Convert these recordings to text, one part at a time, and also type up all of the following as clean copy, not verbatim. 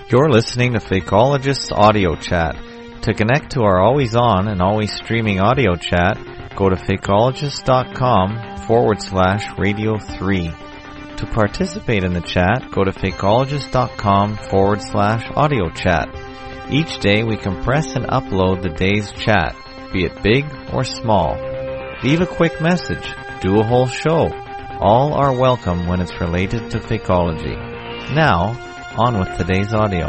You're listening to Fakeologist's Audio Chat. To connect to our always on and always streaming audio chat, go to fakeologist.com/radio3. To participate in the chat, go to fakeologist.com/audio chat. Each day we compress and upload the day's chat, be it big or small. Leave a quick message, do a whole show. All are welcome when it's related to Fakeology. Now, on with today's audio.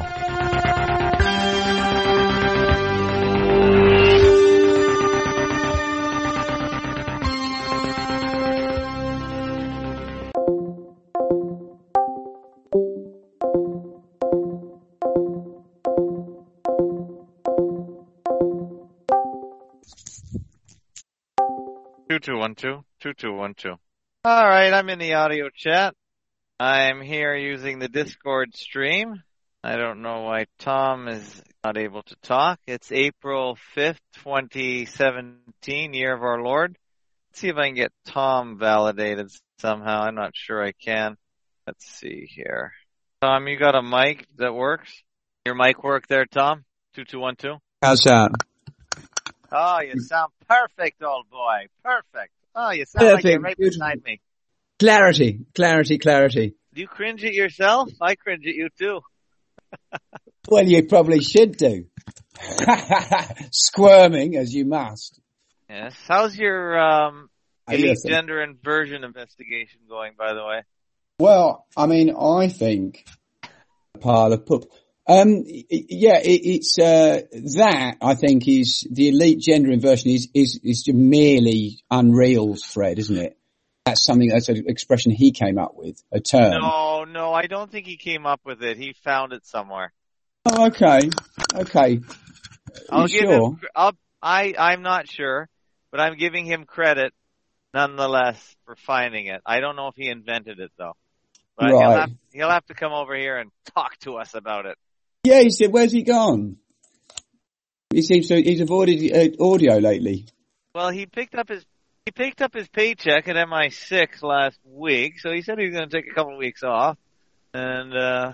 Two. All right, I'm in the audio chat. I'm here using the Discord stream. I don't know why Tom is not able to talk. It's April 5th, 2017, year of our Lord. Let's see if I can get Tom validated somehow. I'm not sure I can. Let's see here. Tom, you got a mic that works? Your mic work there, Tom? 2212? How's that? Oh, you sound perfect, old boy. Perfect. Oh, you sound like you're right beside me. Clarity. Do you cringe at yourself? I cringe at you too. Well, you probably should do. Squirming, as you must. Yes. How's your elite gender inversion investigation going, by the way? Well, I mean, I think a pile of poop. It's that I think is the elite gender inversion is merely Unreal's Fred, isn't it? That's something, that's an expression he came up with, a term. No, I don't think he came up with it. He found it somewhere. Oh, okay. I'll give him, I'm not sure, but I'm giving him credit nonetheless for finding it. I don't know if he invented it though. But right. He'll have to come over here and talk to us about it. Yeah, he said, where's he gone? He seems to, he's avoided audio lately. Well, he picked up his paycheck at MI6 last week, so he said he was going to take a couple of weeks off. And,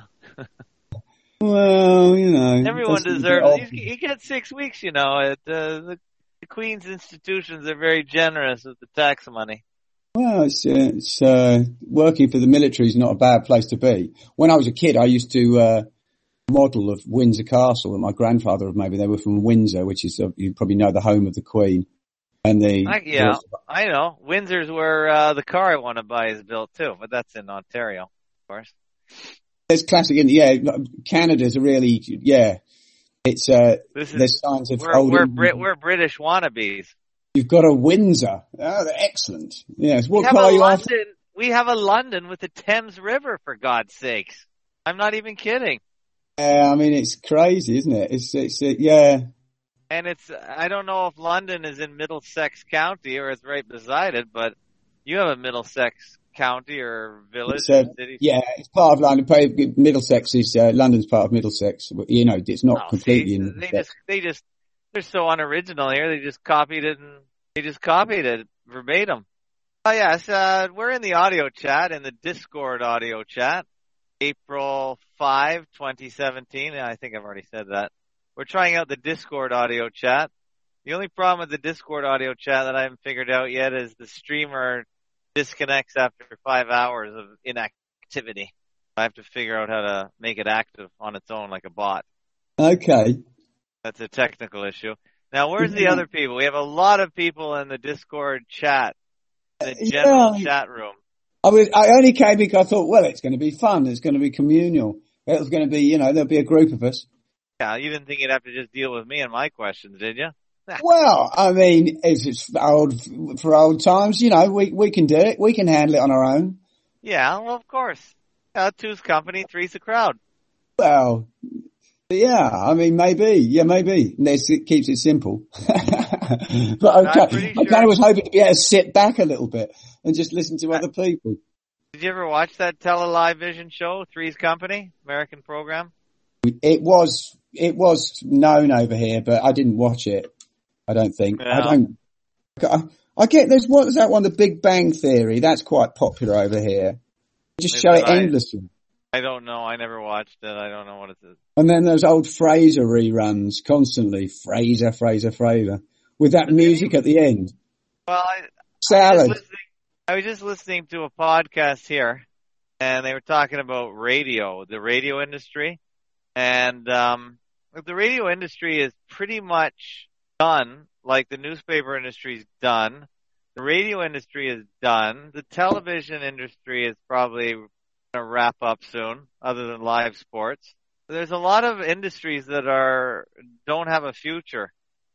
well, you know. Everyone deserves it. He gets 6 weeks, you know. The Queen's institutions are very generous with the tax money. Well, it's working for the military is not a bad place to be. When I was a kid, I used to, model of Windsor Castle that my grandfather, maybe they were from Windsor, which is, you probably know, the home of the Queen. And I know. Windsor's where the car I want to buy is built too, but that's in Ontario, of course. It's classic, Canada's a really, it's, there's signs of we're British wannabes. You've got a Windsor. Oh, excellent. Yes. What car are you after? We have a London with the Thames River, for God's sakes. I'm not even kidding. I mean, it's crazy, isn't it? It's And I don't know if London is in Middlesex County or it's right beside it, but you have a Middlesex County or village or city. Yeah, it's part of London. Middlesex is, London's part of Middlesex. You know, it's not completely in they're so unoriginal here. They just copied it verbatim. Oh yes, we're in the audio chat, in the Discord audio chat. April 5, 2017. I think I've already said that. We're trying out the Discord audio chat. The only problem with the Discord audio chat that I haven't figured out yet is the streamer disconnects after 5 hours of inactivity. I have to figure out how to make it active on its own like a bot. Okay. That's a technical issue. Now, where's the other people? We have a lot of people in the Discord chat, the general chat room. I only came because I thought, well, it's going to be fun. It's going to be communal. It's going to be, there'll be a group of us. Yeah, you didn't think you'd have to just deal with me and my questions, did you? Well, I mean, it's for old times, we can do it. We can handle it on our own. Yeah, well, of course. Two's company, three's a crowd. Well, yeah, I mean, maybe. Yeah, maybe. It keeps it simple. But I kind of was hoping to be able to sit back a little bit and just listen to other people. Did you ever watch that Tele-Live Vision show, Three's Company, American program? It was known over here, but I didn't watch it. I don't think. Yeah. I get there's that one, The Big Bang Theory. That's quite popular over here. Just show it endlessly. I don't know. I never watched it. I don't know what it is. And then those old Frasier reruns constantly. Frasier. With that music at the end. Well, Salad. I was just listening to a podcast here, and they were talking about radio, the radio industry. And the radio industry is pretty much done, like the newspaper industry is done. The radio industry is done. The television industry is probably going to wrap up soon, other than live sports. There's a lot of industries that don't have a future.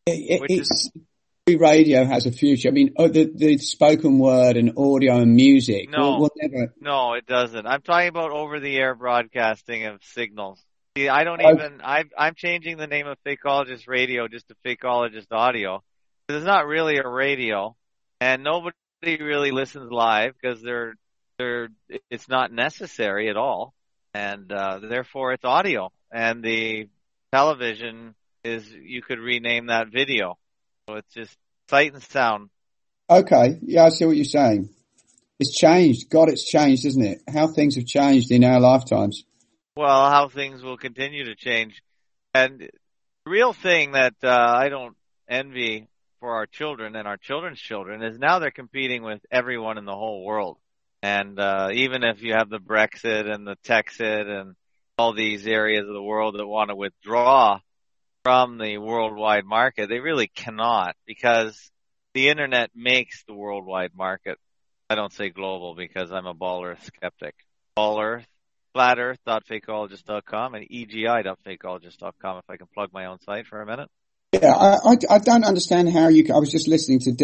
Radio has a future. I mean, the spoken word and audio and music will never. No, it doesn't. I'm talking about over-the-air broadcasting of signals. See, I'm changing the name of Fakeologist Radio just to Fakeologist Audio. It's not really a radio, and nobody really listens live because it's not necessary at all, and therefore it's audio. And the television you could rename that video. So it's just sight and sound. Okay, yeah, I see what you're saying. It's changed. God, it's changed, isn't it? How things have changed in our lifetimes. Well, how things will continue to change. And the real thing that I don't envy for our children and our children's children is now they're competing with everyone in the whole world. And even if you have the Brexit and the Texit and all these areas of the world that want to withdraw from the worldwide market, they really cannot, because the internet makes the worldwide market. I don't say global because I'm a Ball Earth skeptic. Ball Earth, flatearth.fakeologist.com and egi.fakeologist.com, if I can plug my own site for a minute. Yeah, I don't understand how I was just listening to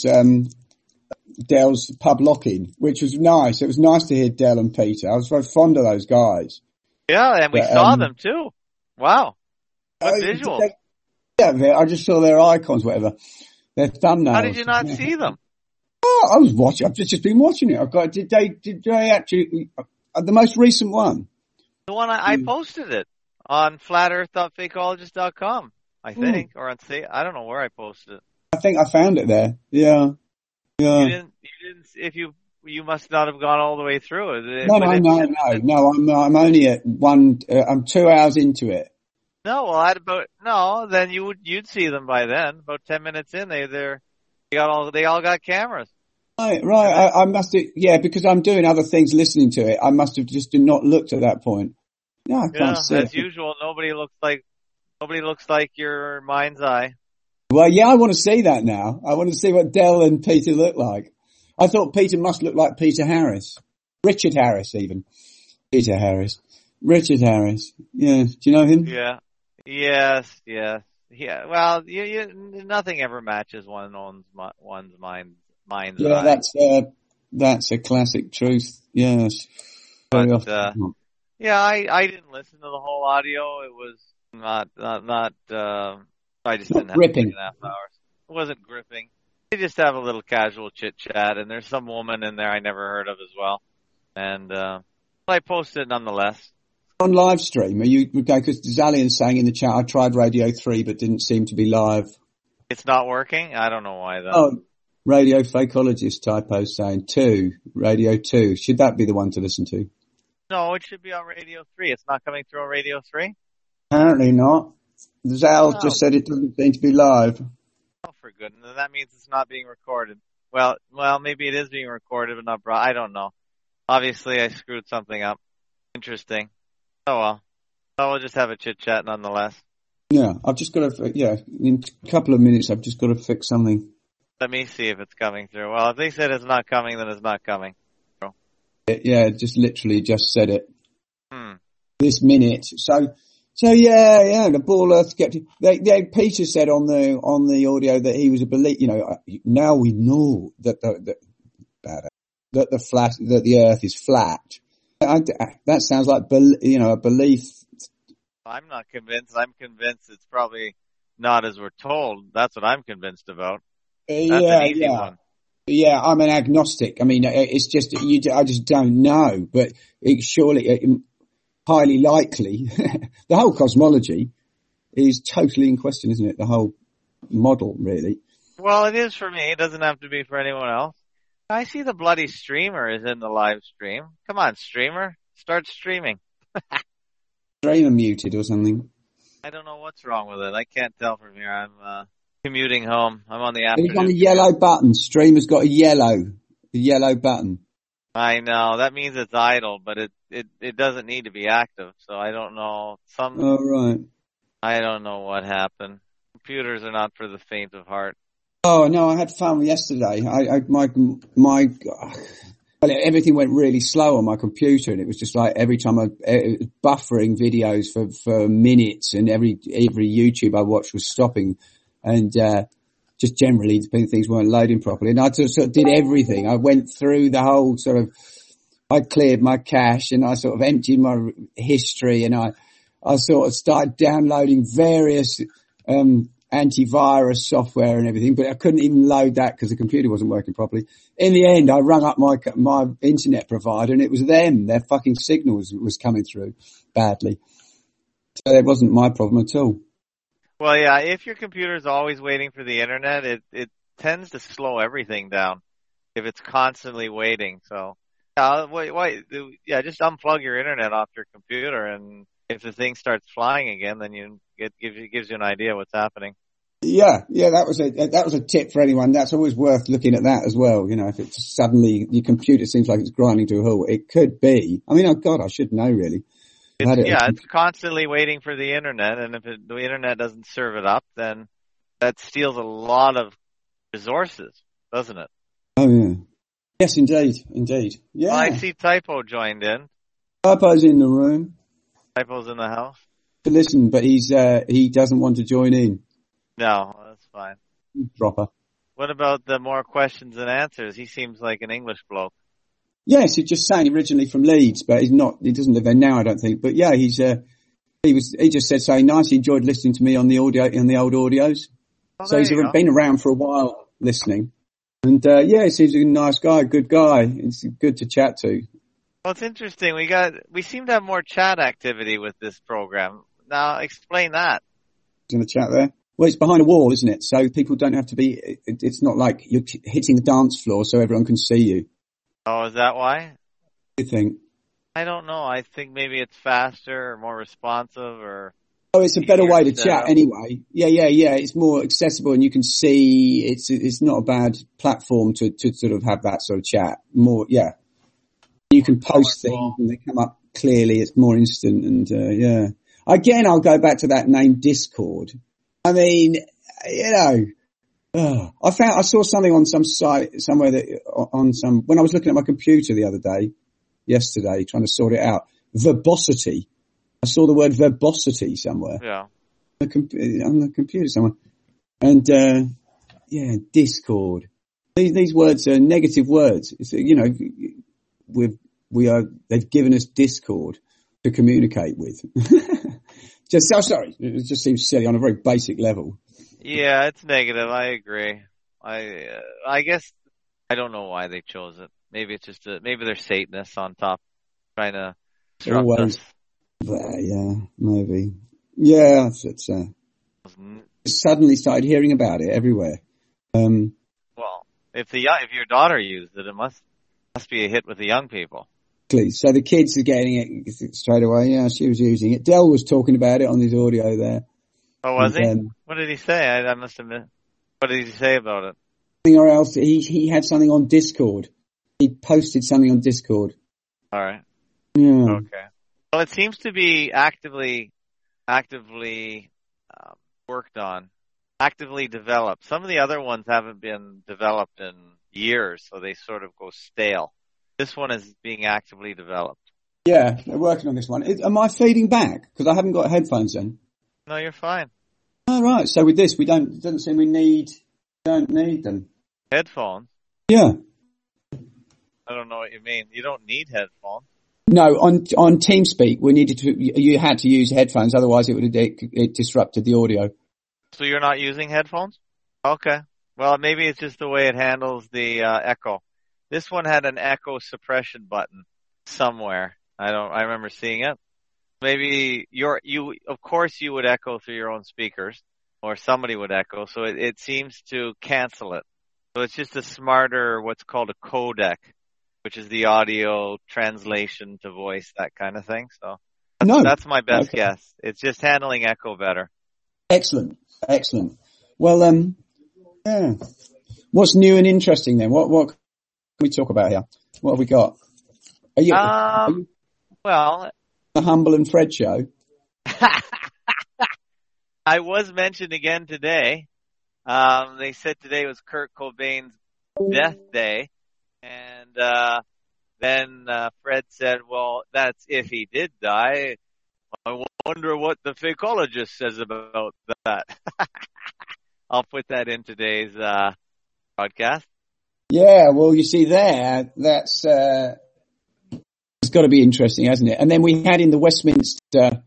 Dell's pub lock-in, which was nice. It was nice to hear Dell and Peter. I was very fond of those guys. Yeah, and we saw them too. Wow. What visuals. I just saw their icons, whatever. Their thumbnails. How did you not see them? Oh, I was watching. I've just been watching it. Did they actually, the most recent one? The one I posted it on flatearth.fakeologist.com, I think, or on I don't know where I posted it. I think I found it there. Yeah. Yeah. You didn't, you must not have gone all the way through it. No, I'm only at I'm 2 hours into it. No, then you'd see them by then. About 10 minutes in, they all got cameras. Right. I must have, because I'm doing other things listening to it. I must have just not looked at that point. No, I can't see as usual, nobody looks like your mind's eye. Well, yeah, I want to see that now. I want to see what Dell and Peter look like. I thought Peter must look like Peter Harris. Richard Harris, even. Peter Harris. Richard Harris. Yeah. Do you know him? Yeah. Yes. Yeah. Well, nothing ever matches one's mind's eye. That's a classic truth. Yes. But, I didn't listen to the whole audio. It was not I just didn't have gripping. 3.5 hours. It wasn't gripping. They just have a little casual chit chat, and there's some woman in there I never heard of as well. And I posted it nonetheless. On live stream, are you okay? Because Zalian's saying in the chat, I tried Radio 3 but didn't seem to be live. It's not working? I don't know why though. Oh, Radio Fakeologist typo saying 2, Radio 2. Should that be the one to listen to? No, it should be on Radio 3. It's not coming through on Radio 3? Apparently not. Zal just said it doesn't seem to be live. Oh, for goodness. That means it's not being recorded. Well, maybe it is being recorded, but not brought. I don't know. Obviously, I screwed something up. Interesting. Oh, well. So we'll just have a chit-chat nonetheless. Yeah, I've just got to, in a couple of minutes, I've just got to fix something. Let me see if it's coming through. Well, if they said it's not coming, then it's not coming. So. Yeah, just literally just said it. This minute. So the Ball Earth skeptic. Peter said on the audio that he was a belief. Now we know that the Earth is flat. That sounds like a belief. I'm not convinced. I'm convinced it's probably not as we're told. That's what I'm convinced about. That's an easy one. Yeah, I'm an agnostic. I mean, it's just I just don't know, but it's surely highly likely. The whole cosmology is totally in question, isn't it? The whole model, really. Well, it is for me. It doesn't have to be for anyone else. I see the bloody streamer is in the live stream. Come on, streamer. Start streaming. Streamer muted or something. I don't know what's wrong with it. I can't tell from here. I'm commuting home. I'm on the It's on afternoon. a yellow button. Streamer's got a yellow button. I know. That means it's idle, but it doesn't need to be active. So I don't know. Oh, right. I don't know what happened. Computers are not for the faint of heart. Oh no, I had fun yesterday. Well, everything went really slow on my computer, and it was just like every time it was buffering videos for minutes, and every YouTube I watched was stopping, and just generally things weren't loading properly. And I just sort of did everything. I went through the whole sort of. I cleared my cache, and I sort of emptied my history, and I sort of started downloading various antivirus software and everything, but I couldn't even load that because the computer wasn't working properly. In the end, I rung up my internet provider, and it was them. Their fucking signals was coming through badly. So it wasn't my problem at all. Well, yeah, if your computer's always waiting for the internet, it tends to slow everything down if it's constantly waiting. So, just unplug your internet off your computer, and if the thing starts flying again, then it gives you an idea what's happening. Yeah, that was a tip for anyone. That's always worth looking at that as well. You know, if it's suddenly your computer seems like it's grinding to a halt, it could be. I mean, oh God, I should know really. It's constantly waiting for the internet, and if the internet doesn't serve it up, then that steals a lot of resources, doesn't it? Oh yeah. Yes, indeed. Yeah. Well, I see Typo joined in. Typo's in the room. Typo's in the house. To listen, but he doesn't want to join in. No, that's fine. Dropper. What about the more questions and answers? He seems like an English bloke. Yes, he's just saying originally from Leeds, but he's not. He doesn't live there now, I don't think. But yeah, he just said so nice. He enjoyed listening to me on the audio in the old audios. Oh, so he's been around for a while listening, and he seems a nice guy, good guy. It's good to chat to. Well, it's interesting. We seem to have more chat activity with this program. Now, explain that. In the chat there. Well, it's behind a wall, isn't it? So people don't have to be. It's not like you're hitting the dance floor so everyone can see you. Oh, is that why? What do you think? I don't know. I think maybe it's faster or more responsive or... Oh, it's a better way to chat anyway. Yeah. It's more accessible and you can see it's not a bad platform to sort of have that sort of chat. More, yeah. You can post things and they come up clearly. It's more instant and, yeah. Again, I'll go back to that name Discord. I mean, I saw something on some site somewhere when I was looking at my computer yesterday, trying to sort it out. Verbosity. I saw the word verbosity somewhere. Yeah. On the computer somewhere. And, Discord. These words are negative words. It's, they've given us Discord to communicate with. Sorry. It just seems silly on a very basic level. Yeah, it's negative. I agree. I guess I don't know why they chose it. Maybe it's just maybe they're Satanists on top trying to disrupt us. Yeah, maybe. Yeah, it's suddenly started hearing about it everywhere. Well, if your daughter used it, it must be a hit with the young people. So the kids are getting it straight away. Yeah, she was using it. Del was talking about it on his audio there. Oh, was he? What did he say? I must have missed. What did he say about it? Something or else. He had something on Discord. He posted something on Discord. All right. Yeah. Okay. Well, it seems to be actively worked on, actively developed. Some of the other ones haven't been developed in years, so they sort of go stale. This one is being actively developed. Yeah, they're working on this one. Am I feeding back? Because I haven't got headphones in. No, you're fine. All right. So with this, it doesn't seem we don't need them. Headphones? Yeah. I don't know what you mean. You don't need headphones. No, on TeamSpeak, you had to use headphones, otherwise it disrupted the audio. So you're not using headphones? Okay. Well, maybe it's just the way it handles the echo. This one had an echo suppression button somewhere. I remember seeing it. Maybe of course you would echo through your own speakers, or somebody would echo, so it seems to cancel it. So it's just a smarter, what's called a codec, which is the audio translation to voice, that kind of thing. So No. that's my best Okay. guess. It's just handling echo better. Excellent. Excellent. Well, yeah. What's new and interesting then? What can we talk about here? What have we got? Are you Well, the Humble and Fred show? I was mentioned again today. They said today was Kurt Cobain's death day. And then Fred said, well, that's if he did die. I wonder what the fakeologist says about that. I'll put that in today's broadcast. Yeah, well, you see there, that's it's got to be interesting, hasn't it? And then we had in the Westminster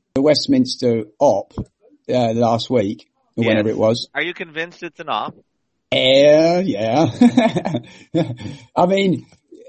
op last week, or whenever it was. Are you convinced it's an op? Yeah. I mean,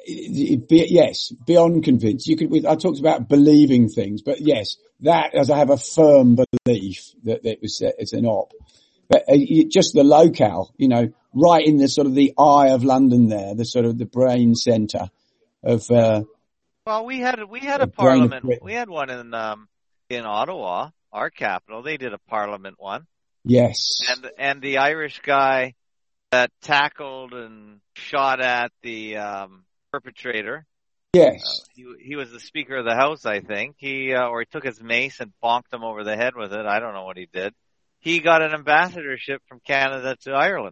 yes, beyond convinced. I talked about believing things, but yes, that as I have a firm belief that it's an op. But just the locale, right in the sort of the eye of London there, the sort of the brain centre of. Well, we had a parliament. We had one in Ottawa, our capital. They did a parliament one. Yes. And the Irish guy that tackled and shot at the perpetrator. Yes. He was the Speaker of the House, I think. He took his mace and bonked him over the head with it. I don't know what he did. He got an ambassadorship from Canada to Ireland.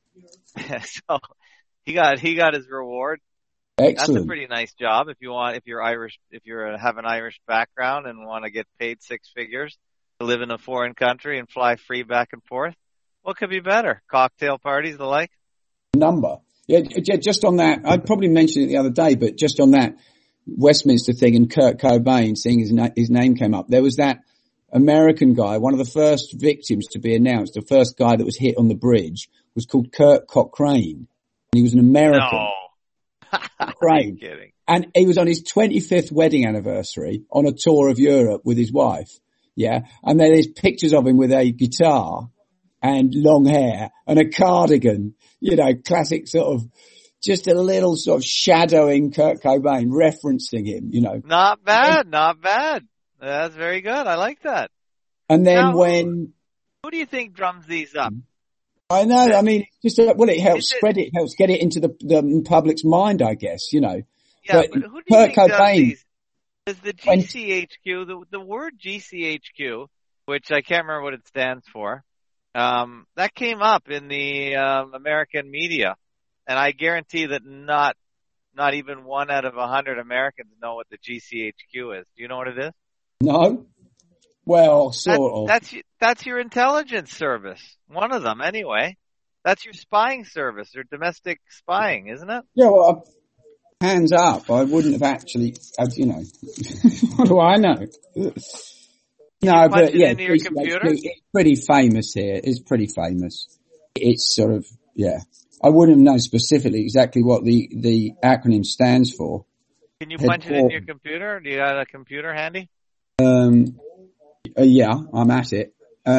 So he got his reward. Excellent. That's a pretty nice job if you're Irish, if you have an Irish background and want to get paid six figures to live in a foreign country and fly free back and forth. What could be better? Cocktail parties, the like? Number. Yeah, just on that, I'd probably mentioned it the other day, but just on that Westminster thing and Kurt Cobain, seeing his name came up, there was that American guy, one of the first victims to be announced, the first guy that was hit on the bridge, was called Kurt Cochrane. And he was an American. No. Cochrane. Kidding. And he was on his 25th wedding anniversary on a tour of Europe with his wife. Yeah. And there's pictures of him with a guitar and long hair and a cardigan, classic sort of, just a little sort of shadowing Kurt Cobain, referencing him, Not bad, not bad. That's very good. I like that. And then now, who do you think drums these up? I know. I mean, it helps spread it, helps get it into the public's mind, I guess, Yeah, but who do you Kurt think does Cobain, these? Does the GCHQ, the word GCHQ, which I can't remember what it stands for, that came up in the American media, and I guarantee that not even 1 out of 100 Americans know what the GCHQ is. Do you know what it is? No. Well, sort of. That's your intelligence service. One of them, anyway. That's your spying service or domestic spying, isn't it? Yeah, well, hands up. I wouldn't have actually, what do I know? No, but yeah, it's pretty famous here. It's pretty famous. It's sort of, yeah. I wouldn't have known specifically exactly what the acronym stands for. Can you punch it in your computer? Do you got a computer handy? Yeah, I'm at it.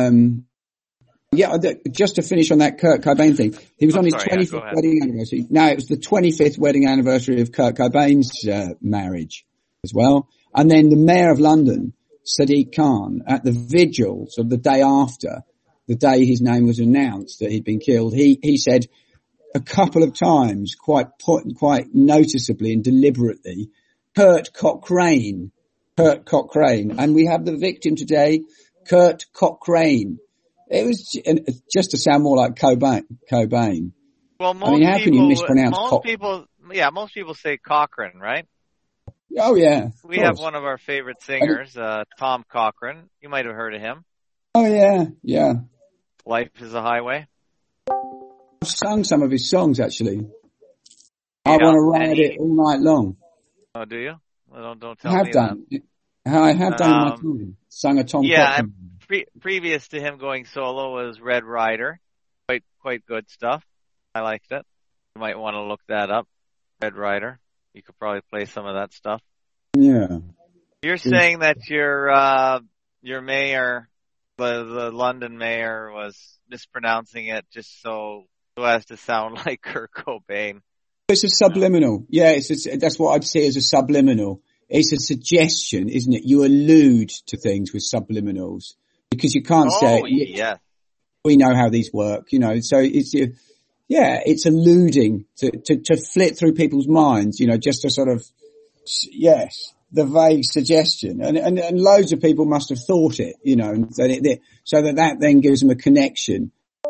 Just to finish on that Kurt Cobain thing, he was on his 25th wedding anniversary. No, it was the 25th wedding anniversary of Kurt Cobain's marriage as well. And then the Mayor of London, Sadiq Khan, at the vigil, so the day after, the day his name was announced that he'd been killed, he said a couple of times, quite noticeably and deliberately, Kurt Cochrane. And we have the victim today, Kurt Cochrane. It was just to sound more like Cobain. Well, how can you mispronounce most people say Cochrane, right? Oh yeah. We have one of our favorite singers, Tom Cochrane. You might have heard of him. Oh yeah, yeah. Life is a Highway. I've sung some of his songs actually. I want to ride it all night long. Oh, do you? Well, don't tell me that. I have done my time. Sung a Tom Cochrane. Previous to him going solo was Red Rider. Quite good stuff. I liked it. You might want to look that up. Red Rider. You could probably play some of that stuff. Yeah. You're saying that your mayor, the London mayor, was mispronouncing it just so as to sound like Kurt Cobain. It's a subliminal. Yeah, that's what I'd see as a subliminal. It's a suggestion, isn't it? You allude to things with subliminals because you can't say, yeah. We know how these work, so it's alluding to flit through people's minds, just to sort of, yes, the vague suggestion. And loads of people must have thought it, and so that then gives them a connection.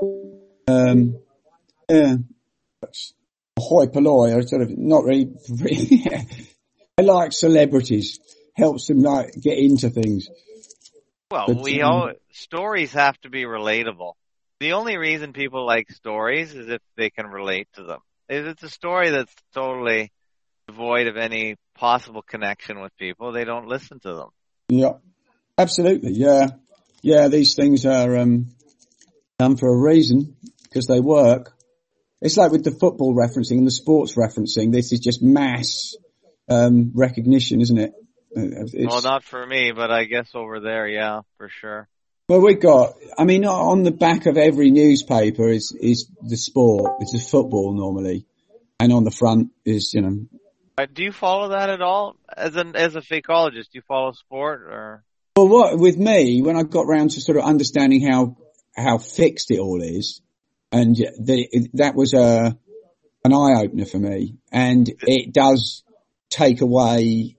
Hoi polloi, are sort of not really, I like celebrities, helps them get into things. Well, but, stories have to be relatable. The only reason people like stories is if they can relate to them. If it's a story that's totally devoid of any possible connection with people, they don't listen to them. Yeah, absolutely. Yeah. These things are done for a reason because they work. It's like with the football referencing and the sports referencing. This is just mass recognition, isn't it? Well, not for me, but I guess over there, yeah, for sure. Well, on the back of every newspaper is the sport. It's the football normally, and on the front is Do you follow that at all? As a fakeologist, do you follow sport or? Well, with me, when I got round to sort of understanding how fixed it all is. And that was an eye-opener for me. And it does take away,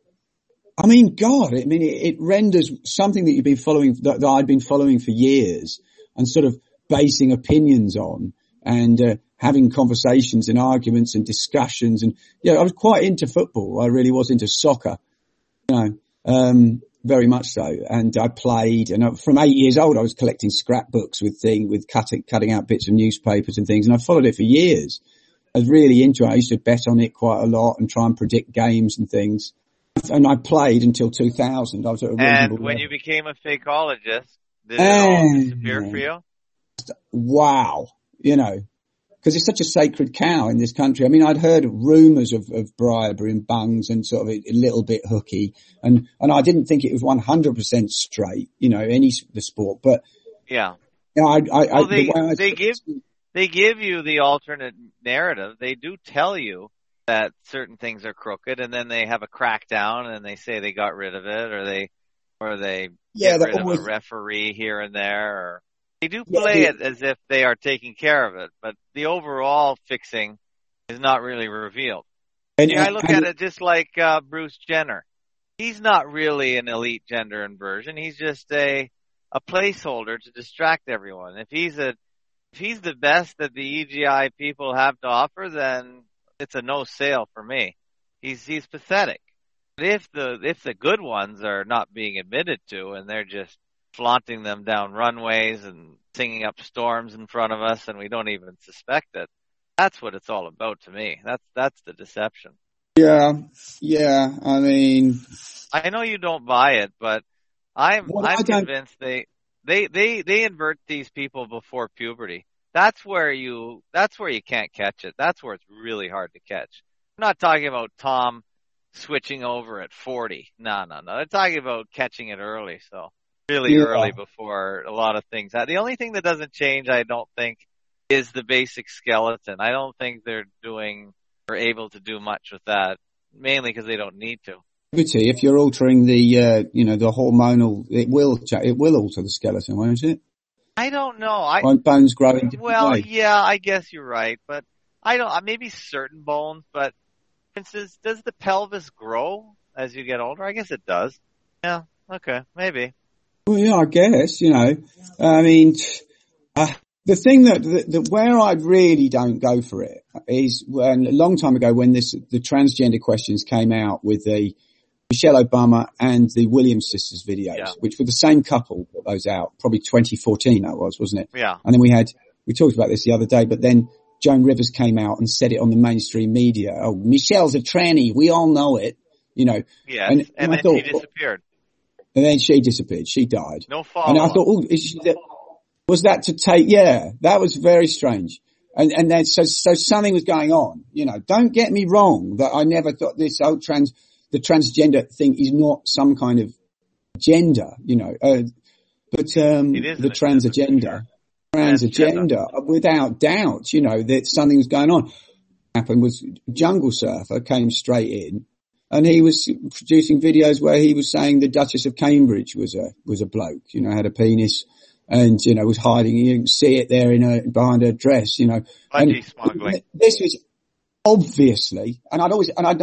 it renders something that you've been following, that I'd been following for years and sort of basing opinions on and having conversations and arguments and discussions. And, I was quite into football. I really was into soccer, very much so. And I played, and from 8 years old, I was collecting scrapbooks with cutting out bits of newspapers and things. And I followed it for years. I was really into it. I used to bet on it quite a lot and try and predict games and things. And I played until 2000. I was at a reasonable when level. You became a fakeologist, did it all disappear for you? Wow. Because it's such a sacred cow in this country. I'd heard rumours of bribery and bungs and sort of a little bit hooky. And I didn't think it was 100% straight, the sport. But yeah, they give you the alternate narrative. They do tell you that certain things are crooked, and then they have a crackdown, and they say they got rid of it, or they get rid of a referee here and there, or they do play it as if they are taking care of it, but the overall fixing is not really revealed. I look at it just like Bruce Jenner. He's not really an elite gender inversion. He's just a placeholder to distract everyone. If he's the best that the EGI people have to offer, then it's a no sale for me. He's pathetic. But if the good ones are not being admitted to and they're just flaunting them down runways and singing up storms in front of us and we don't even suspect it, that's what it's all about to me. That's the deception. Yeah. I know you don't buy it, but I'm convinced they invert these people before puberty. That's where you can't catch it. That's where it's really hard to catch. I'm not talking about Tom switching over at 40. No. I'm talking about catching it early. So really early before a lot of things. The only thing that doesn't change, I don't think, is the basic skeleton. I don't think they're doing or able to do much with that, mainly because they don't need to. If you're altering the hormonal, it will alter the skeleton, won't it? I don't know. Won't bones grow in different ways? Yeah, I guess you're right, but I don't. Maybe certain bones, but for instance, does the pelvis grow as you get older? I guess it does. Yeah. Okay. Maybe. Well, yeah, I guess. The thing that where I really don't go for it is when a long time ago when the transgender questions came out with the Michelle Obama and the Williams sisters videos, which were the same couple put those out, probably 2014 that was, wasn't it? Yeah. And then we talked about this the other day, but then Joan Rivers came out and said it on the mainstream media. Oh, Michelle's a tranny. We all know it, Yeah. And then she disappeared. And then she disappeared. She died. No follow-up. And I thought, was that to take? Yeah, that was very strange. And then so something was going on. Don't get me wrong that I never thought this whole the transgender thing is not some kind of gender, but the transagender, without doubt, that something was going on. happened was Jungle Surfer came straight in, and he was producing videos where he was saying the Duchess of Cambridge was a bloke, had a penis, and was hiding. You can see it there behind her dress, Budgie smuggling. This was obviously, and I've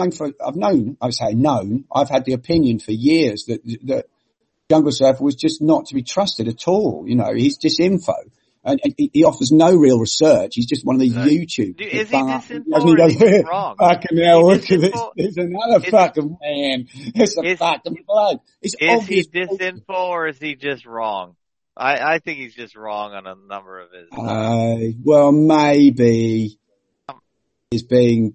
had the opinion for years that Jungle Surfer was just not to be trusted at all. He's disinfo. And he offers no real research. He's just one of these YouTube. Is he disinfo or is he wrong? Fucking hell, look at this. There's another fucking man. It's a fucking bloke. Is he disinfo or is he just wrong? I think he's just wrong on a number of his. Well, maybe he's being,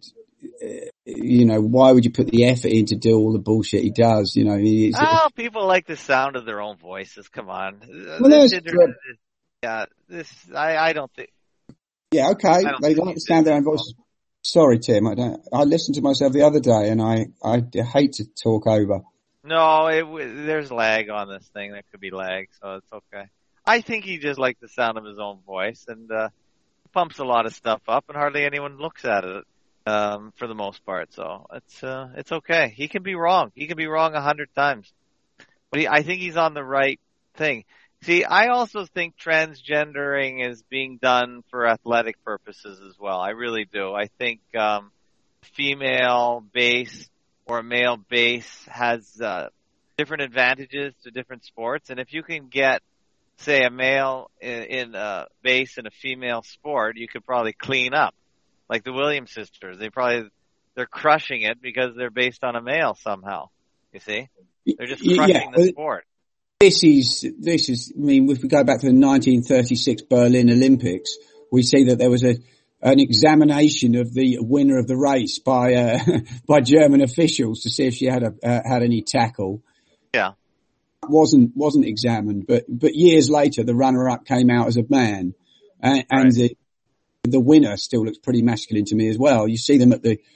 why would you put the effort in to do all the bullshit he does? People like the sound of their own voices. Come on. Well, that's true. Yeah, I don't think. Yeah, okay. They like to sound their own voices. Sorry, Tim. I listened to myself the other day, and I hate to talk over. No, there's lag on this thing. There could be lag, so it's okay. I think he just likes the sound of his own voice and pumps a lot of stuff up, and hardly anyone looks at it for the most part. So it's okay. He can be wrong. He can be wrong 100 times, but I think he's on the right thing. See, I also think transgendering is being done for athletic purposes as well. I really do. I think female base or a male base has different advantages to different sports. And if you can get, say, a male in a base in a female sport, you could probably clean up. Like the Williams sisters. They're crushing it because they're based on a male somehow. You see? They're just crushing the sport. This is, I mean, if we go back to the 1936 Berlin Olympics, we see that there was an examination of the winner of the race by German officials to see if she had any tackle. Yeah. Wasn't examined, but years later, the runner-up came out as a man, and right. The winner still looks pretty masculine to me as well. You see them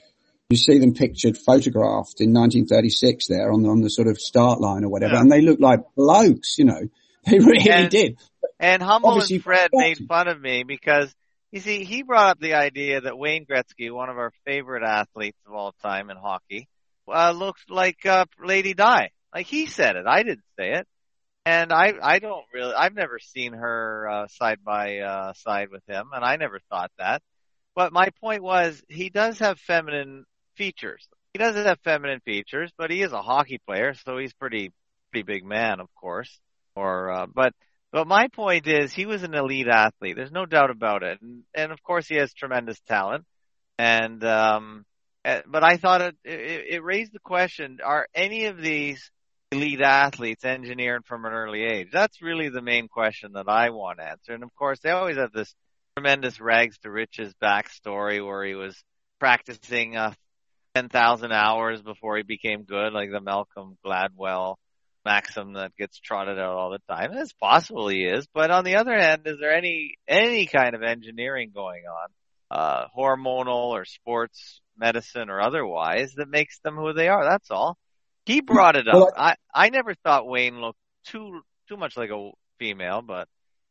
pictured, photographed in 1936 there on the sort of start line or whatever, and they look like blokes, They really did. And Humble obviously and Fred made fun of me because, you see, he brought up the idea that Wayne Gretzky, one of our favorite athletes of all time in hockey, looks like Lady Di. Like he said it. I didn't say it. And I've never seen her side by side with him, and I never thought that. But my point was, he does have feminine features. He doesn't have feminine features, but he is a hockey player, so he's pretty big man, of course. But my point is, he was an elite athlete. There's no doubt about it, and of course he has tremendous talent. And but I thought it raised the question: are any of these elite athletes engineered from an early age? That's really the main question that I want to answer. And of course, they always have this tremendous rags to riches backstory where he was practicing 10,000 hours before he became good, like the Malcolm Gladwell maxim that gets trotted out all the time. It's possible he is, but on the other hand, is there any kind of engineering going on, hormonal or sports medicine or otherwise, that makes them who they are? That's all. He brought it up. I never thought Wayne looked too much like a female, but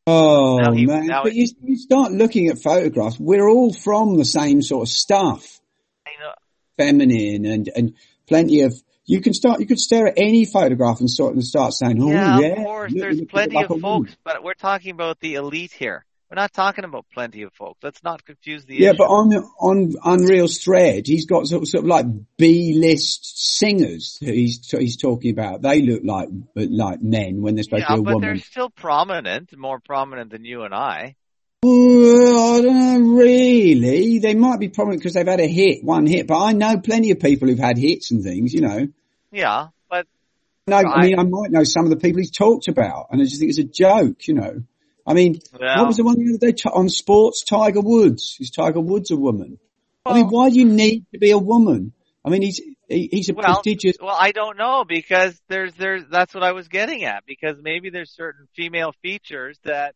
man! But you start looking at photographs. We're all from the same sort of stuff. I know. Feminine and plenty of. You could stare at any photograph and start saying, "Oh yeah, of course." There's plenty of folks, but we're talking about the elite here. We're not talking about plenty of folks. Let's not confuse the issue. Yeah, but on Unreal's thread, he's got sort of like B-list singers that he's talking about. They look like men when they're supposed to be a woman. Yeah, but they're still prominent, more prominent than you and I. Well, I don't know, really. They might be prominent because they've had one hit, but I know plenty of people who've had hits and things, Yeah, but... No, I mean, I might know some of the people he's talked about, and I just think it's a joke, I mean, what was the one the other day on sports? Tiger Woods. Is Tiger Woods a woman? Well, I mean, why do you need to be a woman? I mean, he's a prestigious. Well, I don't know, because that's what I was getting at, because maybe there's certain female features that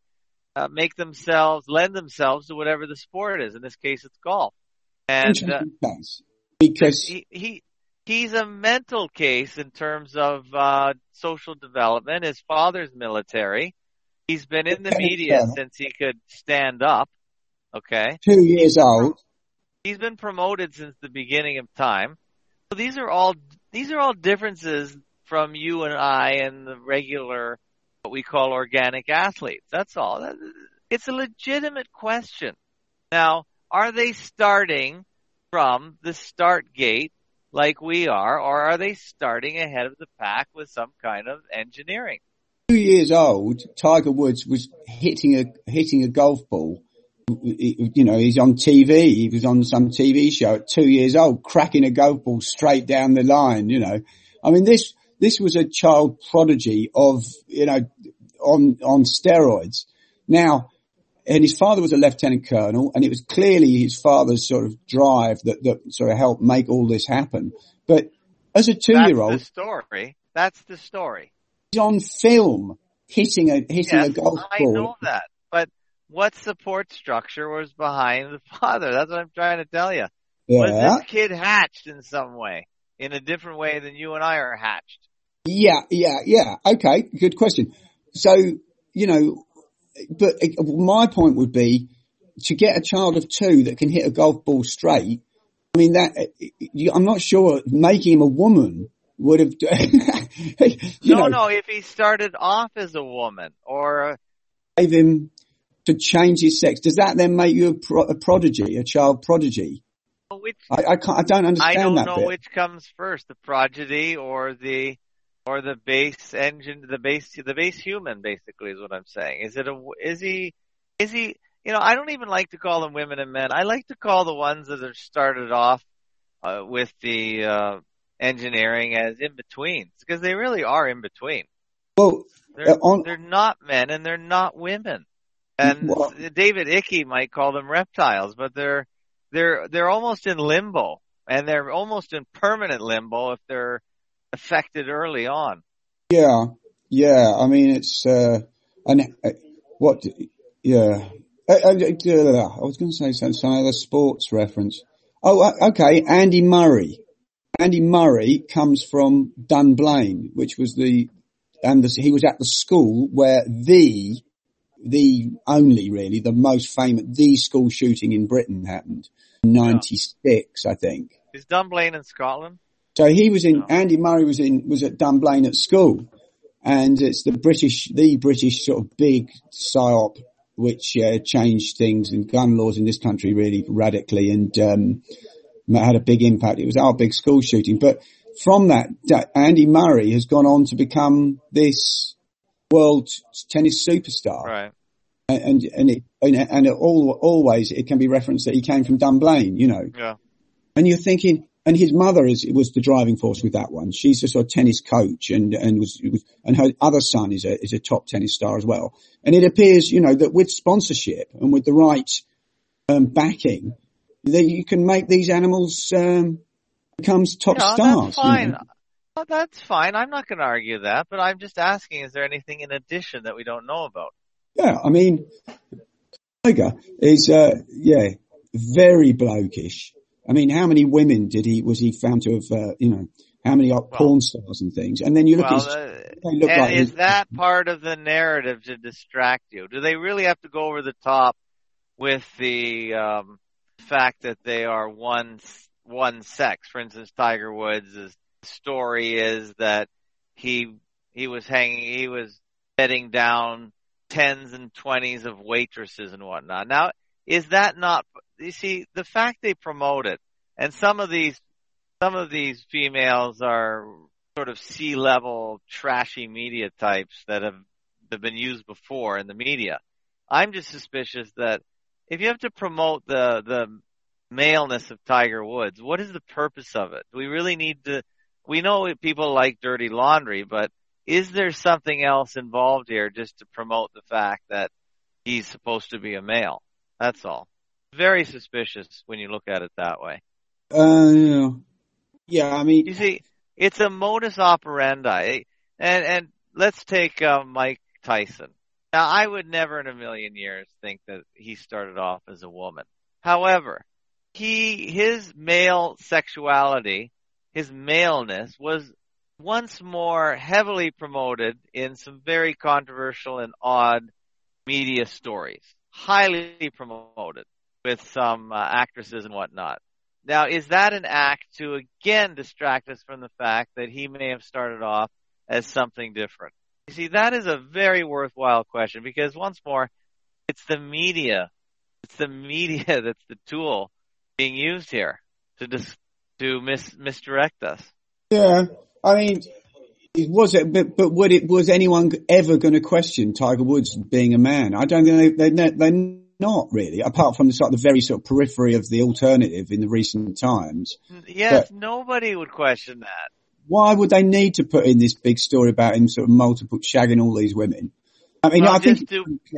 lend themselves to whatever the sport is. In this case, it's golf. And because he's a mental case in terms of social development. His father's military. He's been in the media since he could stand up. Okay. 2 years old. He's been promoted since the beginning of time. So these are all differences from you and I and the regular, what we call organic athletes. That's all. It's a legitimate question. Now, are they starting from the start gate like we are, or are they starting ahead of the pack with some kind of engineering? 2 years old, Tiger Woods was hitting a golf ball. You know, he's on TV. He was on some TV show at 2 years old, cracking a golf ball straight down the line, you know. I mean, this was a child prodigy of, you know, on steroids. Now, and his father was a lieutenant colonel, and it was clearly his father's sort of drive that sort of helped make all this happen. But as a 2-year-old. That's the story. He's on film hitting a golf ball. I know that. But what support structure was behind the father? That's what I'm trying to tell you. Yeah. Was this kid hatched in some way? In a different way than you and I are hatched? Yeah. Okay, good question. So, you know, but my point would be to get a child of 2 that can hit a golf ball straight. I mean, I'm not sure making him a woman would have. No. If he started off as a woman or gave him to change his sex, does that then make you a prodigy, a child prodigy? I don't understand that. I don't know bit. Which comes first, the prodigy or the base engine, the base human, basically, is what I'm saying. Is he, you know, I don't even like to call them women and men. I like to call the ones that are started off, with the, engineering as in-betweens, because they really are in-between. Well, they're not men and they're not women. And David Icke might call them reptiles, but they're almost in limbo, and they're almost in permanent limbo if they're affected early on. Yeah. I mean, it's I was going to say some other sports reference. Oh, okay. Andy Murray. Andy Murray comes from Dunblane, which was he was at the school where the only really the most famous school shooting in Britain happened in 96, I think. Is Dunblane in Scotland? So Andy Murray was at Dunblane at school, and it's the British sort of big psyop which changed things and gun laws in this country really radically, and had a big impact. It was our big school shooting, but from that, Andy Murray has gone on to become this world tennis superstar, right? And always it can be referenced that he came from Dunblane, you know. Yeah. And you're thinking, and his mother was the driving force with that one. She's a sort of tennis coach, and her other son is a top tennis star as well. And it appears, you know, that with sponsorship and with the right backing, that you can make these animals become top stars. That's fine. You know? Well, that's fine. I'm not going to argue that, but I'm just asking: is there anything in addition that we don't know about? Yeah, I mean, Tiger is very blokish. I mean, how many women was he found to have, how many porn stars and things? And then you look is that part of the narrative to distract you? Do they really have to go over the top with the fact that they are one sex? For instance, Tiger Woods' story is that he was bedding down 10s and 20s of waitresses and whatnot. Now, is that not, you see, the fact they promote it, and some of these females are sort of C-level trashy media types that have been used before in the media. I'm just suspicious that if you have to promote the maleness of Tiger Woods, what is the purpose of it? Do we really need to, we know people like dirty laundry, but is there something else involved here just to promote the fact that he's supposed to be a male? That's all. Very suspicious when you look at it that way. Yeah, I mean, you see, it's a modus operandi. And let's take Mike Tyson. Now, I would never in a million years think that he started off as a woman. However, his male sexuality, his maleness was once more heavily promoted in some very controversial and odd media stories. Highly promoted. some actresses and whatnot. Now, is that an act to again distract us from the fact that he may have started off as something different? You see, that is a very worthwhile question because once more, it's the media. It's the media that's the tool being used here to misdirect us. Yeah, I mean, was anyone ever going to question Tiger Woods being a man? I don't think they're not really, apart from the very sort of periphery of the alternative in the recent times. Yes, but nobody would question that. Why would they need to put in this big story about him sort of shagging all these women? I mean, I think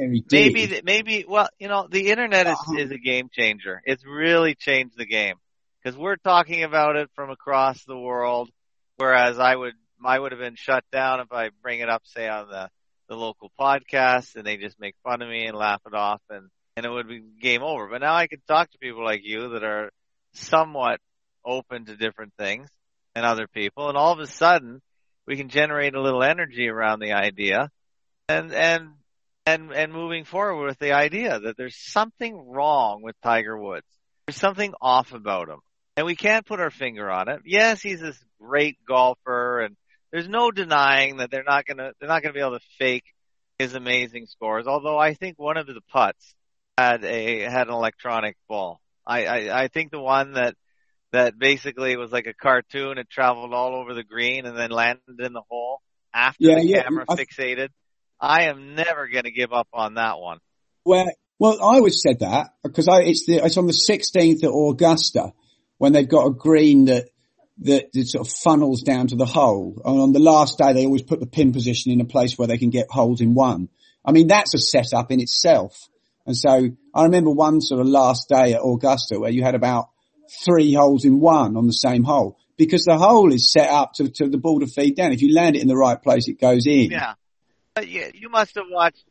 maybe. Well, the internet is a game changer. It's really changed the game because we're talking about it from across the world, whereas I would have been shut down if I bring it up, say, on the local podcast, and they just make fun of me and laugh it off, and it would be game over. But now I can talk to people like you that are somewhat open to different things and other people, and all of a sudden we can generate a little energy around the idea and moving forward with the idea that there's something wrong with Tiger Woods. There's something off about him. And we can't put our finger on it. Yes, he's this great golfer, and there's no denying that they're not gonna be able to fake his amazing scores. Although I think one of the putts had an electronic ball. I think the one that basically was like a cartoon. It traveled all over the green and then landed in the hole after the camera fixated. I am never going to give up on that one. Well, I always said that because it's on the 16th at Augusta when they've got a green that sort of funnels down to the hole. And on the last day, they always put the pin position in a place where they can get holes in one. I mean, that's a setup in itself. And so I remember one sort of last day at Augusta where you had about 3 holes in one on the same hole because the hole is set up to the ball to feed down. If you land it in the right place, it goes in. Yeah. You must have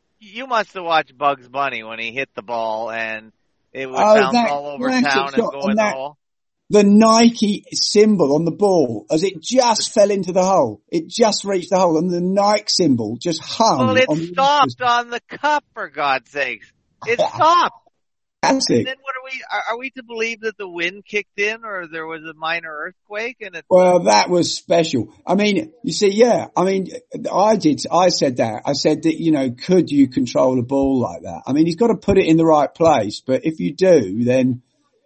watched Bugs Bunny when he hit the ball and it would bounce all over town and go in the hole. The Nike symbol on the ball as it just fell into the hole. It just reached the hole and the Nike symbol just hung. Well, it stopped on the cup, for God's sakes. It stopped. Fantastic. And then what are we to believe that the wind kicked in or there was a minor earthquake? Well, that was special. I mean, you see, yeah. I mean, I said that. I said that, could you control a ball like that? I mean, he's got to put it in the right place. But if you do, then,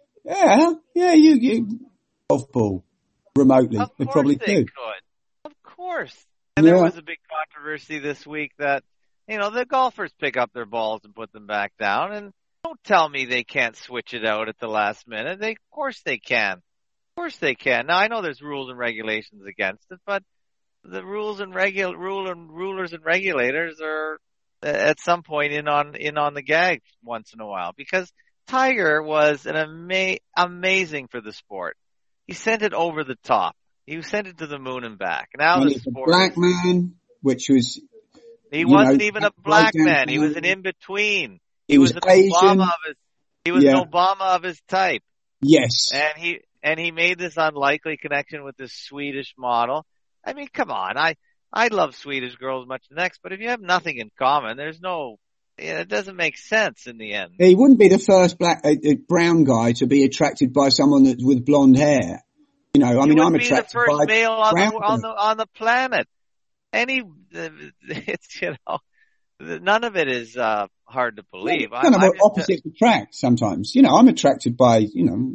you golf ball remotely. They probably could. Of course. And there was a big controversy this week that, the golfers pick up their balls and put them back down. And don't tell me they can't switch it out at the last minute. Of course they can. Of course they can. Now I know there's rules and regulations against it, but the rulers and regulators are at some point in on the gag once in a while because Tiger was amazing for the sport. He sent it over the top. He sent it to the moon and back. Now the sport, a black man, which was wasn't even a black man. He was an in between. He was an Asian. Obama of his type. Yes. And he made this unlikely connection with this Swedish model. I mean, come on. I love Swedish girls much next, but if you have nothing in common, it doesn't make sense in the end. He wouldn't be the first brown guy to be attracted by someone with blonde hair. I'm attracted by the first male on the planet. None of it is hard to believe. Opposites attract sometimes. I'm attracted by,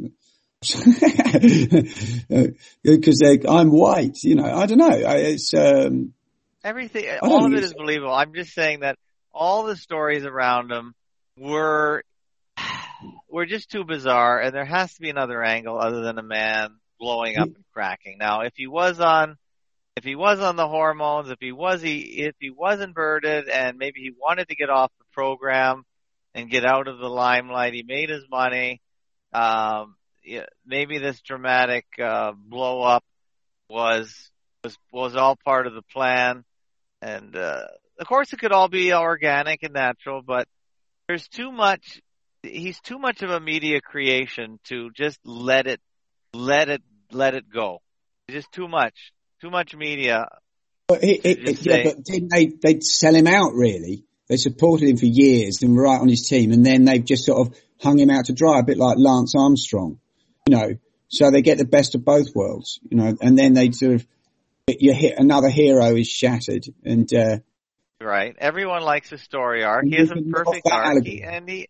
because I'm white. I don't know. It's everything. All of it is believable. I'm just saying that all the stories around him were just too bizarre, and there has to be another angle other than a man blowing up and cracking. Now, if he was on the hormones, if he was inverted and maybe he wanted to get off the program and get out of the limelight, he made his money. Maybe this dramatic blow up was all part of the plan. And of course it could all be organic and natural, but he's too much of a media creation to just let it go. It's just too much. Too much media. But didn't they'd sell him out really? They supported him for years and were right on his team, and then they've just sort of hung him out to dry, a bit like Lance Armstrong, you know. So they get the best of both worlds, you know, and then they sort of, another hero is shattered, and right. Everyone likes a story arc. He has a perfect arc, and he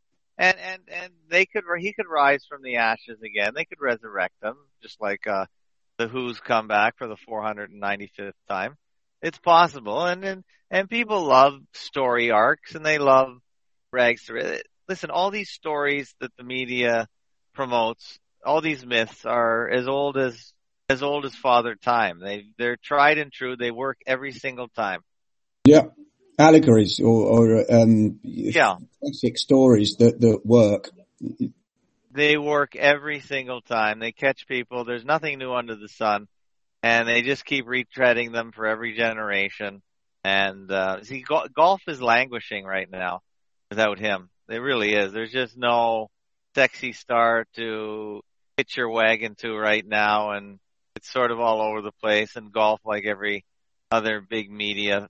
could rise from the ashes again. They could resurrect him, just like the Who's come back for the 495th time. It's possible, and people love story arcs, and they love rags to riches. Listen, all these stories that the media promotes, all these myths are as old as Father Time. They're tried and true. They work every single time. Yeah, allegories or classic stories that work. They work every single time. They catch people. There's nothing new under the sun, and they just keep retreading them for every generation. And see, golf is languishing right now without him. It really is. There's just no sexy star to hitch your wagon to right now, and it's sort of all over the place. And golf, like every other big media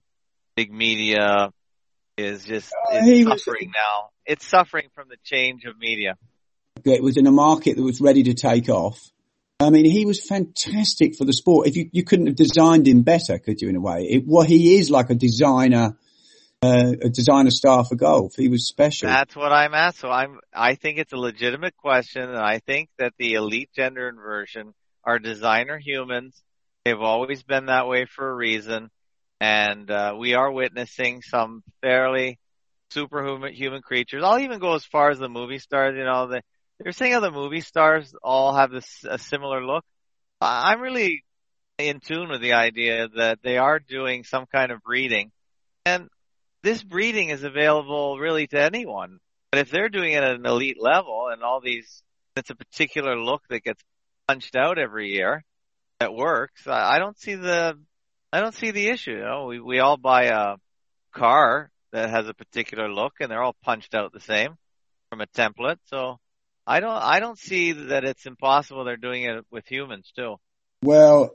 is suffering now. It's suffering from the change of media. It was in a market that was ready to take off. I mean, he was fantastic for the sport. If you couldn't have designed him better, could you, in a way? He is like a designer star for golf. He was special. That's what I'm at. So I think it's a legitimate question, and I think that the elite gender inversion are designer humans. They've always been that way for a reason, and we are witnessing some fairly superhuman creatures. I'll even go as far as the movie stars. You know, they're saying how the movie stars all have a similar look. I'm really in tune with the idea that they are doing some kind of breeding, and this breeding is available really to anyone. But if they're doing it at an elite level and it's a particular look that gets punched out every year that works, I don't see the issue. You know, we all buy a car that has a particular look and they're all punched out the same from a template. So I don't see that it's impossible they're doing it with humans too. Well,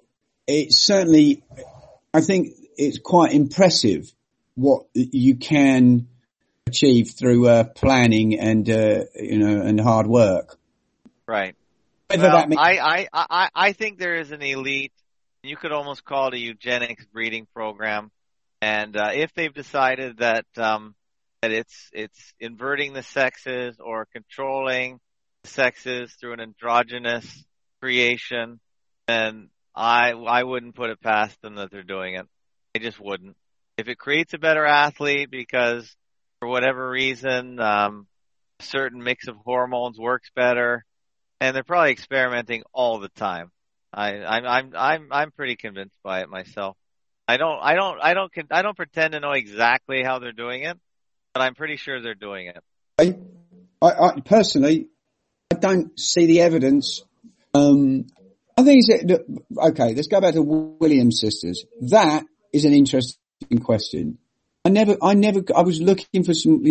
I think it's quite impressive what you can achieve through planning and and hard work. Right. Well, I think there is an elite. You could almost call it a eugenics breeding program, and if they've decided that it's inverting the sexes or controlling the sexes through an androgynous creation, then I wouldn't put it past them that they're doing it. I just wouldn't. If it creates a better athlete because for whatever reason, a certain mix of hormones works better, and they're probably experimenting all the time. I'm pretty convinced by it myself. I don't pretend to know exactly how they're doing it, but I'm pretty sure they're doing it. I personally, I don't see the evidence. I think okay, let's go back to Williams sisters. That is an interesting question. I was looking for some,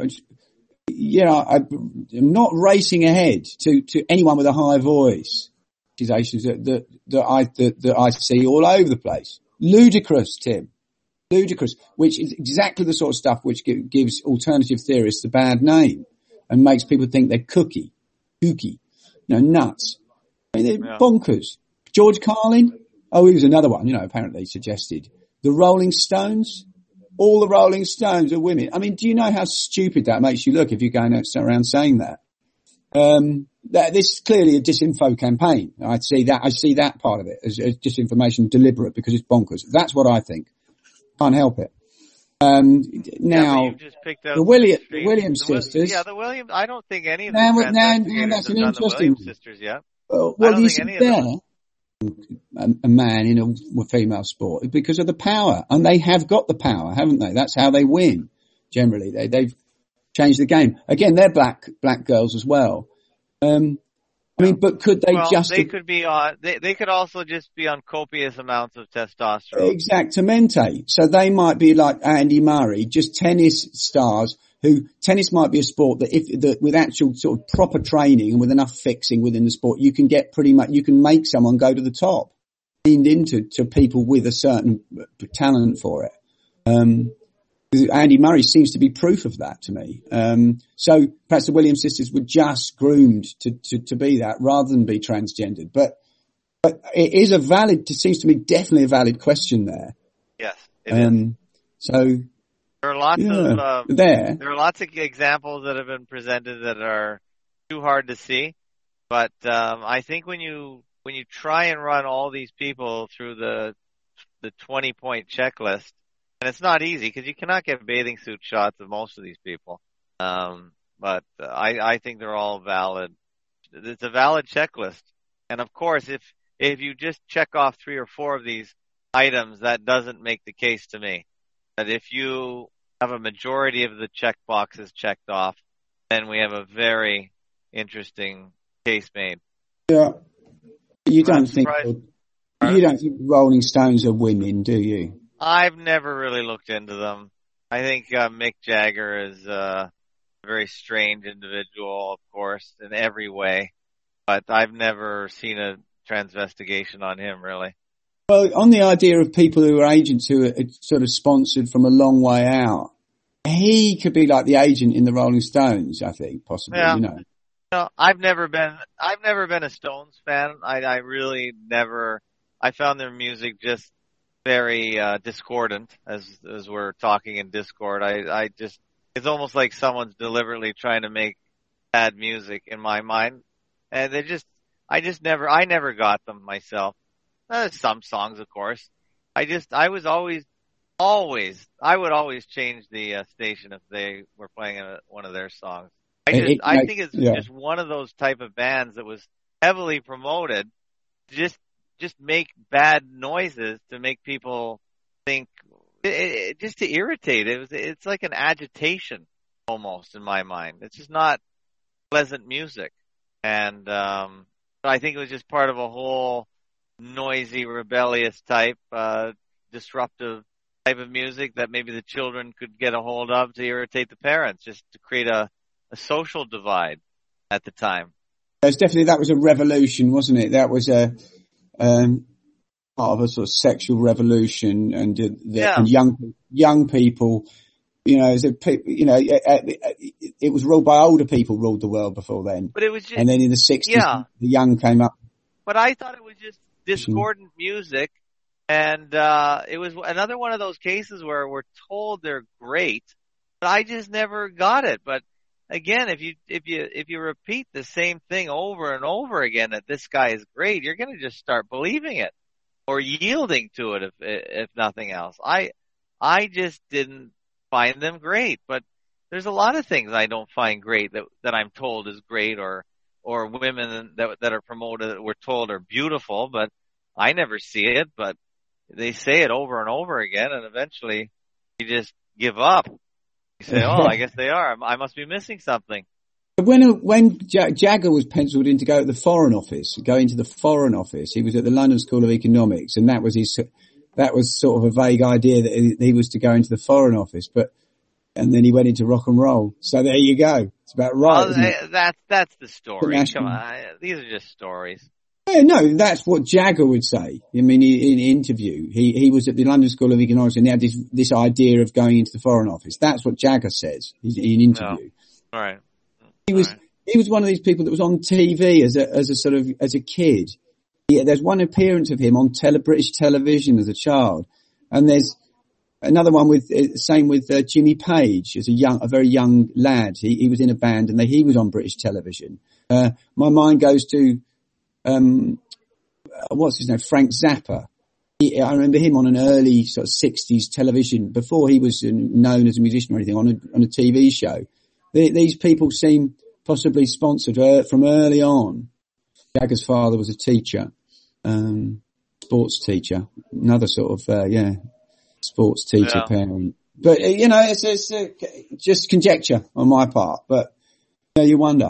I'm not racing ahead to anyone with a high voice. Accusations that I see all over the place. Ludicrous, Tim. Ludicrous, which is exactly the sort of stuff which gives alternative theorists a bad name and makes people think they're kooky, nuts. I mean, they're bonkers. George Carlin, he was another one, apparently suggested. The Rolling Stones, all the Rolling Stones are women. I mean, do you know how stupid that makes you look if you're going around saying that? This is clearly a disinfo campaign. I see that part of it as disinformation deliberate because it's bonkers. That's what I think. Can't help it. Now, the Williams sisters. Yeah, the Williams. I don't think any of them. Now that's an interesting. The Williams sisters yet. Well, you see there, a man in a female sport because of the power, and they have got the power, haven't they? That's how they win. Generally, they've changed the game. Again, they're black girls as well. But could they just? They could be on. They could also just be on copious amounts of testosterone. Exactamente. So they might be like Andy Murray, just tennis stars. Tennis might be a sport that with actual sort of proper training and with enough fixing within the sport, you can get you can make someone go to the top, leaned into people with a certain talent for it. Because Andy Murray seems to be proof of that to me. So perhaps the Williams sisters were just groomed to be that rather than be transgendered. But it is it seems to me definitely a valid question there. Yes, it is. So there are lots there are lots of examples that have been presented that are too hard to see. But I think when you try and run all these people through the 20-point checklist, and it's not easy because you cannot get bathing suit shots of most of these people. But I think they're all valid. It's a valid checklist. And of course, if you just check off 3 or 4 of these items, that doesn't make the case to me. But if you have a majority of the check boxes checked off, then we have a very interesting case made. Yeah. You don't think Rolling Stones are women, do you? I've never really looked into them. I think Mick Jagger is a very strange individual, of course, in every way. But I've never seen a transvestigation on him, really. Well, on the idea of people who are agents who are sort of sponsored from a long way out, he could be like the agent in the Rolling Stones, I think, possibly, yeah. you know. No, I've never been a Stones fan. I really never, I found their music just very, discordant as we're talking in Discord. I just, it's almost like someone's deliberately trying to make bad music in my mind. And I never got them myself. Some songs, of course. I would always change the station if they were playing one of their songs. I think it's just one of those type of bands that was heavily promoted to just make bad noises to make people think, just to irritate. It's like an agitation almost in my mind. It's just not pleasant music. And I think it was just part of a whole noisy, rebellious type, disruptive type of music that maybe the children could get a hold of to irritate the parents, just to create a social divide at the time. That was a revolution, wasn't it? That was a part of a sort of sexual revolution, and and young people, you know, it was ruled by older people ruled the world before then. But it was just, and then in the 60s, the young came up. But I thought it was just discordant music, and it was another one of those cases where we're told they're great, but I just never got it. But again, if you repeat the same thing over and over again that this guy is great, you're going to just start believing it or yielding to it if nothing else. I just didn't find them great, but there's a lot of things I don't find great that I'm told is great, or women that are promoted that we're told are beautiful, but I never see it, but they say it over and over again, and eventually you just give up. You say, oh, I guess they are. I must be missing something. When Jagger was penciled in to go into the Foreign Office, he was at the London School of Economics, and that was sort of a vague idea that he was to go into the Foreign Office, and then he went into rock and roll. So there you go. It's about right. Well, that's the story. Come on. These are just stories. Yeah, no, that's what Jagger would say. I mean, in an interview, he was at the London School of Economics and he had this idea of going into the Foreign Office. That's what Jagger says in an interview. Oh. All right. He was one of these people that was on TV as a kid. There's one appearance of him on British television as a child, and there's another one with Jimmy Page as a very young lad. He was in a band and he was on British television. My mind goes to what's his name? Frank Zappa. I remember him on an early sort of 60s television before he was known as a musician or anything on a TV show. These people seem possibly sponsored from early on. Jagger's father was a teacher, sports teacher, another sort of, sports teacher parent. But, it's just conjecture on my part, but you wonder.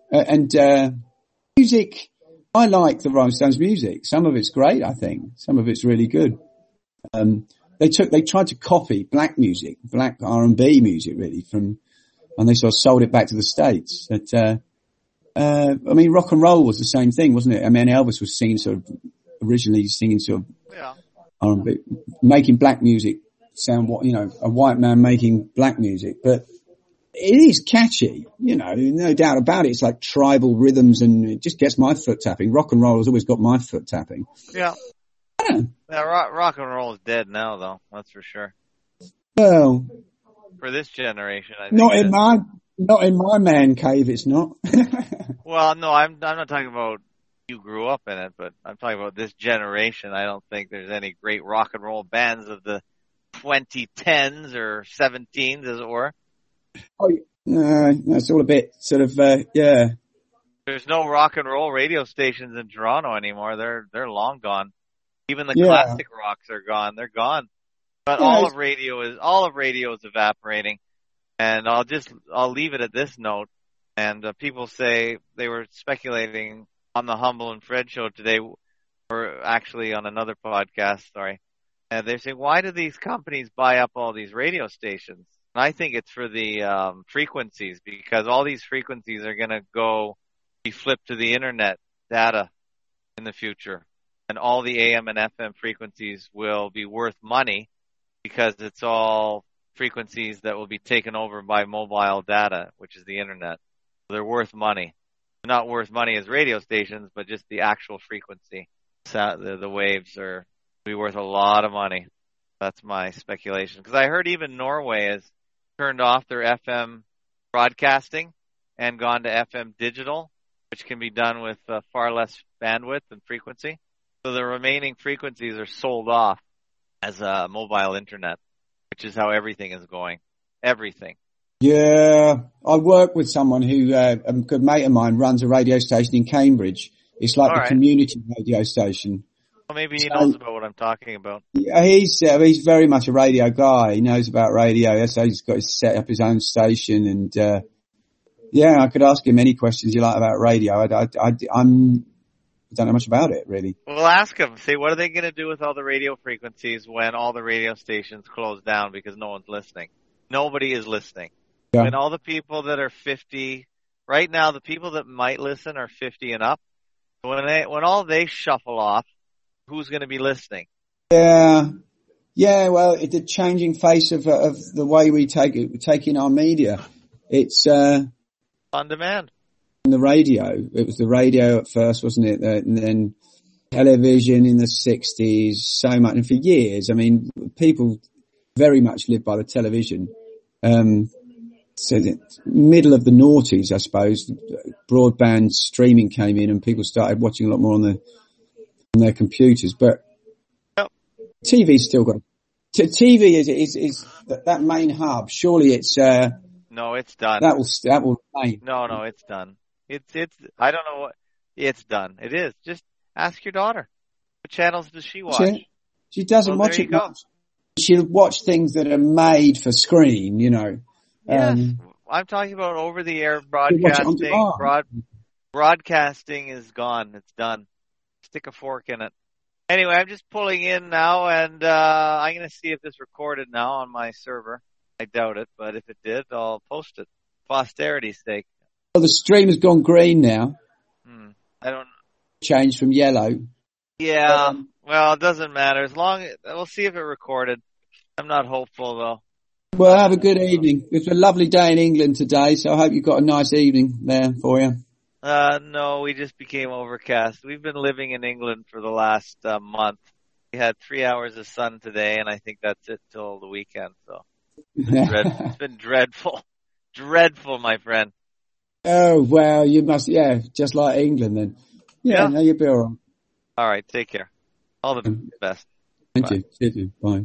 Music, I like the Rolling Stones music. Some of it's great, I think. Some of it's really good. They tried to copy black R&B music really and they sort of sold it back to the States. But, rock and roll was the same thing, wasn't it? I mean, Elvis was originally singing R&B, making black music sound what, a white man making black music, but it is catchy, no doubt about it. It's like tribal rhythms and it just gets my foot tapping. Rock and roll has always got my foot tapping. Yeah. Yeah, rock and roll is dead now, though. That's for sure. Well, for this generation, I think. Not in my man cave. It's not. Well, no, I'm not talking about you grew up in it, but I'm talking about this generation. I don't think there's any great rock and roll bands of the 2010s or 17s, as it were. Oh, no, that's all a bit sort of, yeah. There's no rock and roll radio stations in Toronto anymore. They're long gone. Even the classic rocks are gone. They're gone. But all of radio is evaporating. And I'll leave it at this note. And people say they were speculating on the Humble and Fred show today, or actually on another podcast, sorry. And they're saying, why do these companies buy up all these radio stations? And I think it's for the frequencies, because all these frequencies are going to be flipped to the internet data in the future. And all the AM and FM frequencies will be worth money because it's all frequencies that will be taken over by mobile data, which is the internet. They're worth money. They're not worth money as radio stations, but just the actual frequency. The waves will be worth a lot of money. That's my speculation. Because I heard even Norway has turned off their FM broadcasting and gone to FM digital, which can be done with far less bandwidth and frequency. So the remaining frequencies are sold off as a mobile internet, which is how everything is going. Everything. Yeah. I work with someone who, a good mate of mine runs a radio station in Cambridge. It's like the community radio station. Well, maybe he knows about what I'm talking about. Yeah, he's very much a radio guy. He knows about radio. So he's got set up his own station and, I could ask him any questions you like about radio. I don't know much about it, really. Well, ask them. Say, what are they going to do with all the radio frequencies when all the radio stations close down because no one's listening? Nobody is listening. Yeah. And all the people that are 50, right now, the people that might listen are 50 and up. When all they shuffle off, who's going to be listening? Yeah. Yeah, well, it's the changing face of the way we take in our media. It's on demand. The radio. It was the radio at first, wasn't it? And then television in the 60s, so much. And for years, I mean, people very much lived by the television. So the middle of the noughties, I suppose, broadband streaming came in and people started watching a lot more on their computers. But TV's still got, TV is that main hub. Surely it's, no, it's done. That will remain. No, it's done. It's, I don't know what, it's done. It is. Just ask your daughter. What channels does she watch? She doesn't watch it much. She'll watch things that are made for screen, Yes. I'm talking about over-the-air broadcasting. Broadcasting is gone. It's done. Stick a fork in it. Anyway, I'm just pulling in now, and I'm going to see if this recorded now on my server. I doubt it, but if it did, I'll post it. Posterity's sake. Well, the stream has gone green now. I don't. Changed from yellow. Yeah. Well, it doesn't matter. We'll see if it recorded. I'm not hopeful though. Well, have a good evening. It's a lovely day in England today, so I hope you've got a nice evening there for you. No, we just became overcast. We've been living in England for the last month. We had 3 hours of sun today, and I think that's it till the weekend. So it's been dreadful. Dreadful, my friend. Oh, well, you must, just like England then. Yeah. No, you'll be all right. All right, take care. All the best. Thank you. See you. Bye.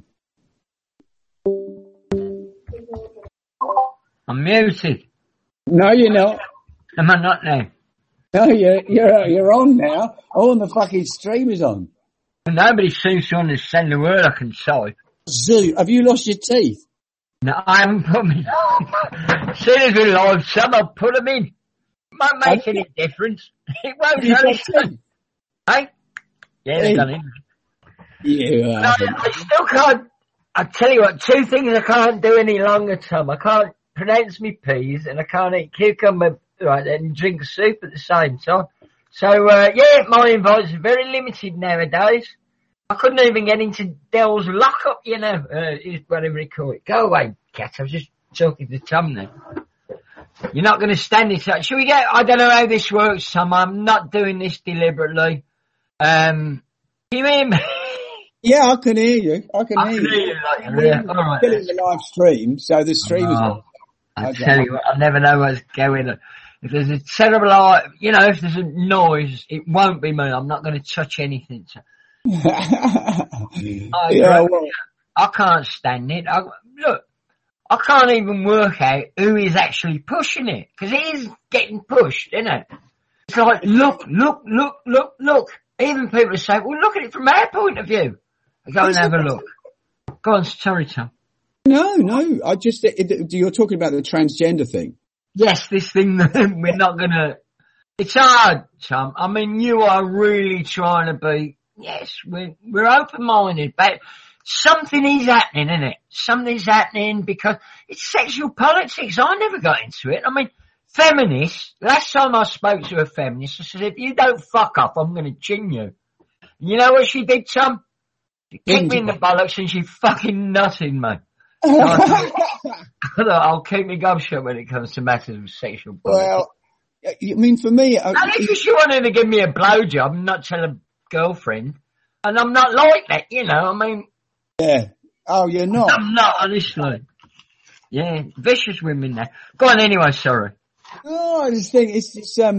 I'm muted. No, you're not. Am I not now? No, you're on now. Oh, and the fucking stream is on. Nobody seems to understand the word I can type. Zoo, have you lost your teeth? No, I haven't put them in. See a good live some, I'll put them in. Won't make any difference. It won't only. Hey? Yeah, they've done it. Yeah. No, I still can't. I tell you what, two things I can't do any longer, Tom. I can't pronounce me peas and I can't eat cucumber and drink soup at the same time. So, my invites are very limited nowadays. I couldn't even get into Dell's lockup, you know, whatever they call it. Go away, cat. I was just talking to Tom then. You're not going to stand it. Shall we get, I don't know how this works, Tom. I'm not doing this deliberately. Can you hear me? Yeah, I can hear you. I can hear you. All right. Still in the live stream, so the stream is on. I tell you what, I never know what's going on. If there's a terrible, you know, if there's a noise, it won't be me. I'm not going to touch anything. So. I can't stand it. Look, I can't even work out who is actually pushing it, because it is getting pushed, isn't it? It's like, look. Even people say, well, look at it from our point of view. Go and have a look. Go on, sorry, Tom. No, you're talking about the transgender thing. Yes, this thing that we're not gonna, it's hard, Tom. I mean, you are really trying to be, yes, we're open-minded, but something is happening, isn't it? Something's happening because it's sexual politics. I never got into it. I mean, feminists, last time I spoke to a feminist, I said, if you don't fuck up, I'm gonna chin you. You know what she did, Tom? She kicked me in the bollocks and she fucking nutted me. I'll keep my gob shut when it comes to matters of sexual politics. Well, I mean, for me... if she wanted to give me a blowjob and not tell a girlfriend, and I'm not like that, you know, I mean... Yeah. Oh, you're not? I'm not, honestly. Yeah, vicious women now. Go on anyway, sorry. No, I just think it's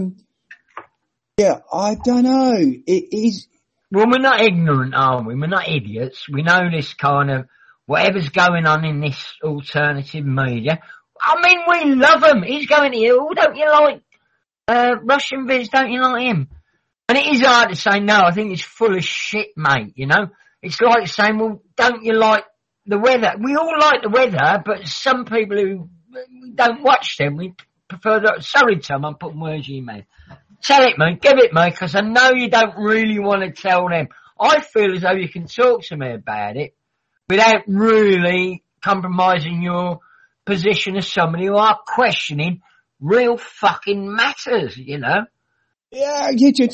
yeah, I don't know. It is... Well, we're not ignorant, are we? We're not idiots. We know this kind of... Whatever's going on in this alternative media. I mean, we love him. He's going to you. Don't you like Russian Vince? Don't you like him? And it is hard to say no. I think it's full of shit, mate, you know? It's like saying, well, don't you like the weather? We all like the weather, but some people who don't watch them, we prefer the... Sorry, Tom, I'm putting words in your mouth. Tell it, mate. Give it, mate, because I know you don't really want to tell them. I feel as though you can talk to me about it without really compromising your position as somebody who are questioning real fucking matters, you know? Yeah,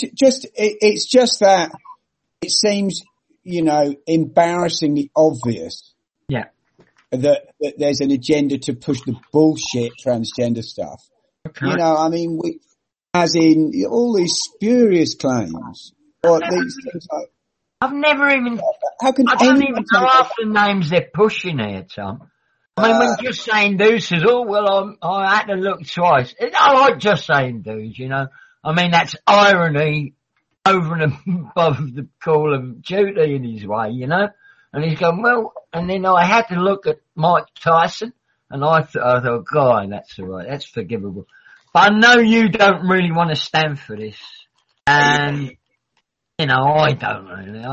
it's just that it seems, you know, embarrassingly obvious. Yeah. That there's an agenda to push the bullshit transgender stuff. Okay. You know, I mean, as in all these spurious claims, or these things like, I've never even... I don't even know half the names they're pushing here, Tom. I mean, when Just Saying Dude says, oh, well, I had to look twice. I like Just Saying Dude, you know. I mean, that's irony over and above the call of duty in his way, you know. And he's going, well, and then I had to look at Mike Tyson, and I thought, God, that's all right. That's forgivable. But I know you don't really want to stand for this. And... You know, I don't really.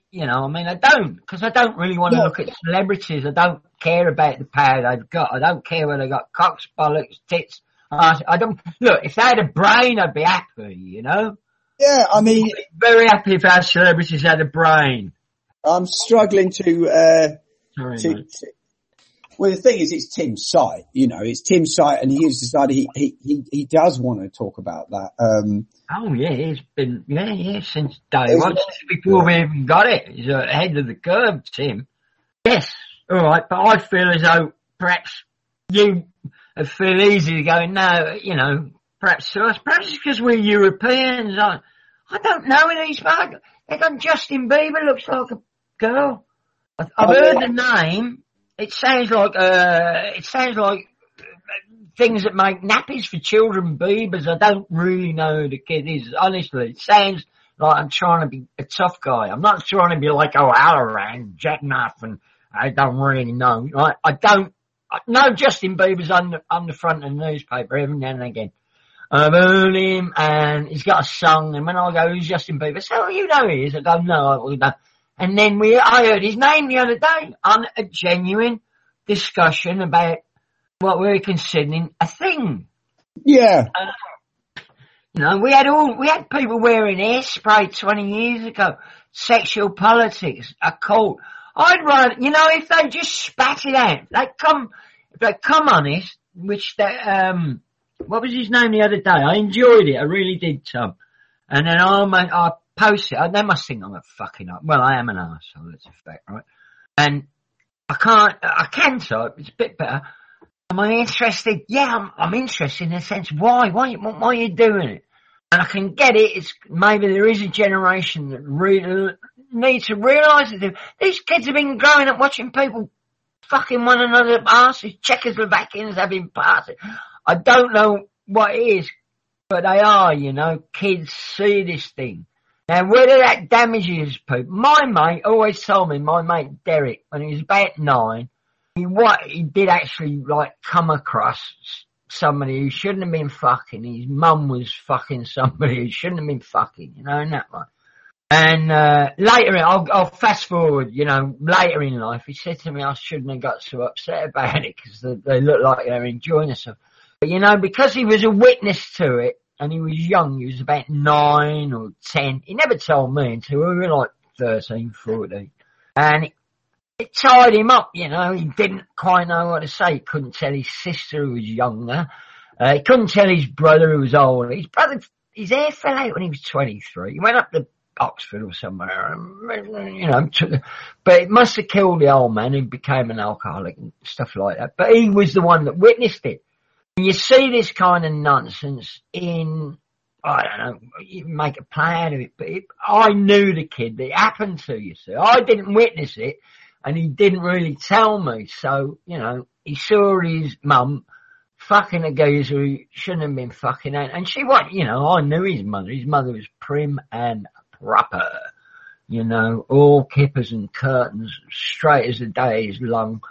I don't, because I don't really want to look at celebrities. I don't care about the power they've got. I don't care whether they got cocks, bollocks, tits. I don't, look, if they had a brain, I'd be happy, you know? Yeah, I mean... I'd be very happy if our celebrities had a brain. I'm struggling to well, the thing is, it's Tim's site, you know, it's Tim's site, and he has decided he does want to talk about that. Oh yeah, he's been, since day one, since before we even got it. He's ahead of the curve, Tim. Yes, alright, but I feel as though perhaps you feel easy to go, no, you know, perhaps to us, perhaps it's because we're Europeans. I don't know who these folk. They got Justin Bieber, looks like a girl. I've heard the name. It sounds like things that make nappies for children, Biebers. I don't really know who the kid is. Honestly, it sounds like I'm trying to be a tough guy. I'm not trying to be like O'Halloran, Jack Nuff, and I don't really know. I know Justin Bieber's on the front of the newspaper every now and again. I've heard him, and he's got a song, and when I go, who's Justin Bieber? So, you know who he is? I go, no, I don't. And then I heard his name the other day on a genuine discussion about what we're considering a thing. Yeah. You know, we had people wearing hairspray 20 years ago. Sexual politics, a cult. I'd rather, you know, if they just spat it out, if they come honest, which they, what was his name the other day? I enjoyed it. I really did, Tom. And then I post it. They must think I'm a fucking, well, I am an arsehole, that's a fact, right? And I can type, it's a bit better. Am I interested? Yeah, I'm interested in a sense. Why are you doing it? And I can get it. It's maybe there is a generation that really needs to realise that these kids have been growing up watching people fucking one another asses, Czechoslovakians having parties. I don't know what it is, but they are, you know, kids see this thing. Now, whether that damages people, my mate always told me, my mate Derek, when he was about 9, he did actually, like, come across somebody who shouldn't have been fucking. His mum was fucking somebody who shouldn't have been fucking, you know, and that one. And, later, I'll fast forward, you know, later in life, he said to me I shouldn't have got so upset about it because they look like they're enjoying themselves. But, you know, because he was a witness to it and he was young, he was about 9 or 10, he never told me until we were like 13, 14. And it tied him up, you know, he didn't quite know what to say. He couldn't tell his sister who was younger. He couldn't tell his brother who was older. His hair fell out when he was 23. He went up to Oxford or somewhere, you know, but it must have killed the old man who became an alcoholic and stuff like that. But he was the one that witnessed it. And you see this kind of nonsense in, I don't know, you can make a play out of it, but I knew the kid that it happened to, you see. I didn't witness it, and he didn't really tell me. So, you know, he saw his mum fucking a geezer who shouldn't have been fucking out. And she was, you know, I knew his mother. His mother was prim and proper, you know, all kippers and curtains, straight as the day is long.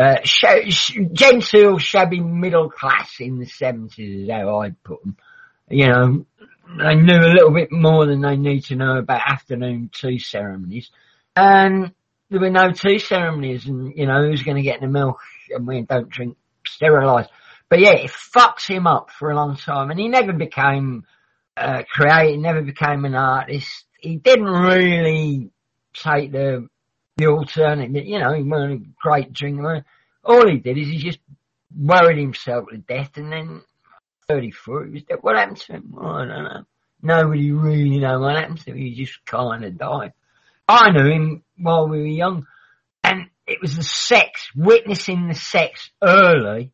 Genteel, shabby middle class in the 70s is how I'd put them. You know, they knew a little bit more than they need to know about afternoon tea ceremonies. And there were no tea ceremonies and, you know, who's going to get the milk and we don't drink sterilised. But yeah, it fucks him up for a long time. And he never became creative, never became an artist. He didn't really take the alternative, you know, he wasn't a great drinker. All he did is he just worried himself to death and then 34, he was dead. What happened to him? I don't know. Nobody really know what happened to him. He just kind of died. I knew him while we were young, and it was the sex, witnessing the sex early.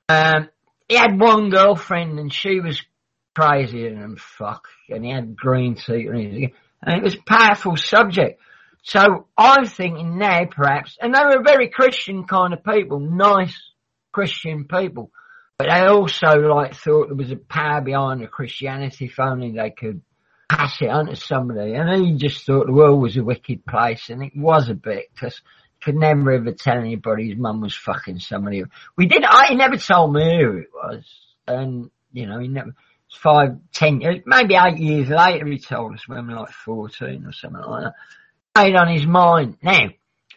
He had one girlfriend and she was crazier than fuck, and he had green teeth and it was a powerful subject. So I'm thinking now perhaps, and they were very Christian kind of people, nice Christian people, but they also like thought there was a power behind the Christianity if only they could pass it on to somebody. And he just thought the world was a wicked place, and it was a bit, because he could never ever tell anybody his mum was fucking somebody. He never told me who it was, and you know, he never. 5, 10 years, maybe 8 years later he told us when we were like 14 or something like that. Made on his mind. Now,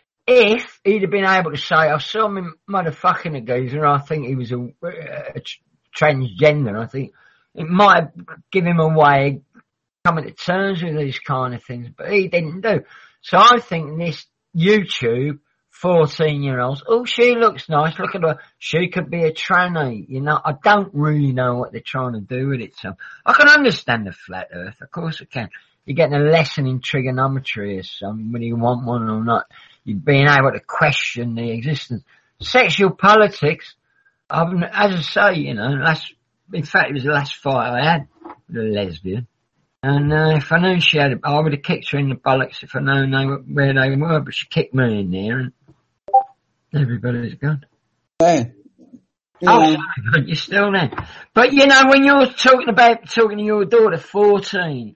if he'd have been able to say, I saw him motherfucking a geezer, I think he was a transgender, I think it might have given him a way of coming to terms with these kind of things, but he didn't do. So I think this YouTube 14-year-olds, oh, she looks nice, look at her, she could be a tranny, you know. I don't really know what they're trying to do with it, so I can understand the flat earth, of course I can. You're getting a lesson in trigonometry or something, whether you want one or not. You're being able to question the existence. Sexual politics, as I say, you know, in fact it was the last fight I had with a lesbian. And if I knew she had, I would have kicked her in the bollocks if I known where they were, but she kicked me in there and everybody's gone. Yeah. Oh, sorry, you're still there. But you know, when you're talking to your daughter, 14,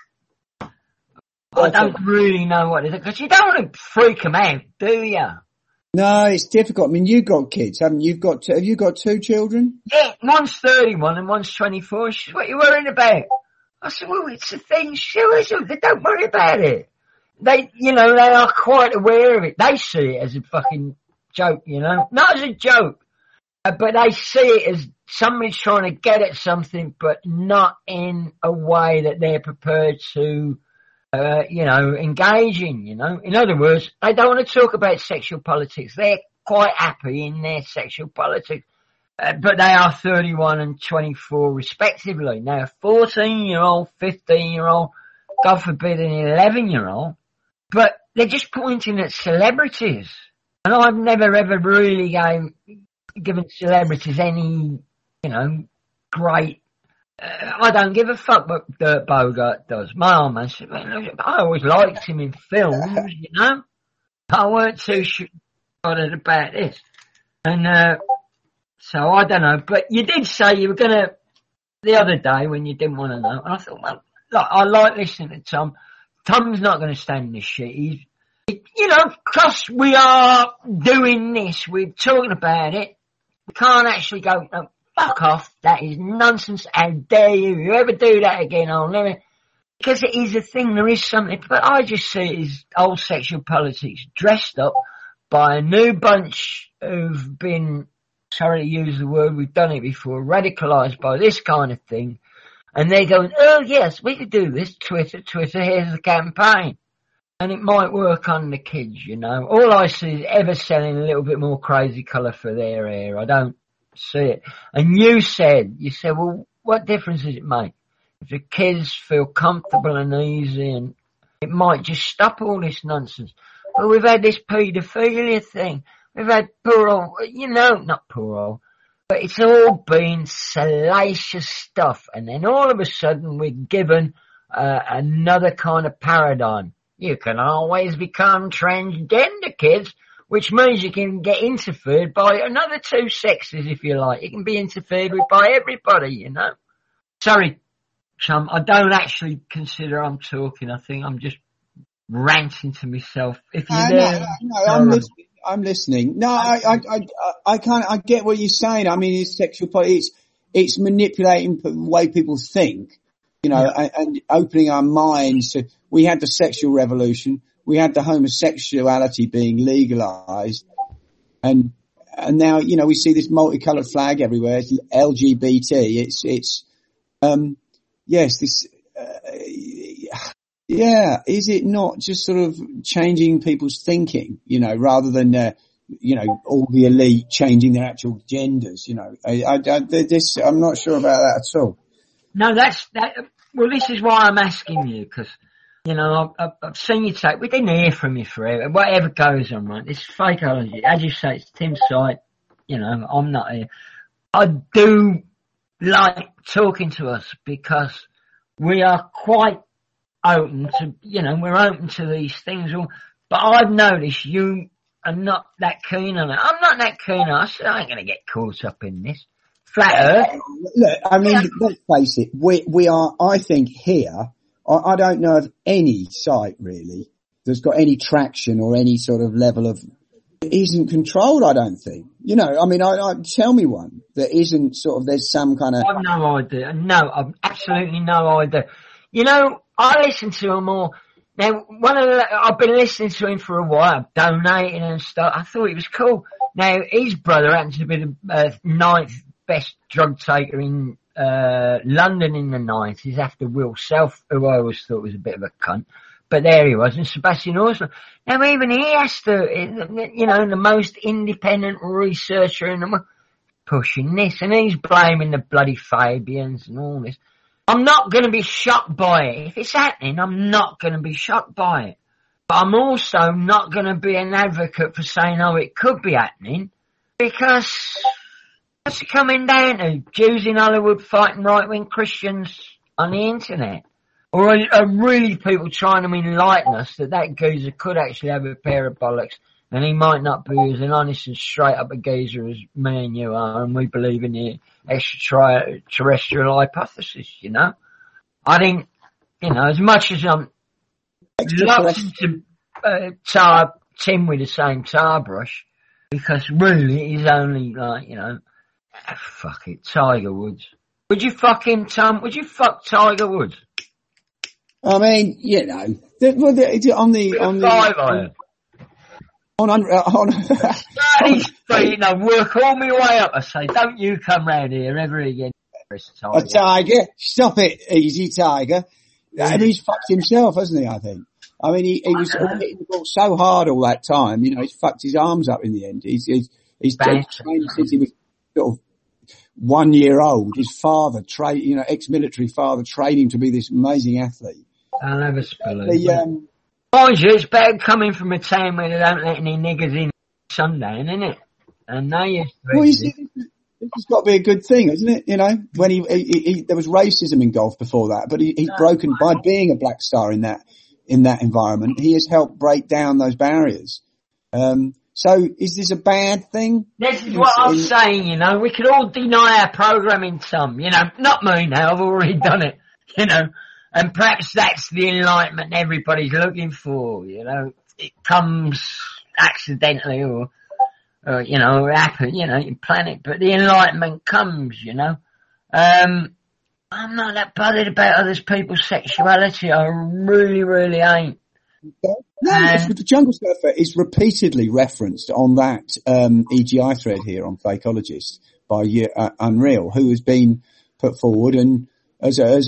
I don't really know what it is, because you don't want to freak them out, do you? No, it's difficult. I mean, you've got kids, haven't you? Have you got 2 children? Yeah, one's 31 and one's 24. She's, what are you worrying about? I said, well, it's a thing. Sure, don't worry about it. They, you know, they are quite aware of it. They see it as a fucking joke, you know, not as a joke, but they see it as somebody's trying to get at something, but not in a way that they're prepared to, you know, engage in, you know. In other words, they don't want to talk about sexual politics. They're quite happy in their sexual politics. But they are 31 and 24 respectively. Now, a 14-year-old, 15-year-old, God forbid, an 11-year-old, but they're just pointing at celebrities. And I've never ever really given celebrities any, great, I don't give a fuck what Dirk Bogarde does. My old man said, I always liked him in films, I weren't too bothered about this. And, so I don't know, but you did say you were gonna, the other day when you didn't want to know, and I thought, well, look, I like listening to Tom. Tom's not going to stand this shit. Cause we are doing this, we're talking about it, we can't actually go, no, fuck off, that is nonsense, how dare you ever do that again, I'll never, because it is a thing, there is something, but I just see it as old sexual politics dressed up by a new bunch who've been, sorry to use the word, we've done it before, radicalised by this kind of thing, and they're going, oh yes, we could do this, Twitter, here's the campaign. And it might work on the kids, All I see is ever selling a little bit more crazy colour for their hair. I don't see it. And you said, well, what difference does it make? If the kids feel comfortable and easy, and it might just stop all this nonsense. But we've had this paedophilia thing. We've had not poor old, but it's all been salacious stuff. And then all of a sudden we're given another kind of paradigm. You can always become transgender, kids, which means you can get interfered by another two sexes, if you like. You can be interfered with by everybody, Sorry, chum, I don't actually consider I'm talking. I think I'm just ranting to myself. If you're there, no, I'm listening. No, I get what you're saying. I mean, it's sexual politics. It's manipulating the way people think, and opening our minds to. We had the sexual revolution. We had the homosexuality being legalized. And now, we see this multicolored flag everywhere. It's LGBT. Is it not just sort of changing people's thinking, rather than, all the elite changing their actual genders, I'm not sure about that at all. No, well, this is why I'm asking you, because, I've seen you take, we didn't hear from you forever, whatever goes on, right? It's fakeology. As you say, it's Tim's site, I'm not here. I do like talking to us because we are quite open to, we're open to these things all, but I've noticed you are not that keen on it. I'm not that keen on it. I ain't going to get caught up in this. Flat Earth. Look, I mean, let's face it, we are, I think here, I don't know of any site really that's got any traction or any sort of level of, it isn't controlled, I don't think. I tell me one that isn't sort of, there's some kind of. I've no idea. No, I've absolutely no idea. I listen to him more. Now, I've been listening to him for a while, donating and stuff. I thought it was cool. Now, his brother happens to be the 9th best drug taker in London in the 90s after Will Self, who I always thought was a bit of a cunt. But there he was, and Sebastian Horsman. Now even he has to, the most independent researcher in the world, pushing this, and he's blaming the bloody Fabians and all this. I'm not going to be shocked by it. If it's happening, I'm not going to be shocked by it. But I'm also not going to be an advocate for saying, oh, it could be happening, because what's it coming down to? Jews in Hollywood fighting right-wing Christians on the internet? Or are really people trying to enlighten us that geezer could actually have a pair of bollocks, and he might not be as an honest and straight up a geezer as me and you are, and we believe in the extraterrestrial hypothesis, I think, as much as I'm reluctant to tar Tim with the same tar brush, because really he's only like, fuck it, Tiger Woods. Would you fuck him, Tom? Would you fuck Tiger Woods? I mean, work all my way up. I say, don't you come round here ever again, Tiger. Tiger, stop it, easy, Tiger. I mean, he's fucked himself, hasn't he? I think. I mean, he was hitting the ball so hard all that time. He's fucked his arms up in the end. He's trained since he was sort of 1 year old. His father ex-military father, trained him to be this amazing athlete. I'll have a spillover. Mind you, it's better coming from a town where they don't let any niggers in sundown, isn't it? And they used to. Well, you see, this has got to be a good thing, isn't it? You know, when he there was racism in golf before that, but he's broken by being a black star in that environment. He has helped break down those barriers. So is this a bad thing? This is what I'm saying, you know. We could all deny our programming some, you know. Not me now, I've already done it, you know. And perhaps that's the enlightenment everybody's looking for, you know. It comes accidentally or you know, happen, you know, you plan it, but the enlightenment comes, you know. I'm not that bothered about other people's sexuality. I really, really ain't. No, the Jungle Surfer is repeatedly referenced on that EGI thread here on Fakeologist by Unreal, who has been put forward and as a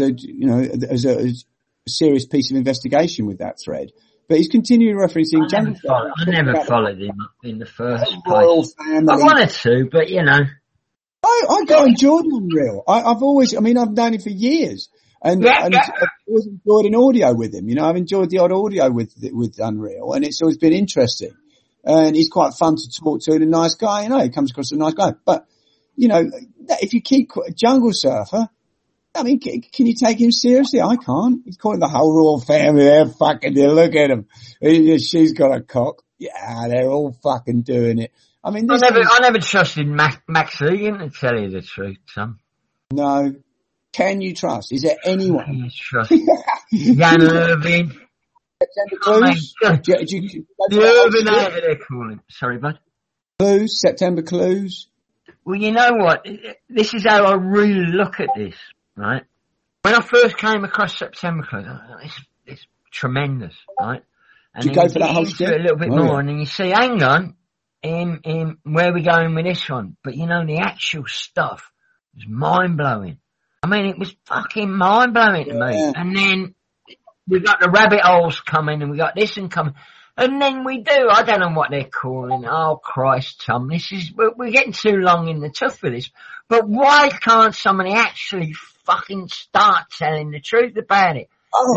serious piece of investigation with that thread. But he's continuing referencing Jungle Surfer. I never followed him in the first place. I wanted to, but you know. I got enjoyed Unreal. I've known him for years. And I've always enjoyed an audio with him. You know, I've enjoyed the odd audio with Unreal, and it's always been interesting. And he's quite fun to talk to and a nice guy, you know, he comes across as a nice guy. But, you know, if you keep Jungle Surfer, I mean, can you take him seriously? I can't. He's calling the whole royal family there, fucking, look at him. She's got a cock. Yeah, they're all fucking doing it. I mean, I never trusted Max Egan, to tell you the truth, Tom. No. Can you trust? Is there anyone? Can you trust? Jan Irvin. September Clues? The Irvinator, they call him. Sorry, bud. Clues? September Clues? Well, you know what? This is how I really look at this, right? When I first came across September Clues, I thought, it's tremendous, right? And did you go for that whole shit? A little bit more, and then you see, hang on, where are we going with this one? But you know, the actual stuff is mind-blowing. I mean, it was fucking mind-blowing to me. And then we got the rabbit holes coming and we got this and coming. And then we do, I don't know what they're calling. Oh, Christ, Tom, we're getting too long in the tooth for this. But why can't somebody actually fucking start telling the truth about it? Oh,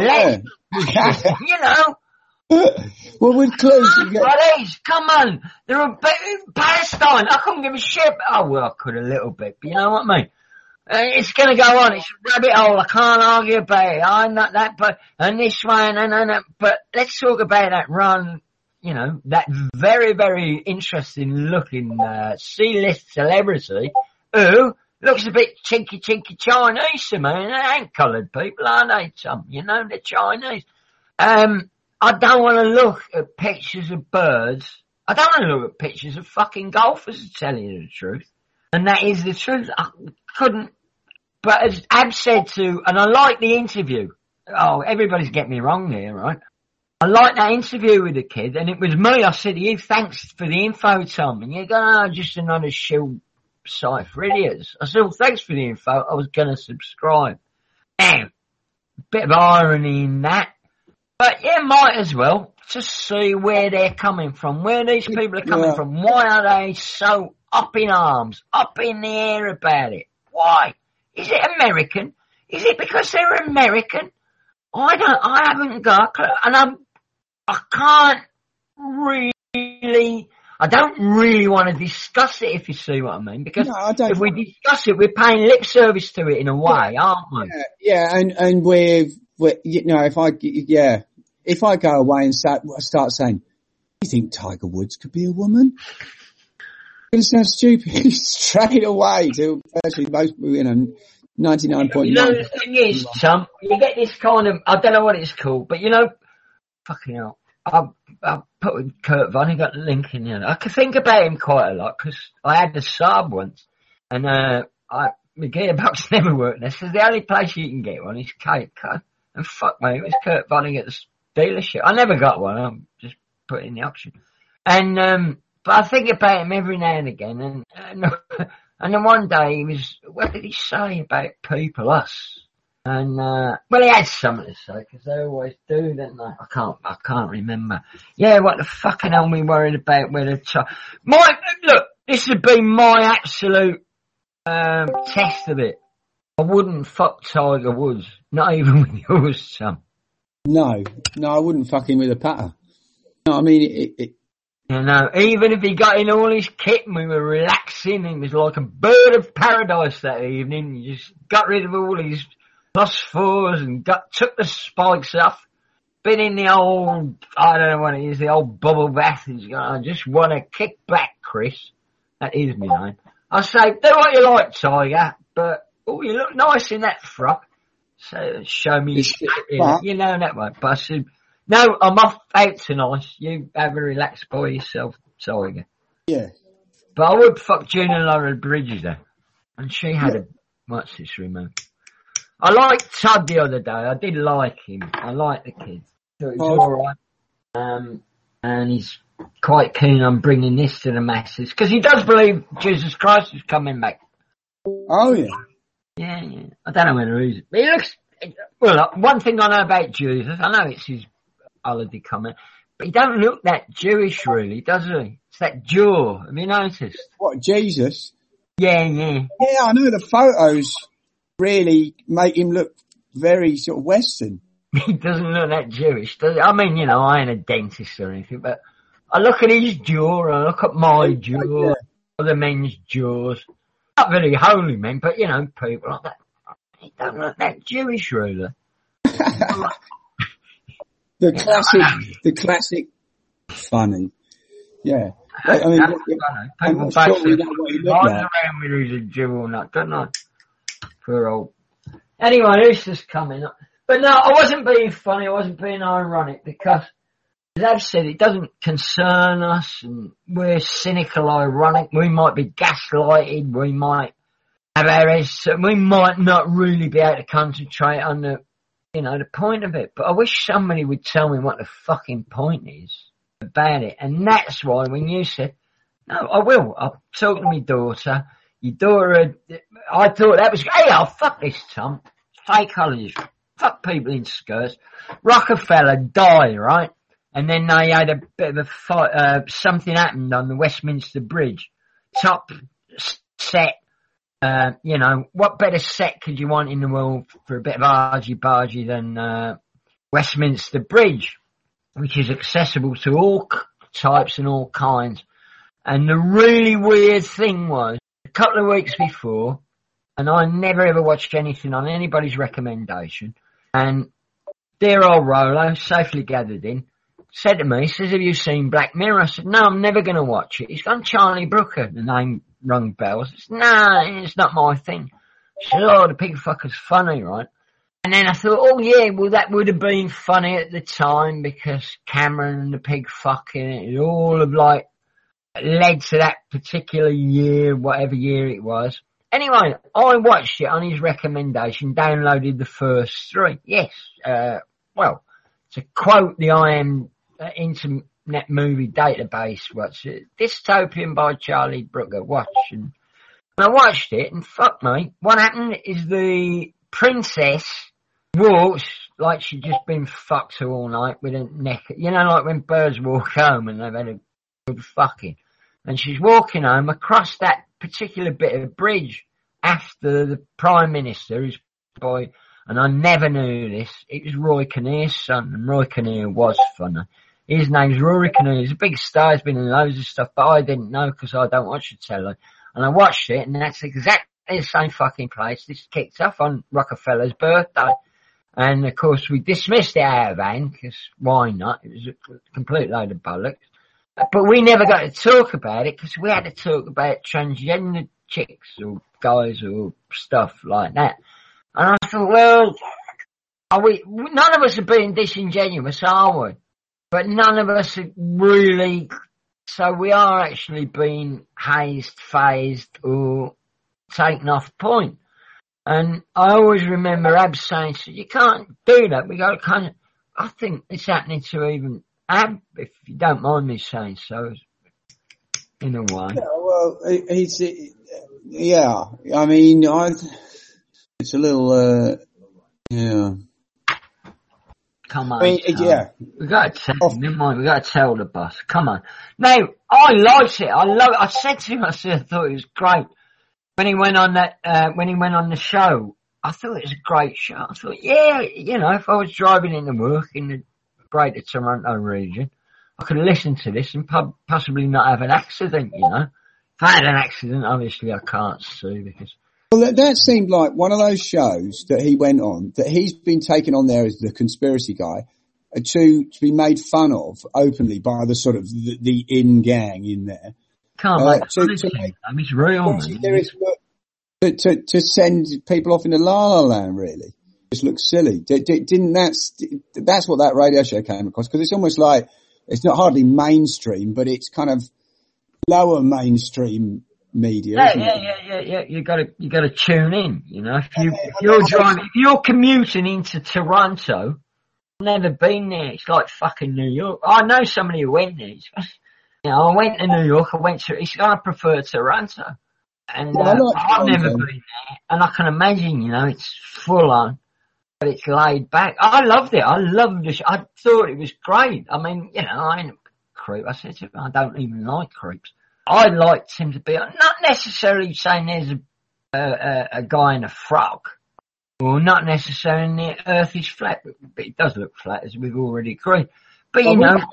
you know? Well, with Clues, Please, come on. They're a bit Palestine. I couldn't give a shit. Oh, well, I could a little bit, but you know what I mean? It's gonna go on. It's a rabbit hole. I can't argue about it. I'm not that, and this one, and but let's talk about that run, you know, that very, very interesting looking, C-list celebrity who looks a bit chinky Chinese to me, and they ain't coloured people, are they, Tom? You know, they're Chinese. I don't want to look at pictures of birds. I don't want to look at pictures of fucking golfers, to tell you the truth. And that is the truth. I couldn't, but as Ab said to, and I like the interview. Oh, everybody's getting me wrong there, right? I like that interview with the kid, and it was me. I said to you, thanks for the info, Tom. And you go, oh, just another shill site for idiots. I said, well, thanks for the info. I was going to subscribe. Now, bit of irony in that. But yeah, might as well just see where they're coming from, where these people are coming from. Why are they so up in arms, up in the air about it? Why? Is it American? Is it because they're American? I haven't got a clue. And I don't really want to discuss it, if you see what I mean, because if we discuss it, we're paying lip service to it in a way, aren't we? Yeah, and we're, you know, if I go away and start saying, you think Tiger Woods could be a woman? It's going to sound stupid straight away to virtually most, you know, 99.9. You know, the thing is, Tom, you get this kind of, I don't know what it's called, but you know, fucking hell, I put with Kurt Vonnegut, got the link in there. I could think about him quite a lot because I had the Saab once, and my gearbox never worked. This is the only place you can get one is Cape Cod, and fuck me, it was Kurt Vonnegut's dealership. I never got one. I just put it in the auction, and but I think about him every now and again, and then one day he was, what did he say about people, us? And, well, he had something to say, because they always do, don't they? I can't remember. Yeah, what the fucking hell we worried about whether look, this would be my absolute, test of it. I wouldn't fuck Tiger Woods, not even with yours, son. No, I wouldn't fuck him with a patter. No, I mean, You know, even if he got in all his kit and we were relaxing, he was like a bird of paradise that evening. He just got rid of all his +4s and took the spikes off. Been in the old, I don't know what it is, the old bubble bath. He's going, I just want to kick back, Chris. That is my name. I say, do what you like, Tiger, but, oh, you look nice in that frock. So, show me your shit, you know, that one. But I said, no, I'm off out tonight. You have a relax by yourself, Tiger. Yeah. But I would fuck Gina Laura Bridges though. And she had a, what's this remote? I liked Todd the other day. I did like him. I like the kid. So it's alright. And he's quite keen on bringing this to the masses. Because he does believe Jesus Christ is coming back. Oh, yeah. Yeah. I don't know whether he's... He looks... Well, one thing I know about Jesus, I know it's his holiday comment, but he don't look that Jewish really, does he? It's that jaw. Have you noticed? What, Jesus? Yeah. Yeah, I know the photos really make him look very sort of Western. He doesn't look that Jewish, does he? I mean, you know, I ain't a dentist or anything, but I look at his jaw, I look at my jaw, other men's jaws. Not very holy men, but, you know, people like that. He don't look that Jewish, really. The classic funny. Yeah. I mean, people basically around whether he's a Jew or not, don't I? Poor old. Anyway, this is coming up. But no, I wasn't being funny, I wasn't being ironic, because, as I've said, it doesn't concern us, and we're cynical, ironic, we might be gaslighted, we might have our heads, we might not really be able to concentrate on the, you know, the point of it. But I wish somebody would tell me what the fucking point is about it. And that's why when you said, no, I will, I'll talk to my daughter, your daughter, I thought that was, hey, I'll fuck this, Tom. Psychology. Fuck people in skirts. Rockefeller died, right? And then they had a bit of a fight, something happened on the Westminster Bridge. Top set, you know, what better set could you want in the world for a bit of argy-bargy than, Westminster Bridge, which is accessible to all types and all kinds. And the really weird thing was, a couple of weeks before, and I never ever watched anything on anybody's recommendation, and dear old Rolo, safely gathered in, said to me, he says, have you seen Black Mirror? I said, no, I'm never going to watch it. He's gone Charlie Brooker. The name rung bells. I said, no, it's not my thing. She said, oh, the pig fucker's funny, right? And then I thought, oh yeah, well that would have been funny at the time because Cameron and the pig fucking, it all have like led to that particular year, whatever year it was. Anyway, I watched it on his recommendation, downloaded the first 3. Yes, well, to quote the IM Internet Movie Database, what's it? Dystopian by Charlie Brooker, watch. And I watched it, and fuck me, what happened is the princess walks like she'd just been fucked all night with a neck, you know, like when birds walk home and they've had a good fucking. And she's walking home across that particular bit of bridge after the Prime Minister, his boy, and I never knew this, it was Roy Kinnear's son, and Roy Kinnear was funny. His name's Rory Kinnear, he's a big star, he's been in loads of stuff, but I didn't know because I don't watch the telly. And I watched it, and that's exactly the same fucking place. This kicked off on Rockefeller's birthday. And of course we dismissed it out of hand, because why not? It was a complete load of bollocks. But we never got to talk about it because we had to talk about transgender chicks or guys or stuff like that. And I thought, well, none of us are being disingenuous, are we? But none of us are really, so we are actually being hazed, phased or taken off point. And I always remember Ab saying, so you can't do that. We got to kind of, I think it's happening to even Ab, if you don't mind me saying so, in a way. Yeah, well, yeah, I mean, it's a little, yeah. Come on. I mean, yeah. We got to tell him, never mind, we got to tell the boss. Come on. No, I liked it. I love it. I said to him, I thought it was great. When he went on that, when he went on the show, I thought it was a great show. I thought, yeah, you know, if I was driving into work in the Greater Toronto region, I could listen to this and possibly not have an accident, you know. If I had an accident, obviously I can't sue because... Well, that seemed like one of those shows that he went on, that he's been taken on there as the conspiracy guy, to be made fun of openly by the sort of the in gang in there. Can't make fun of him. It's real, man. To send people off into La La Land, really. Just looks silly. That's what that radio show came across, because it's almost like, it's not hardly mainstream, but it's kind of lower mainstream media. Yeah. You gotta tune in, you know. If you're commuting into Toronto, I've never been there. It's like fucking New York. I know somebody who went there. You know, I went to New York. I prefer Toronto. And I've never been there, and I can imagine, you know, it's full on, but it's laid back. I loved it. I loved it. I thought it was great. I mean, you know, I ain't a creep. I said to him, I don't even like creeps. I liked him to be, not necessarily saying there's a guy in a frock, or not necessarily the earth is flat, but it does look flat, as we've already agreed. But you know,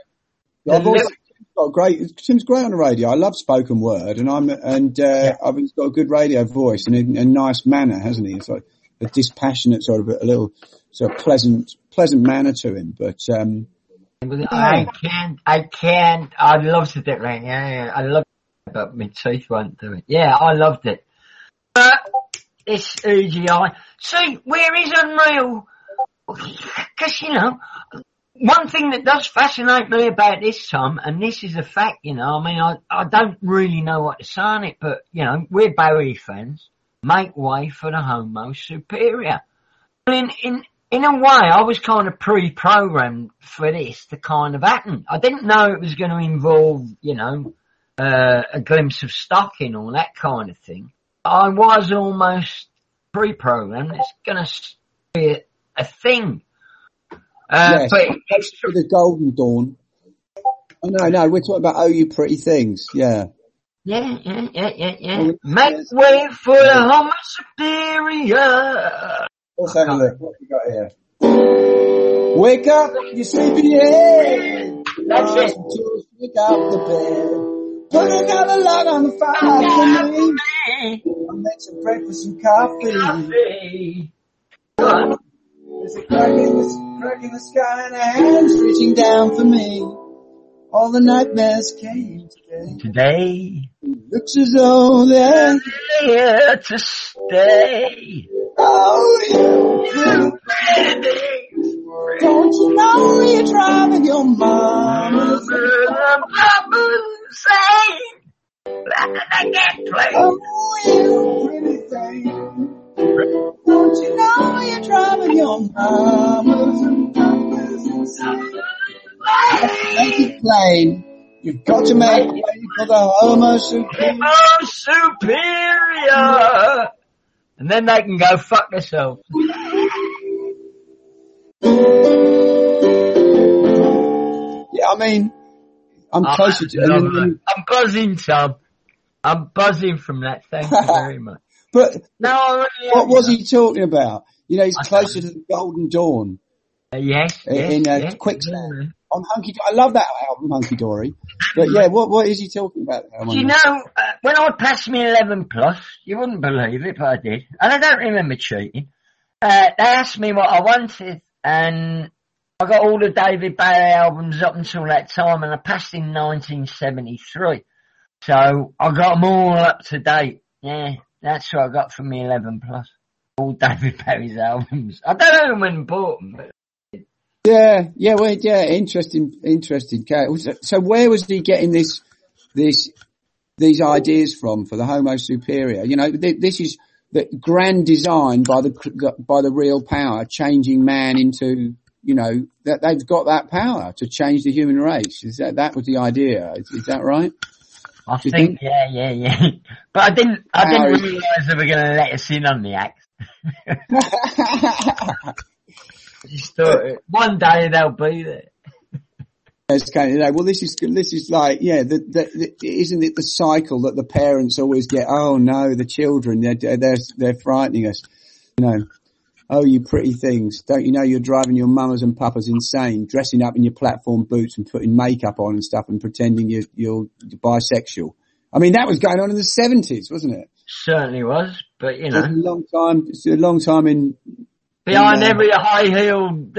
Tim's great on the radio. I love spoken word, and he's got a good radio voice and a nice manner, hasn't he? It's like a dispassionate sort of a little sort of pleasant manner to him. But I can't. I loved it, right? Yeah, I loved it, but my teeth won't do it. Yeah, I loved it. But it's EGI. See, where is Unreal? Because, you know, one thing that does fascinate me about this, Tom, and this is a fact, you know, I mean, I don't really know what to say on it, but, you know, we're Bowie fans. Make way for the Homo Superior. In a way, I was kind of pre-programmed for this to kind of happen. I didn't know it was going to involve, you know, a glimpse of stocking or that kind of thing. I was almost pre-programmed. It's going to be a thing. Yes, but it's the Golden Dawn. Oh, no, we're talking about Oh You Pretty Things, yeah. Yeah. Make way for the Homo Superior. Let's have a look. What we got here? Wake up, you sleepyhead. That's it. Wake out the bed. Put another log on the fire for me. I'll make some breakfast and coffee. There's a crack in the sky and a hand's reaching down for me. All the nightmares came today. Looks as though they're here to stay. Oh, you pretty. Don't you know you're driving your mama's insane? I can't play. Oh, you pretty thing. Don't you know you're driving your mama's and papa's insane? Make it plain. You've got to make way for the Homo Superior. Homo Superior! And then they can go fuck themselves. Yeah, I mean, I'm closer to... I'm buzzing, Tom. I'm buzzing from that. Thank you very much. But no, what was he talking about? You know, he's closer to the Golden Dawn. Yes. Quicksand. On Hunky Dory. I love that album, Hunky Dory. But yeah, what is he talking about? You know, when I passed me 11 plus, you wouldn't believe it, but I did. And I don't remember cheating. They asked me what I wanted, and I got all the David Bowie albums up until that time, and I passed in 1973. So I got them all up to date. Yeah, that's what I got from me 11 plus. All David Bowie's albums. I don't know when I bought them, but... Yeah, interesting. So where was he getting these ideas from for the Homo Superior? You know, this is the grand design by the real power, changing man into, you know, that they've got that power to change the human race. That was the idea? Is that right? I think, yeah. But I didn't realise they were going to let us in on the act. Just thought one day they'll be there. Well, this is like, yeah, isn't it the cycle that the parents always get? Oh no, the children, they're frightening us, you know. Oh, you pretty things. Don't you know you're driving your mamas and papas insane, dressing up in your platform boots and putting makeup on and stuff and pretending you're bisexual. I mean, that was going on in the 70s, wasn't it? Certainly was, but you know. It's a long time in... Behind every high-heeled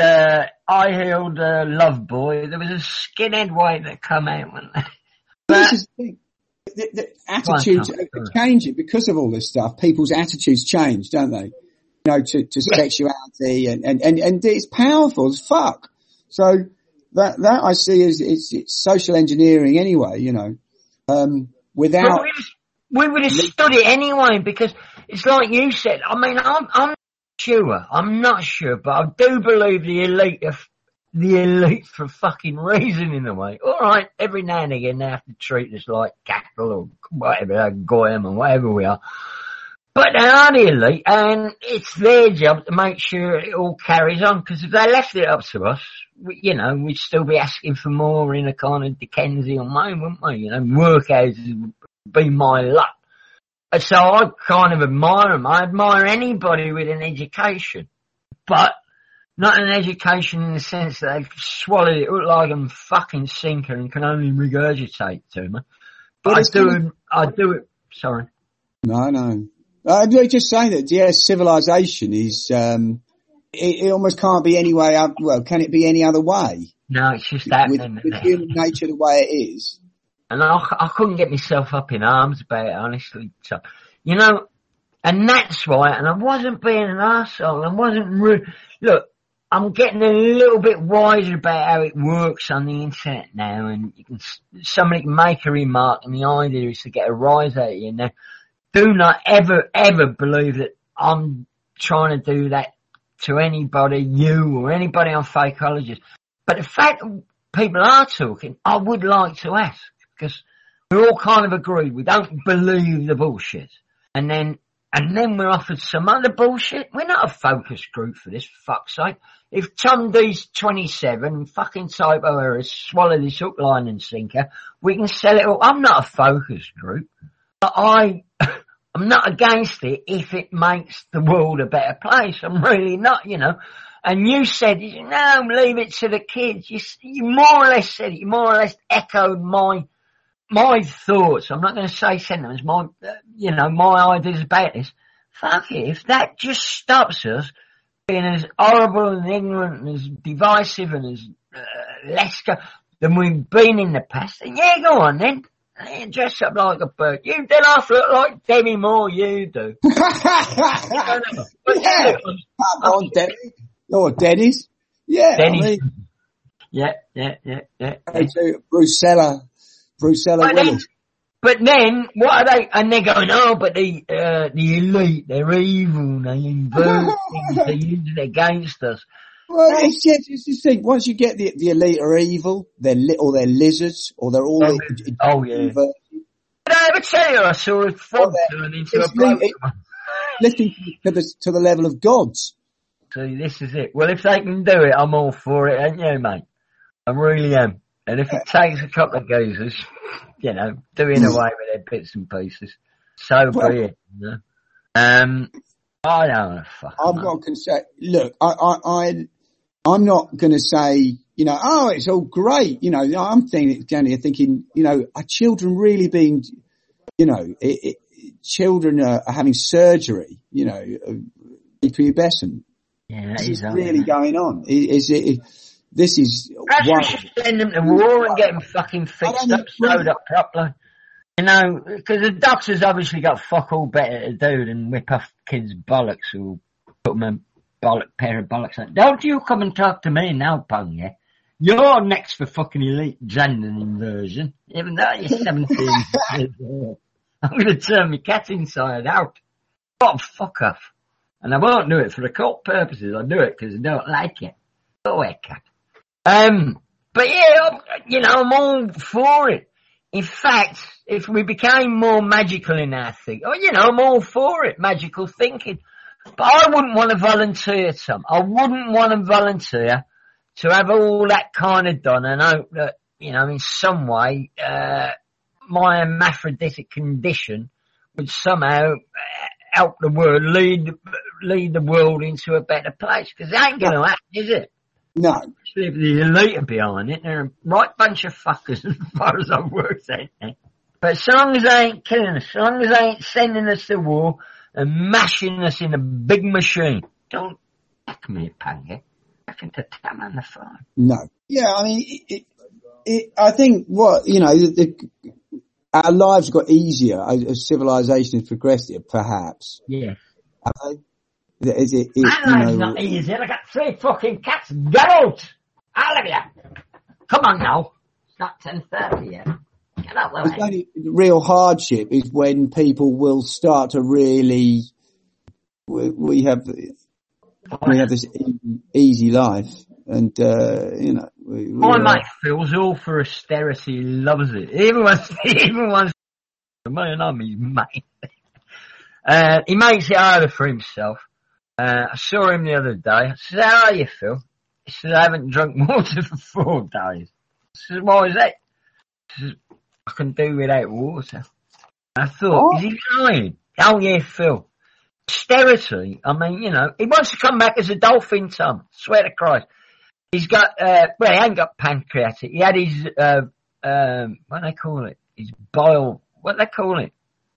love boy, there was a skinhead weight that come out, wasn't there? This is the thing. The attitudes are changing because of all this stuff. People's attitudes change, don't they? You know, to sexuality and it's powerful as fuck. So that I see as it's social engineering anyway, you know. Without we would have stood it anyway, because it's like you said. I mean, I'm not sure, but I do believe the elite for fucking reason in a way. All right, every now and again they have to treat us like cattle or whatever, goyim or whatever we are. But they are the elite, and it's their job to make sure it all carries on, because if they left it up to us, we'd still be asking for more in a kind of Dickensian way, wouldn't we? You know, workhouses would be my luck. So I kind of admire them. I admire anybody with an education, but not an education in the sense that they've swallowed it like a fucking sinker and can only regurgitate to me. But I do it, sorry. No. I'm just saying that, yeah, civilization is, it almost can't be any way up. Well, can it be any other way? No, it's just happening. With human nature the way it is. And I couldn't get myself up in arms about it, honestly. So, you know, and that's why, and I wasn't being an arsehole, I wasn't rude. Look, I'm getting a little bit wiser about how it works on the internet now, and somebody can make a remark, and the idea is to get a rise out of you. Now, do not ever believe that I'm trying to do that to anybody, you or anybody on Fakeologist. But the fact that people are talking, I would like to ask, because we're all kind of agreed we don't believe the bullshit. And then we're offered some other bullshit. We're not a focus group for this, for fuck's sake. If Tom D's 27, fucking typo errors, swallow this hook, line and sinker, we can sell it all. I'm not a focus group. But I'm not against it if it makes the world a better place. I'm really not, you know. And you said, no, leave it to the kids. You more or less said it. You more or less echoed my thoughts. I'm not going to say sentiments. My ideas about this. Fuck it. If that just stops us being as horrible and ignorant and as divisive and as less than we've been in the past, then yeah, go on then. Dress up like a bird. You don't have to look like Demi Moore, you do. Yeah. Come on, Demi. Or Dennis. Yeah. Dennis. I mean, yeah. Brucella Willis. But then, what are they? And they're going, oh, but the elite, they're evil, they invert things, they use it against us. Well, it's the thing. Once you get the elite are evil, they're lizards, or they're all. Oh yeah. Did I ever tell you I saw a frog turn into a bloke? Lifting to the level of gods. See, this is it. Well, if they can do it, I'm all for it, ain't you, mate? I really am. And if it takes a couple of geezers, you know, doing away with their bits and pieces, so be it. You know? I don't know. I've got to say, look, I'm not going to say, you know, oh, it's all great. You know, I'm thinking, you know, are children really being, you know, children are having surgery, you know, prepubescent. Yeah, this is really going on. This is perhaps we should send them to war and get them fucking fixed up, sewed up properly. You know, because the doctors obviously got fuck all better to do than whip off kids' bollocks or put them a pair of bollocks on. Don't you come and talk to me now, pung, yeah? You're next for fucking elite gender inversion. Even though you're 17 years old. I'm going to turn my cat inside out. What fuck off. And I won't do it for occult purposes. I'll do it because I don't like it. Go away, cat. But yeah, you know, I'm all for it. In fact, if we became more magical in our thinking, you know, I'm all for it, magical thinking. But I wouldn't want to volunteer, Tom. I wouldn't want to volunteer to have all that kind of done and hope that, you know, in some way, my hermaphroditic condition would somehow help the world lead lead the world into a better place, because it ain't going to happen, is it? No. Especially if the elite are behind it. They're a right bunch of fuckers as far as I've worked out there. But so long as they ain't killing us, so long as they ain't sending us to war and mashing us in a big machine, don't back me a pancake. Back into tam on the phone. No. Yeah, I mean, I think our lives got easier as civilization has progressed, perhaps. Yeah. Is it, My life's not easy. I got 3 fucking cats. Get out! All of you! Come on now. It's not 10:30 yet. Get out the way. The only real hardship is when people will start to really. We have this easy life, and my mate Phil's all for austerity. He loves it. Everyone's man, I'm his mate. He makes it harder for himself. I saw him the other day. I said, "How are you, Phil?" He said, "I haven't drunk water for 4 days." I said, "Why is that?" He said, "I can do without water." I thought, is he lying? Oh yeah, Phil. Austerity. I mean, he wants to come back as a dolphin, Tom. Swear to Christ. He's got, he ain't got pancreatic. He had his, what do they call it? His bile, what do they call it?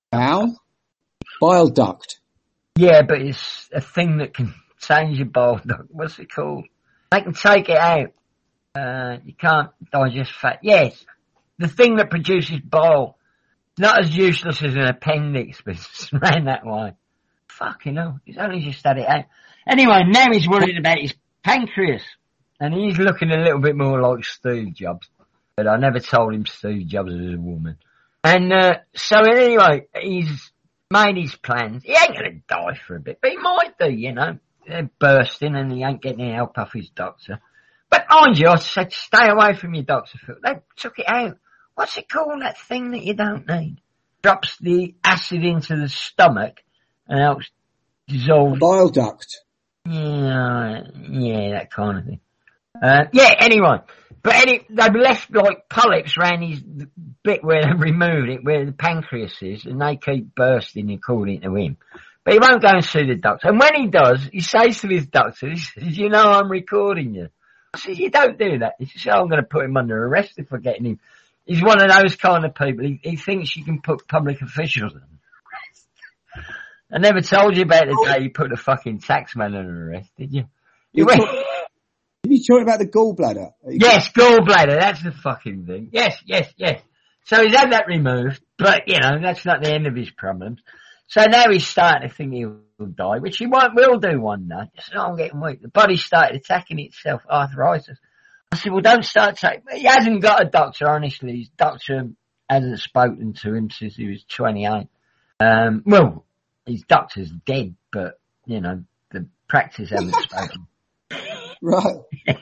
Bile duct. Yeah, but it's a thing that can change your bile duct. What's it called? They can take it out. You can't digest fat. Yes. The thing that produces bile. Not as useless as an appendix, but it's around that way. Fucking hell. He's only just had it out. Anyway, now he's worried about his pancreas. And he's looking a little bit more like Steve Jobs. But I never told him Steve Jobs was a woman. And, so anyway, he's made his plans. He ain't gonna die for a bit, but he might do, They're bursting and he ain't getting any help off his doctor. But mind you, I said, stay away from your doctor, Phil. They took it out. What's it called, that thing that you don't need? Drops the acid into the stomach and helps dissolve. Bile duct. Yeah, that kind of thing. Anyway. But they've left like polyps around his bit where they removed it, where the pancreas is, and they keep bursting according to him. But he won't go and see the doctor. And when he does, he says to his doctor, he says, I'm recording you. I said, you don't do that. He says, I'm going to put him under arrest if we're getting him. He's one of those kind of people. He thinks you can put public officials under arrest. I never told you about the day you put a fucking taxman under arrest, did you? You're talking about the gallbladder? Yes, gallbladder. That's the fucking thing. Yes. So he's had that removed, but, that's not the end of his problems. So now he's starting to think he'll die, which he will do one day. He said, I'm getting weak. The body started attacking itself, arthritis. I said, well, don't start taking... He hasn't got a doctor, honestly. His doctor hasn't spoken to him since he was 28. Well, his doctor's dead, but, the practice hasn't spoken. Right.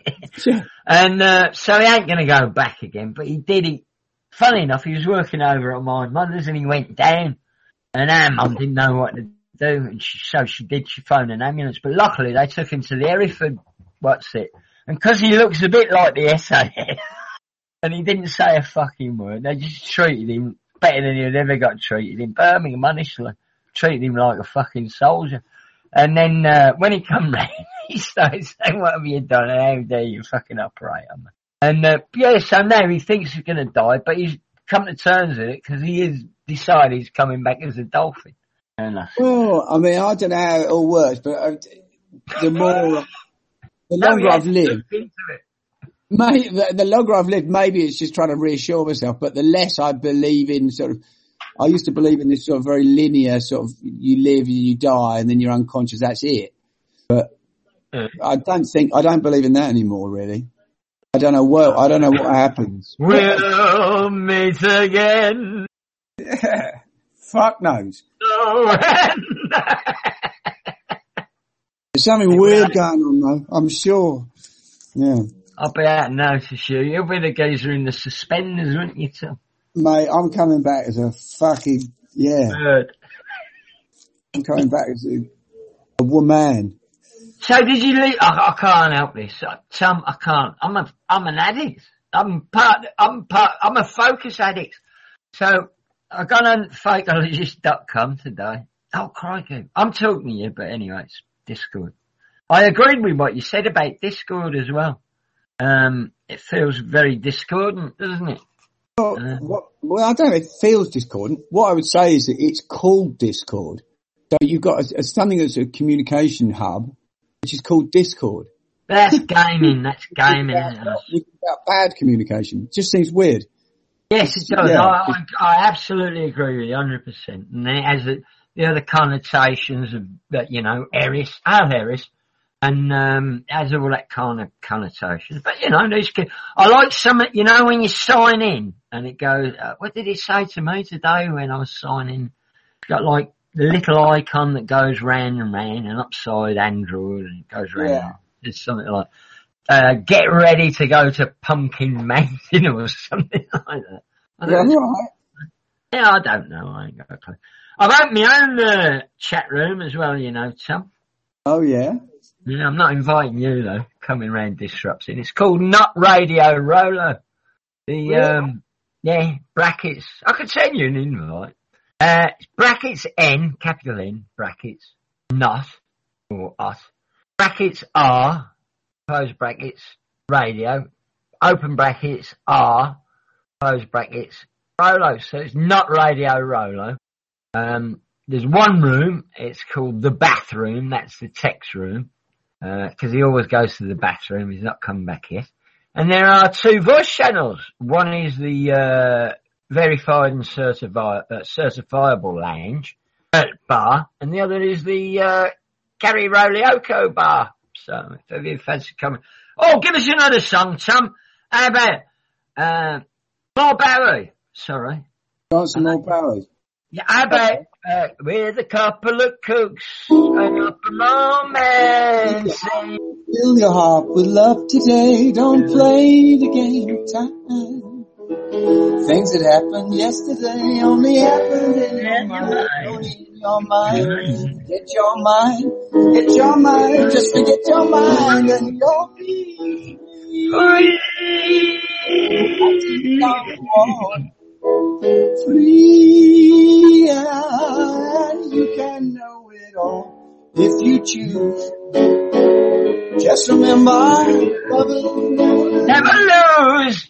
And so he ain't going to go back again, but he did. Funny enough, he was working over at my mother's and he went down. And our mum didn't know what to do, and she phoned an ambulance. But luckily, they took him to the Hereford, and because he looks a bit like the SAS, and he didn't say a fucking word, they just treated him better than he'd ever got treated in Birmingham, honestly. Treated him like a fucking soldier. And then, when he come round, he started saying, what have you done, and how dare you fucking operate on me? And, so now he thinks he's gonna die, but he's come to terms with it, because he is decided he's coming back as a dolphin. Oh, I mean, I don't know how it all works, but the longer I've lived, the longer I've lived, maybe it's just trying to reassure myself, but the less I believe in I used to believe in this sort of very linear sort of, you live and you die and then you're unconscious, that's it. But I don't believe in that anymore, really. I don't know what happens. We'll meet again. Yeah. Fuck knows. There's something weird going on though, I'm sure. Yeah. I'll be out and notice you. You'll be the geezer in the suspenders, won't you, Tom? Mate, I'm coming back as a fucking, bird. I'm coming back as a woman. So did you leave? I can't help this. Tom, I can't. I'm an addict. I'm a focus addict. So I got on fakeologist.com today. Oh, crikey. I'm talking to you, but anyway, it's Discord. I agreed with what you said about Discord as well. It feels very discordant, doesn't it? Well, I don't know if it feels discordant. What I would say is that it's called Discord. So you've got something that's a communication hub, which is called Discord. That's gaming. That's gaming. It's about bad communication. It just seems weird. Yes, it does. Yeah. I absolutely agree with you, 100%. And it has the other connotations of that, Eris, and has all that kind of connotations. But I like some. When you sign in and it goes. What did it say to me today when I was signing? It's got like the little icon that goes round and round, and upside Android, and it goes round. Yeah. It's something like, get ready to go to Pumpkin Mountain or something like that. I don't know. I ain't got a clue. I've opened my own chat room as well, Tom. Oh, yeah? Yeah, I'm not inviting you, though, coming round disrupting. It's called Not Radio Rolo. Brackets. I could send you an invite. Brackets N, capital N, brackets, not, or us. Brackets R, close brackets, radio, open brackets R, close brackets, Rolo. So it's Not Radio Rolo. There's one room, it's called the bathroom, that's the text room, cause he always goes to the bathroom, he's not come back yet. And there are two voice channels. One is the, verified and certifiable lounge, bar, and the other is the, Gary Rolioco bar. So, if you fancy coming. Oh, give us another song, Tom. How about, More Barry. Sorry. Got some more Barry. Yeah, how about, with a couple of cooks and up a romance. Fill your heart with love today. Don't play the game of time. Things that happened yesterday only happened in your mind. Only in your mind. Get your mind. Just forget your mind and you'll be free. And you can know it all if you choose. Just remember, never lose.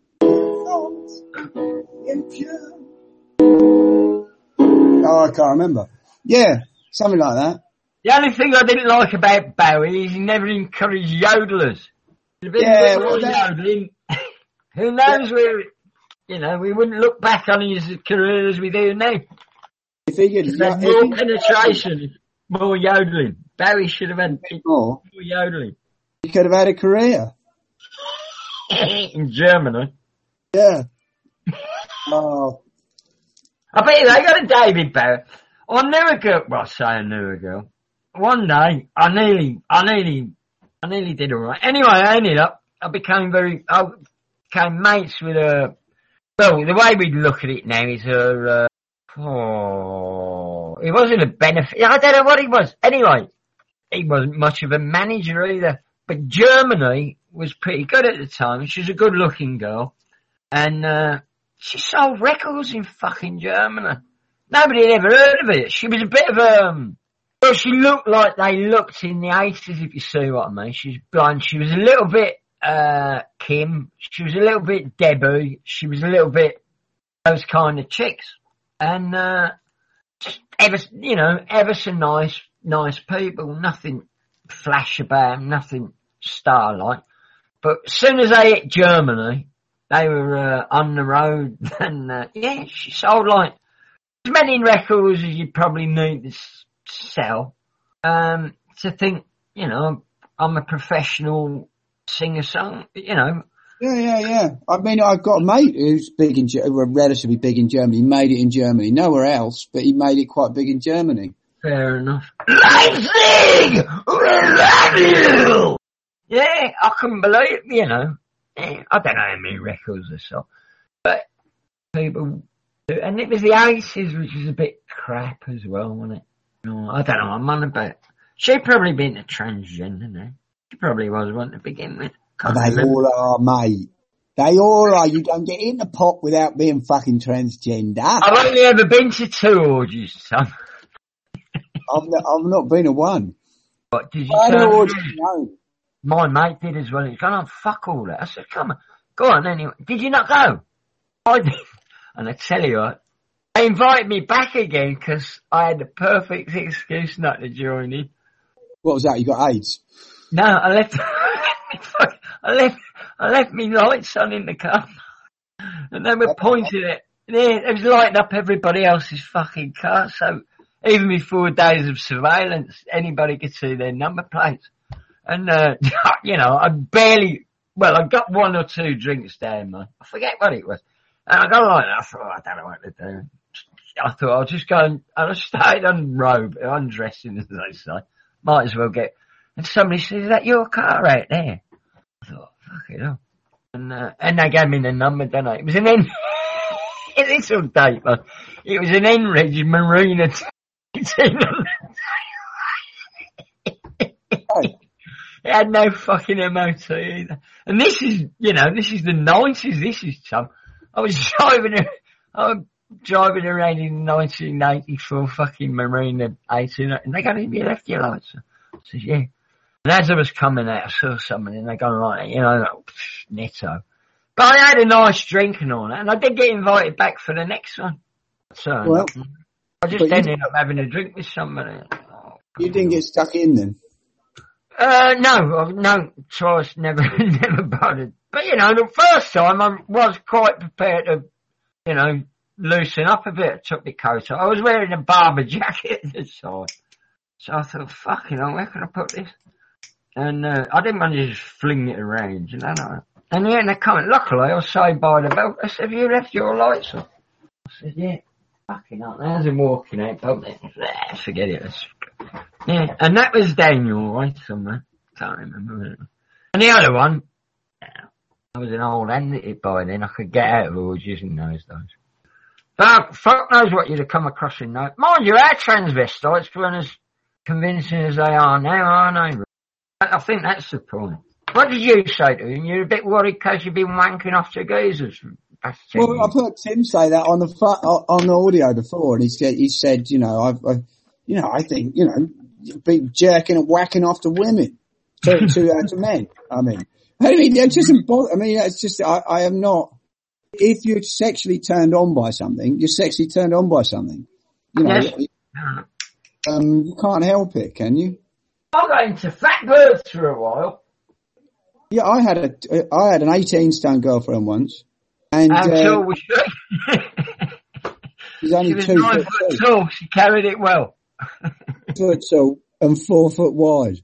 Oh, I can't remember. Yeah, something like that. The only thing I didn't like about Bowie is he never encouraged yodelers. Yodeling. Who knows where, we wouldn't look back on his career as we do now. If he could, more penetration, more yodeling. Bowie should have had more yodeling. He could have had a career. In Germany. Yeah. Oh. I bet you they got a David Bowie. I knew a girl. Well, I say I knew a girl. One day, I nearly did alright. Anyway, I became mates with her. Well, the way we look at it now is her, it wasn't a benefit. I don't know what he was. Anyway, he wasn't much of a manager either. But Germany was pretty good at the time. She was a good looking girl. And, she sold records in fucking Germany. Nobody had ever heard of it. She was a bit of she looked like they looked in the 80s, if you see what I mean. She was blonde. She was a little bit, Kim. She was a little bit Debbie. She was a little bit those kind of chicks. And, ever so nice people. Nothing flash about them, nothing star-like. But as soon as they hit Germany, they were on the road, and she sold like as many records as you probably need to sell. To think, I'm a professional singer-song, Yeah. I mean, I've got a mate who's relatively big in Germany. He made it in Germany, nowhere else, but he made it quite big in Germany. Fair enough. Leipzig! We love you! Yeah, I couldn't believe it, I don't know how many records or so, but people do. And it was the 80s, which was a bit crap as well, wasn't it? No, I don't know, I'm on about. She'd probably been a transgender now. She probably was one to begin with. They all are, mate. They all are. You don't get in the pot without being fucking transgender. I've only ever been to 2 orgies, son. I've not been to one. But did you I turn know what around? you know. My mate did as well. He's going, oh, fuck all that. I said, come on, go on anyway. Did you not go? I did. And I tell you what, they invited me back again because I had the perfect excuse not to join in. What was that? You got AIDS? No, I left me lights on in the car. And they were pointing at, it was lighting up everybody else's fucking car. So even before days of surveillance, anybody could see their number plates. And, you know, I got one or two drinks down, man. I forget what it was. And I got like that. I thought, I don't know what to do. I thought I'll just go and I started undressing, as they say. Might as well get, and somebody said, is that your car out there? I thought, fuck it up. And they gave me the number, didn't they? It was an it's all date, man. It was an Enridge Marina. It had no fucking MOT either. And this is the 90s, this is tough. I was driving around in 1984 fucking Marina 18, and they go, have you left your lights? I said, yeah. And as I was coming out, I saw someone, and they go, right, netto. But I had a nice drink and all that, and I did get invited back for the next one. So I just ended up having a drink with somebody. You didn't get stuck in then? No, twice, never bothered. But, the first time I was quite prepared to, loosen up a bit. I took my coat off. I was wearing a Barber jacket at the time. So I thought, where can I put this? And, I didn't want to just fling it around, And they come, luckily I was saved by the belt. I said, have you left your lights on? I said, yeah. Fucking hell. As I'm walking out, forget it. Yeah, and that was Daniel, right, somewhere. Can't remember. And the other one, I was an old hand by then. I could get out of orgies in those days. But fuck knows what you'd have come across in those. Mind you, our transvestites weren't as convincing as they are now, aren't they? I think that's the point. What did you say to him? You're a bit worried because you've been wanking off to geezers. Well, I've heard Tim say that on the audio before, and he said, I think, be jerking and whacking off to women, to men. I mean, it doesn't bother. I mean, it's just, I am not. If you're sexually turned on by something, you're sexually turned on by something. Yes. You can't help it, can you? I got into fat birds for a while. Yeah, I had an 18-stone girlfriend once. And tall was she? She's only she was 9 foot tall. She carried it well. 2 foot tall and 4 foot wide.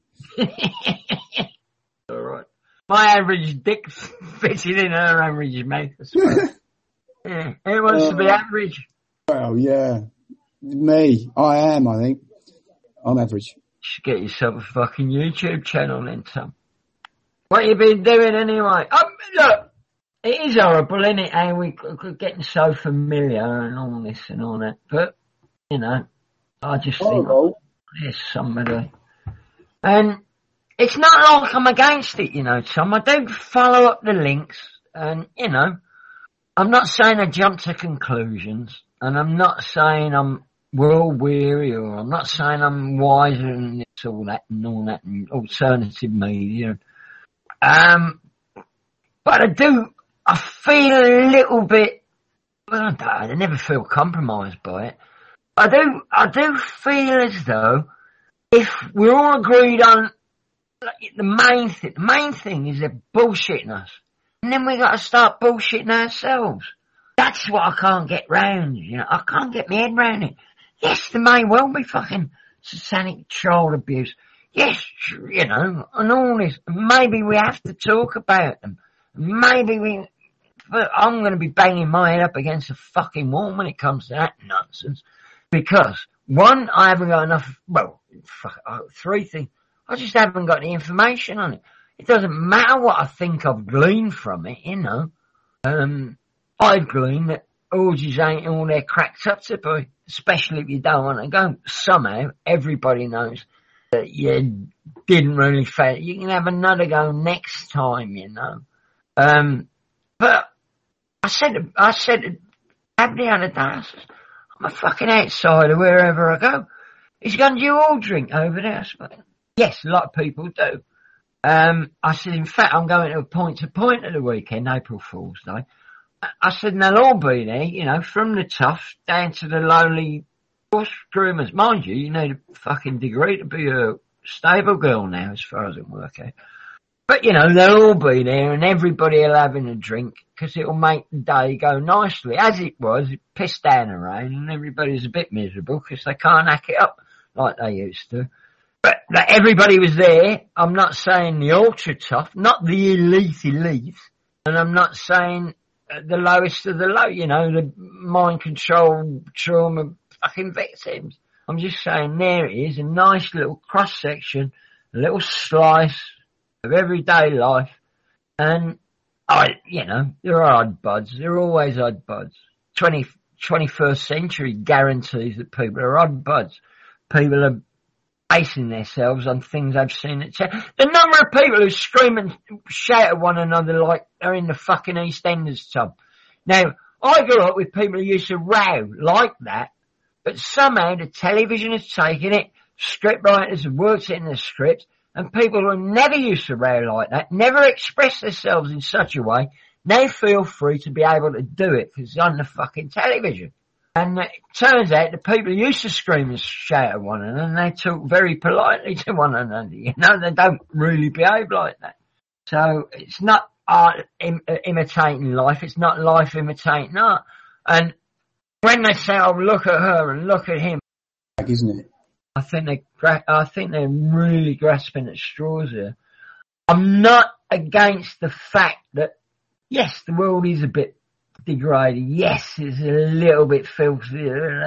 All right. My average dick fitted in her average mouth. Yeah, it wants to be average. Well, yeah. Me, I am. I think I'm average. You should get yourself a fucking YouTube channel then, Tom. What you been doing anyway? Look. It is horrible, isn't it, how we're getting so familiar and all this and all that. But, I just think there's somebody. And it's not like I'm against it, Tom. I do follow up the links and, I'm not saying I jump to conclusions and I'm not saying I'm world weary or I'm not saying I'm wiser than this, all that and alternative media. But I feel a little bit, I never feel compromised by it. I do feel as though if we're all agreed on the main thing is they're bullshitting us. And then we gotta start bullshitting ourselves. That's what I can't get round, I can't get my head round it. Yes, there may well be fucking satanic child abuse. Yes, and all this. Maybe we have to talk about them. But I'm going to be banging my head up against a fucking wall when it comes to that nonsense. Because, one, I haven't got enough, three things. I just haven't got the information on it. It doesn't matter what I think I've gleaned from it, I've gleaned that orgies ain't all they're cracked up to be. Especially if you don't want to go. Somehow, everybody knows that you didn't really fail. You can have another go next time, But I said Abby the other day, I said, I'm a fucking outsider wherever I go. He's going, do you all drink over there? I said, Yes, a lot of people do. I said, in fact, I'm going to Point at the weekend, April Fool's Day. I said, and they'll all be there, you know, from the toughs down to the lowly horse groomers. Mind you, you need a fucking degree to be a stable girl now, as far as it works out. But, you know, they'll all be there and everybody will have a drink because it'll make the day go nicely. As it was, it pissed down the rain and everybody's a bit miserable because they can't hack it up like they used to. But everybody was there. I'm not saying the ultra tough, not the elite, and I'm not saying the lowest of the low, you know, the mind control trauma fucking victims. I'm just saying there it is, a nice little cross section, a little slice of everyday life. And you know, there are odd buds. There are always odd buds. 21st century guarantees that people are odd buds. People are basing themselves on things they've seen. The number of people who scream and shout at one another like they're in the fucking EastEnders tub. Now, I grew up with people who used to row like that, but somehow the television has taken it, script writers have worked it in the script, and people who never used to row like that, never expressed themselves in such a way, now feel free to be able to do it because it's on the fucking television. And it turns out the people who used to scream and shout at one another, and they talk very politely to one another. You know, they don't really behave like that. So it's not art imitating life. It's not life imitating art. And when they say, "Oh, look at her and look at him," isn't it? I think they're really grasping at straws here. I'm not against the fact that yes, the world is a bit degraded. Yes, it's a little bit filthy.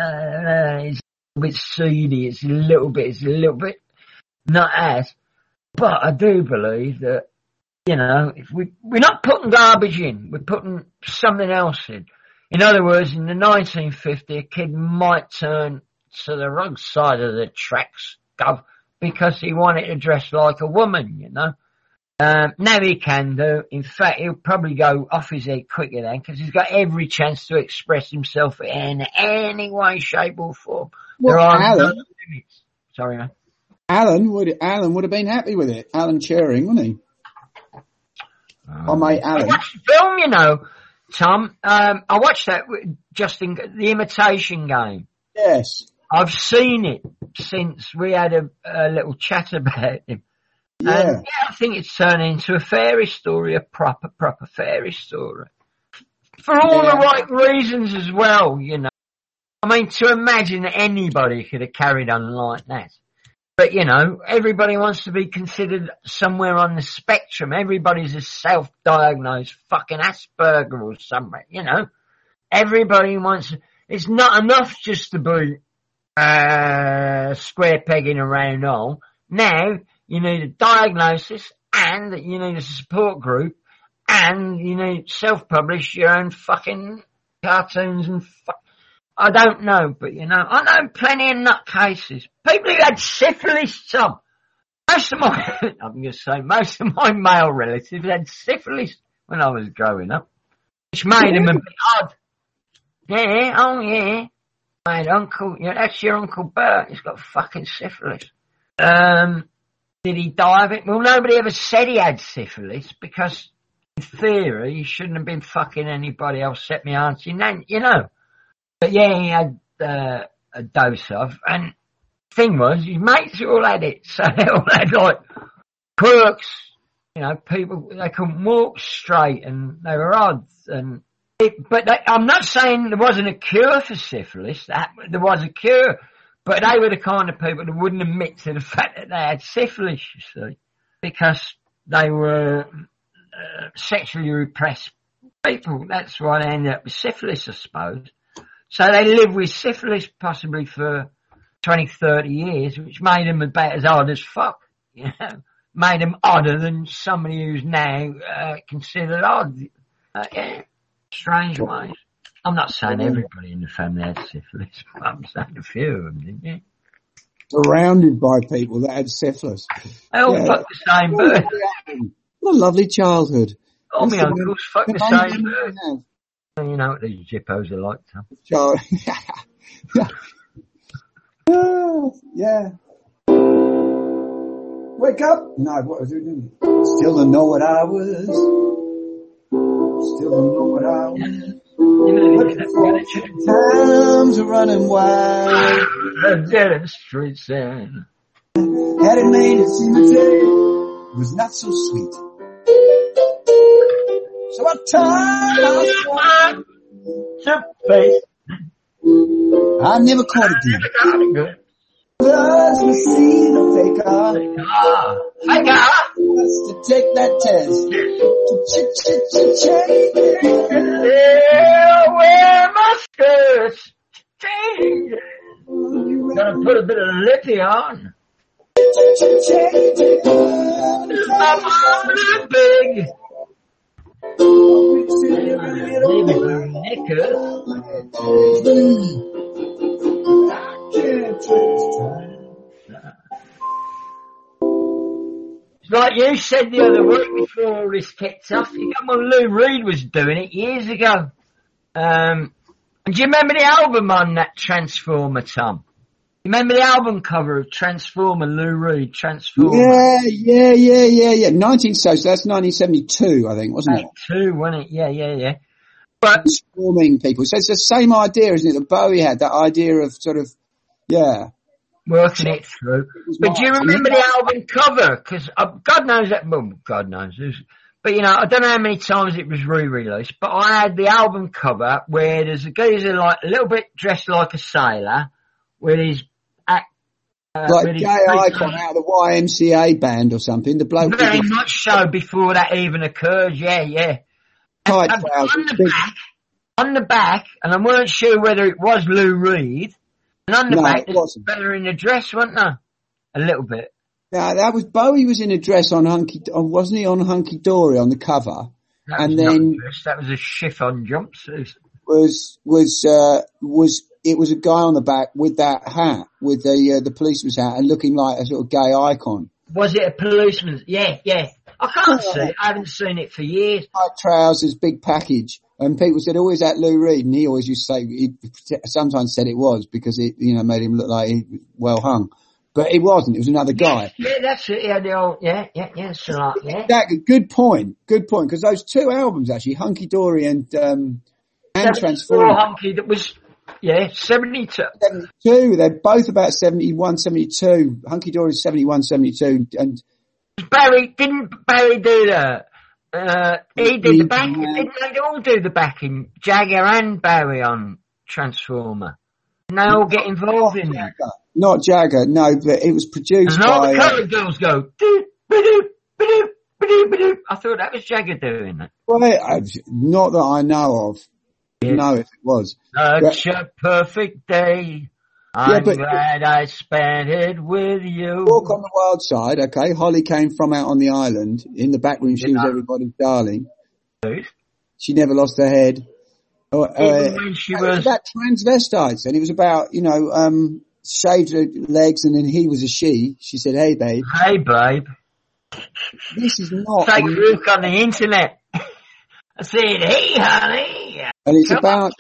It's a bit seedy. It's a little bit not as. But I do believe that, you know, if we're not putting garbage in, we're putting something else in. In other words, in the 1950s, a kid might turn to the wrong side of the tracks because he wanted to dress like a woman, you know. Now he can do. In fact, he'll probably go off his head quicker then because he's got every chance to express himself in any way, shape or form. Well, there are no limits. Sorry, man. Alan would have been happy with it. Alan Turing, wouldn't he? Oh, mate, Alan. I watched the film, you know, Tom. I watched that just in The Imitation Game. Yes. I've seen it since we had a little chat about him. Yeah. And I think it's turned into a fairy story, a proper fairy story. For all the right reasons as well, you know. I mean, to imagine that anybody could have carried on like that. But, you know, everybody wants to be considered somewhere on the spectrum. Everybody's a self-diagnosed fucking Asperger or something, you know. Everybody wants, it's not enough just to be square peg in a round hole. Now, you need a diagnosis and you need a support group and you need self-publish your own fucking cartoons and I don't know, but you know, I know plenty of nutcases. People who had syphilis, Tom. Most of my male relatives had syphilis when I was growing up. Which made them a bit odd. Yeah, oh yeah. My uncle, yeah, that's your Uncle Bert, he's got fucking syphilis. Did he die of it? Well, nobody ever said he had syphilis because, in theory, he shouldn't have been fucking anybody else except my auntie Nan, you know. But yeah, he had a dose of, and the thing was, his mates all had it, so they all had like quirks, you know, people, they couldn't walk straight and they were odd, and I'm not saying there wasn't a cure for syphilis, there was a cure. But they were the kind of people that wouldn't admit to the fact that they had syphilis, you see, because they were sexually repressed people. That's why they ended up with syphilis, I suppose. So they lived with syphilis possibly for 20, 30 years, which made them about as odd as fuck, you know, made them odder than somebody who's now considered odd. Yeah, strange ways. I'm not saying everybody in the family had syphilis, but I'm saying a few of them, didn't you? Surrounded by people that had syphilis. They all fuck the same bird. What a lovely childhood. All my uncles fuck the same bird. You know what these jippos are like, Tom. Yeah. Wake up! No, what was it doing? Still don't know what I was. Still don't know what I was. Times are running wild. Dead streets then. Had it made it cemetery. It was not so sweet. So I turned to face. I never caught it then. Let's see the faker. To take that test. Yeah, wear my skirts. Gotta put a bit of lippy on. My mom's big. It's like you said the other week before all this kicked off. You got when Lou Reed was doing it years ago. And do you remember the album on that Transformer, Tom? You remember the album cover of Transformer, Lou Reed, Transformer? Yeah. 19, so that's 1972, I think, wasn't it? 72, wasn't it? Yeah. But transforming people. So it's the same idea, isn't it? That Bowie had that idea of sort of, working it through. But do you remember the album cover? Because God knows that. Well, God knows. But I don't know how many times it was re-released. But I had the album cover where there's a geezer like a little bit dressed like a sailor with his like gay icon out of the YMCA band or something. The bloke very much so before that even occurred. Yeah. Tight on the back, and I weren't sure whether it was Lou Reed. And on the back, there's a fella in a dress, wasn't there? A little bit. Yeah, that was Bowie was in a dress wasn't he on Hunky Dory on the cover? That was a chiffon jumpsuit. It was a guy on the back with that hat, with the policeman's hat, and looking like a sort of gay icon. Was it a policeman? Yeah. I can't see it. I haven't seen it for years. Tight trousers, big package. And people said, is that Lou Reed? And he always used to say, he sometimes said it was because it, made him look like he was well hung. But it wasn't. It was another guy. Yeah, that's it. Yeah, the old, yeah. Exactly. Good point. Because those two albums actually, Hunky Dory and Transformer. Hunky, that was, 72. 72. They're both about 71, 72. Hunky Dory is 71, 72. And didn't Barry do that? He did the back. Didn't they all do the backing? Jagger and Barry on Transformer. Didn't they all get involved in that? Not Jagger, no, but it was produced by... And all the colour girls go... I thought that was Jagger doing it. Well, not that I know of. Yeah. No, if it was. Such a perfect day. I'm glad I spent it with you. Walk on the Wild Side, okay. Holly came from out on the island. In the back room, she was everybody's darling. She never lost her head. When she was about transvestites, and it was about, shaved her legs, and then he was a she. She said, "Hey, babe." Hey, babe. This is not. Take a look on the internet. I said, "Hey, honey." And it's about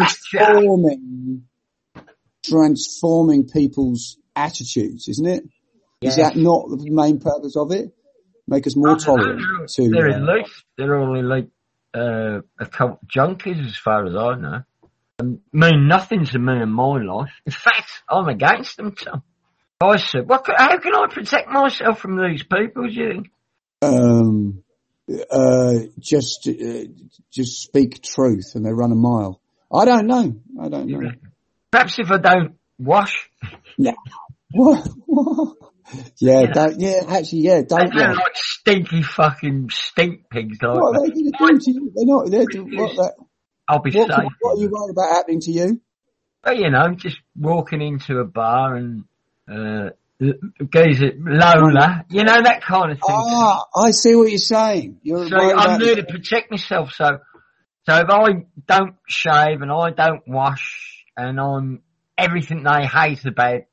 transforming people's attitudes, isn't it? Yeah. Is that not the main purpose of it? Make us more tolerant to... They're only like occult junkies as far as I know. Mean nothing to me in my life. In fact, I'm against them, Tom. I said, how can I protect myself from these people, do you think? Just speak truth and they run a mile. I don't know. Perhaps if I don't wash. No. What? Don't. They're like stinky fucking stink pigs. Like what are they going to do to you? They're not. I'll be safe. What are you worried about happening to you? Well, just walking into a bar and geezer Lola, that kind of thing. Ah, I see what you're saying. I need to protect myself. So if I don't shave and I don't wash and I'm everything they hate about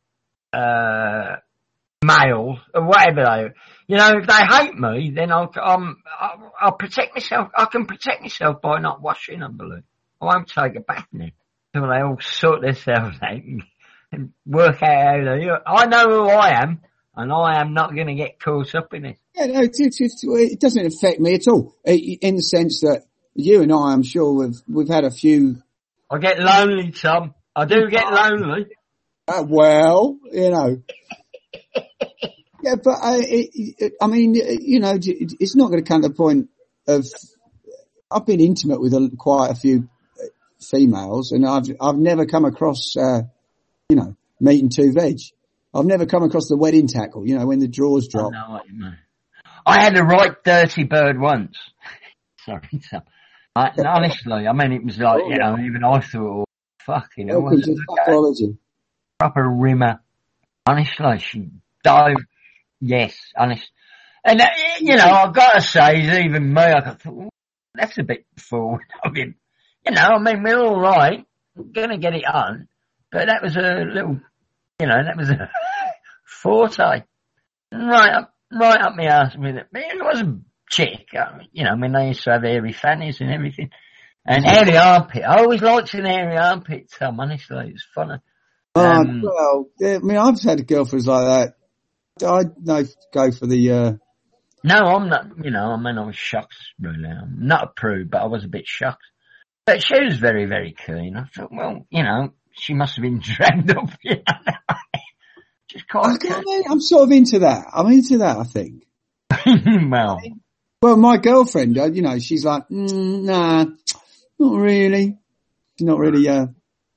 males or whatever if they hate me, then I'll protect myself. I can protect myself by not washing, I believe. I won't take a bath now until they all sort themselves out and work out how they do. I know who I am. and I am not going to get caught up in it. Yeah, no, it doesn't affect me at all. In the sense that you and I'm sure we've had a few. I get lonely, Tom. I do get lonely. Well, you know. Yeah, but I mean, you know, it's not going to come to the point of. I've been intimate with quite a few females, and I've never come across, you know, meat and two veg. I've never come across the wedding tackle, you know, when the drawers drop. I know what you mean. I had a right dirty bird once. Sorry, Tom. Honestly, I mean, it was like, you know, even I thought, fucking hell. Proper rimmer. Honestly, she dived. Yes, honest. And, you know, I've got to say, even me, I thought, that's a bit forward. I mean, you know, I mean, we're all right. We're going to get it on. But that was a little, you know, that was a forte. Right up my ass with it. But it was a chick. You know, I mean, they used to have hairy fannies and everything. And hairy armpit. I always liked an hairy armpit, Tom, honestly. It's funny. Well, yeah, I mean, I've had girlfriends like that. I'd go for the, No, I'm not, you know, I mean, I was shocked, really. I'm not a prude, but I was a bit shocked. But she was very, very keen. I thought, well, you know, she must have been dragged up, you know. Just quite I'm sort of into that. I'm into that, I think. Well, my girlfriend, you know, she's like, nah, not really. She's not really, a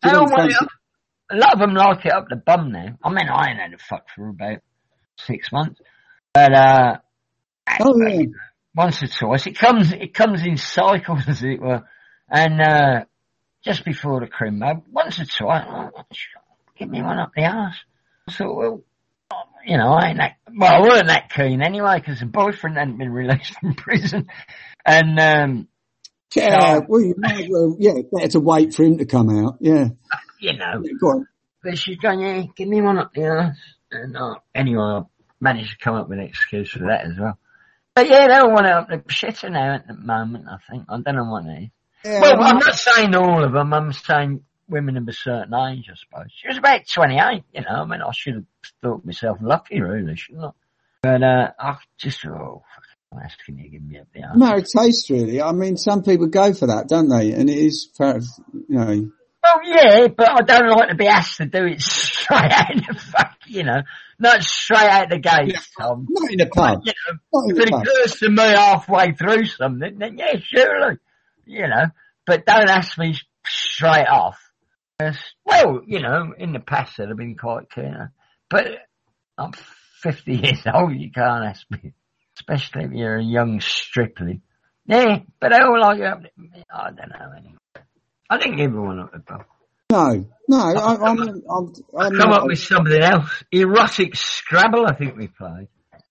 lot of them like it up the bum now. I mean, I ain't had a fuck for about 6 months. But, once or twice. It comes in cycles, as it were. And, just before the crimo, once or twice, give me one up the arse. I thought, well, you know, I weren't that keen anyway, because the boyfriend hadn't been released from prison. And, well, you might well, better to wait for him to come out, yeah. You know. Yeah, go on. But she's going, yeah, give me one up the arse. And, anyway, I managed to come up with an excuse for that as well. But yeah, they all want to up the shitter now at the moment, I think. I don't know what it is. Yeah, well, I'm not saying all of them. I'm saying women of a certain age, I suppose. She was about 28, you know. I mean, I should have thought myself lucky, really, shouldn't I? But, I just thought, I'm asking you to give me up the arse. No, it tastes really. I mean, some people go for that, don't they? And it is, you know. Well, yeah, but I don't like to be asked to do it straight out of the fuck, you know. Not straight out the gate, Tom. Not in a pub. You know, if it occurs to me halfway through something, then yeah, surely. You know, but don't ask me straight off. Well, you know, in the past I'd have been quite keen. But I'm 50 years old, you can't ask me. Especially if you're a young stripling. Yeah, but I all like it up. I don't know anyway. I didn't give everyone up the bum. No, I'm come up with something else. Erotic Scrabble, I think we played.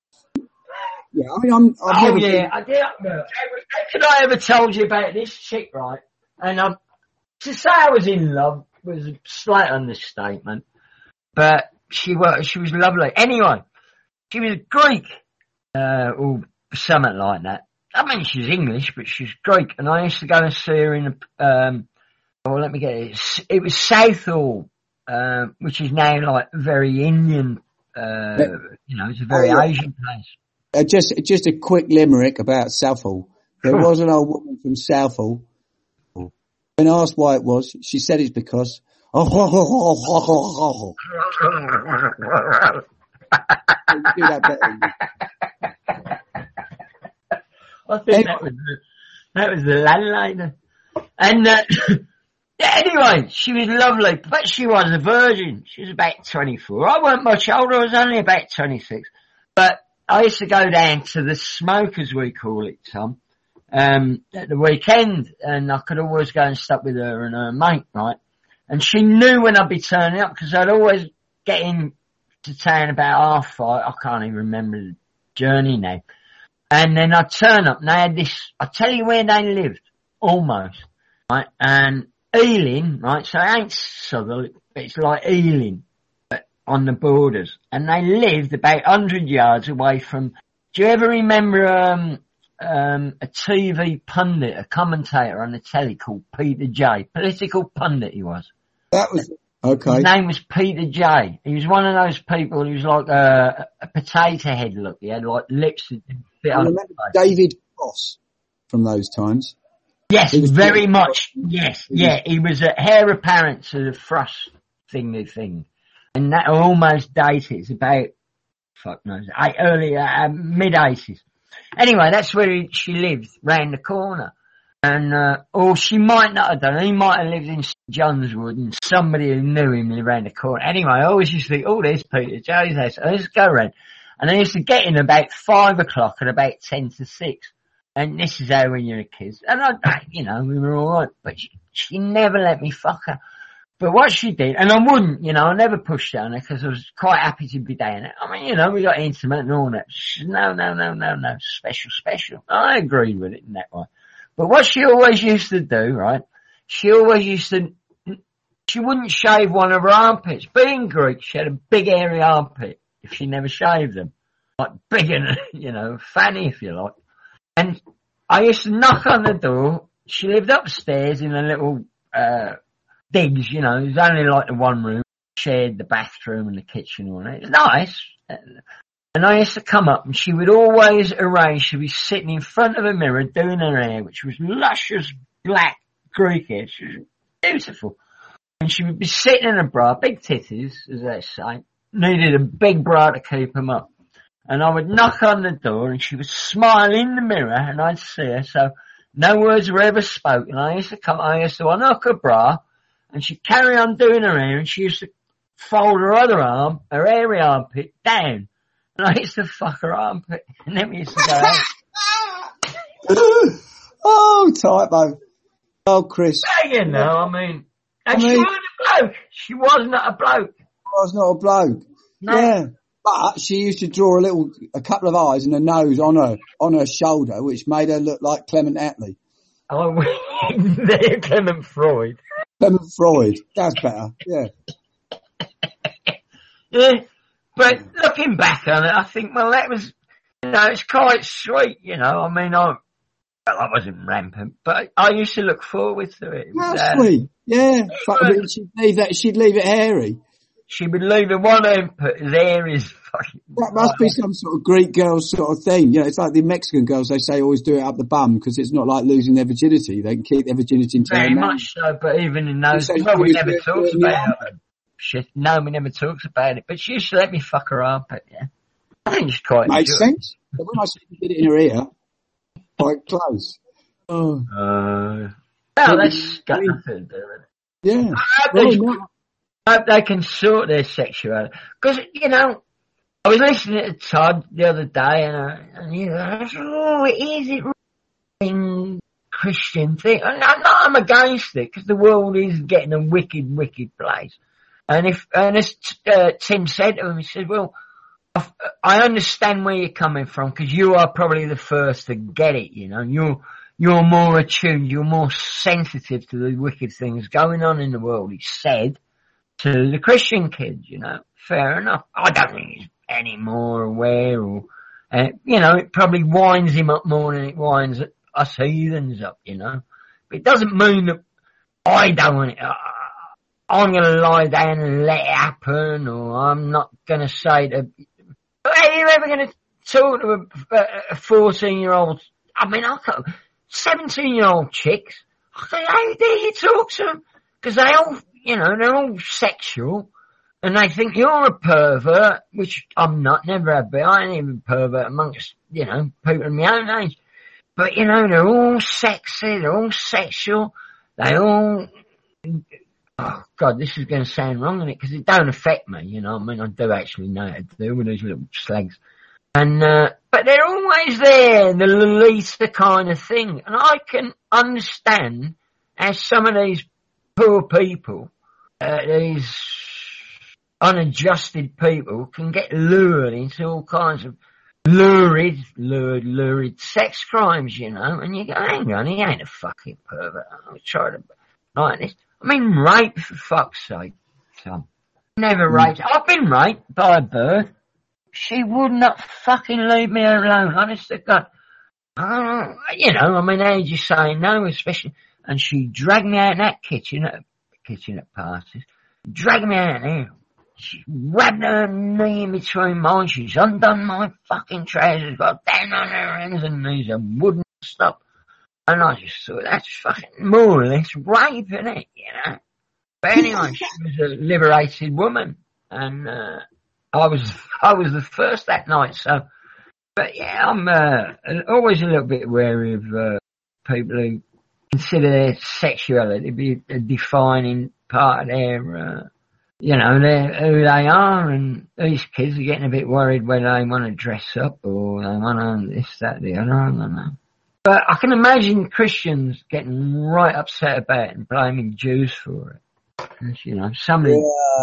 Yeah, I mean, I did. Could I ever told you about this chick, right? And to say I was in love was a slight understatement, but she was lovely. Anyway, she was Greek, or something like that. I mean, she's English, but she's Greek, and I used to go and see her in let me get it. It was Southall, which is now like very Indian, you know, it's a very Asian place. Just a quick limerick about Southall. There was an old woman from Southall. When asked why it was, she said it's because. Do that better. I think that was the landliner. And anyway, she was lovely, but she was a virgin. She was about 24. I weren't much older. I was only about 26. But I used to go down to the Smoke, as we call it, Tom, at the weekend, and I could always go and stop with her and her mate, right? And she knew when I'd be turning up, because I'd always get into town about 5:30. I can't even remember the journey now. And then I'd turn up, and they had this, I'll tell you where they lived, almost, right? And Ealing, right? So it ain't Southall, but it's like Ealing, but on the borders. And they lived about 100 yards away from, do you ever remember, a TV pundit, a commentator on the telly called Peter J? Political pundit he was. That was Okay. His name was Peter J. He was one of those people who was like a potato head look. He had like lips that didn't fit I on remember David Cross from those times. Yes, very much. Yes, yeah. He was a heir apparent to the Frost thing. And that almost dated. It's about, fuck knows, early, mid-80s. Anyway, that's where she lived, round the corner. And, or she might not have done. He might have lived in St. John's Wood and somebody who knew him lived round the corner. Anyway, I always used to think, oh, there's Peter Joe's house. Let's go round. And I used to get in about 5 o'clock and about 10 to 6. And this is how when you're a kid. And we were alright. But she never let me fuck her. But what she did, and I wouldn't, I never pushed her on her because I was quite happy to be down there. I mean, we got intimate and all that. No. Special. I agreed with it in that way. But what she always used to do, right? She wouldn't shave one of her armpits. Being Greek, she had a big hairy armpit if she never shaved them. Like big and, fanny if you like. And I used to knock on the door. She lived upstairs in a little, digs, it was only like the one room, shared the bathroom and the kitchen and all that. It was nice. And I used to come up and she would always arrange, she'd be sitting in front of a mirror doing her hair, which was luscious black Greek hair. She was beautiful. And she would be sitting in a bra, big titties, as they say, needed a big bra to keep them up. And I would knock on the door and she would smile in the mirror and I'd see her. So no words were ever spoken. I used to unhook her bra and she'd carry on doing her hair and she used to fold her other arm, her hairy armpit, down. And I used to fuck her armpit and then we used to go out. Oh, typo. Oh, Chris. Yeah, and she wasn't a bloke. She was not a bloke. I was not a bloke. No. Yeah. But she used to draw a couple of eyes and a nose on her shoulder, which made her look like Clement Attlee. Oh, Clement Freud. Clement Freud. That's better. Yeah. Yeah. But looking back on it, I think, well, that was, it's quite sweet, I wasn't rampant, but I used to look forward to it. That's sweet. Yeah. She'd leave it hairy. She would leave it one armpit as hairy as fucking. That must be some sort of Greek girl sort of thing. It's like the Mexican girls, they say always do it up the bum because it's not like losing their virginity. They can keep their virginity until very much so, but even in those, we never talked about it. Shit, no, we never talked about it. But she used to let me fuck her armpit, yeah. I think it's quite makes sense. But when I said you did it in her ear, quite close. Oh. That's got nothing to do with it. Yeah. I hope they can sort their sexuality. Because, I was listening to Todd the other day and I said, is it in Christian thing? I'm against it because the world is getting a wicked, wicked place. And as Tim said to him, he said, well, I understand where you're coming from because you are probably the first to get it, You're more attuned, you're more sensitive to the wicked things going on in the world, he said to the Christian kids, Fair enough. I don't think he's any more aware or, it probably winds him up more than it winds us heathens up, But it doesn't mean that I don't want it. I'm going to lie down and let it happen, or I'm not going to say to. Are you ever going to talk to a 14-year-old? I got 17-year-old chicks. How dare you talk to them? Because they all, they're all sexual, and they think you're a pervert, which I'm not. Never have been. I ain't even a pervert amongst, people in my own age. But they're all sexy. They're all sexual. They all. Oh God, this is going to sound wrong, isn't it? Because it don't affect me, I do actually know how to do with these little slags. And, but they're always there, the Lolita kind of thing. And I can understand how some of these poor people, these unadjusted people can get lured into all kinds of lurid sex crimes, and you go, hang on, he ain't a fucking pervert. I'll try to, like this. Rape for fuck's sake, Tom. Never raped. I've been raped by a bird. She would not fucking leave me alone, honest to God. How do you say no, especially, and she dragged me out in that kitchen at parties. dragged me out there. She grabbed her knee in between mine. She's undone my fucking trousers, got down on her hands and knees and wouldn't stop. And I just thought, that's fucking more or less rape, isn't it? You know? But anyway, she was a liberated woman. And, I was the first that night, so. But yeah, I'm, always a little bit wary of, people who consider their sexuality to be a defining part of their, you know, who they are, and these kids are getting a bit worried whether they want to dress up or they want to this, that, the other, I don't know. But I can imagine Christians getting right upset about it and blaming Jews for it. You know, somebody,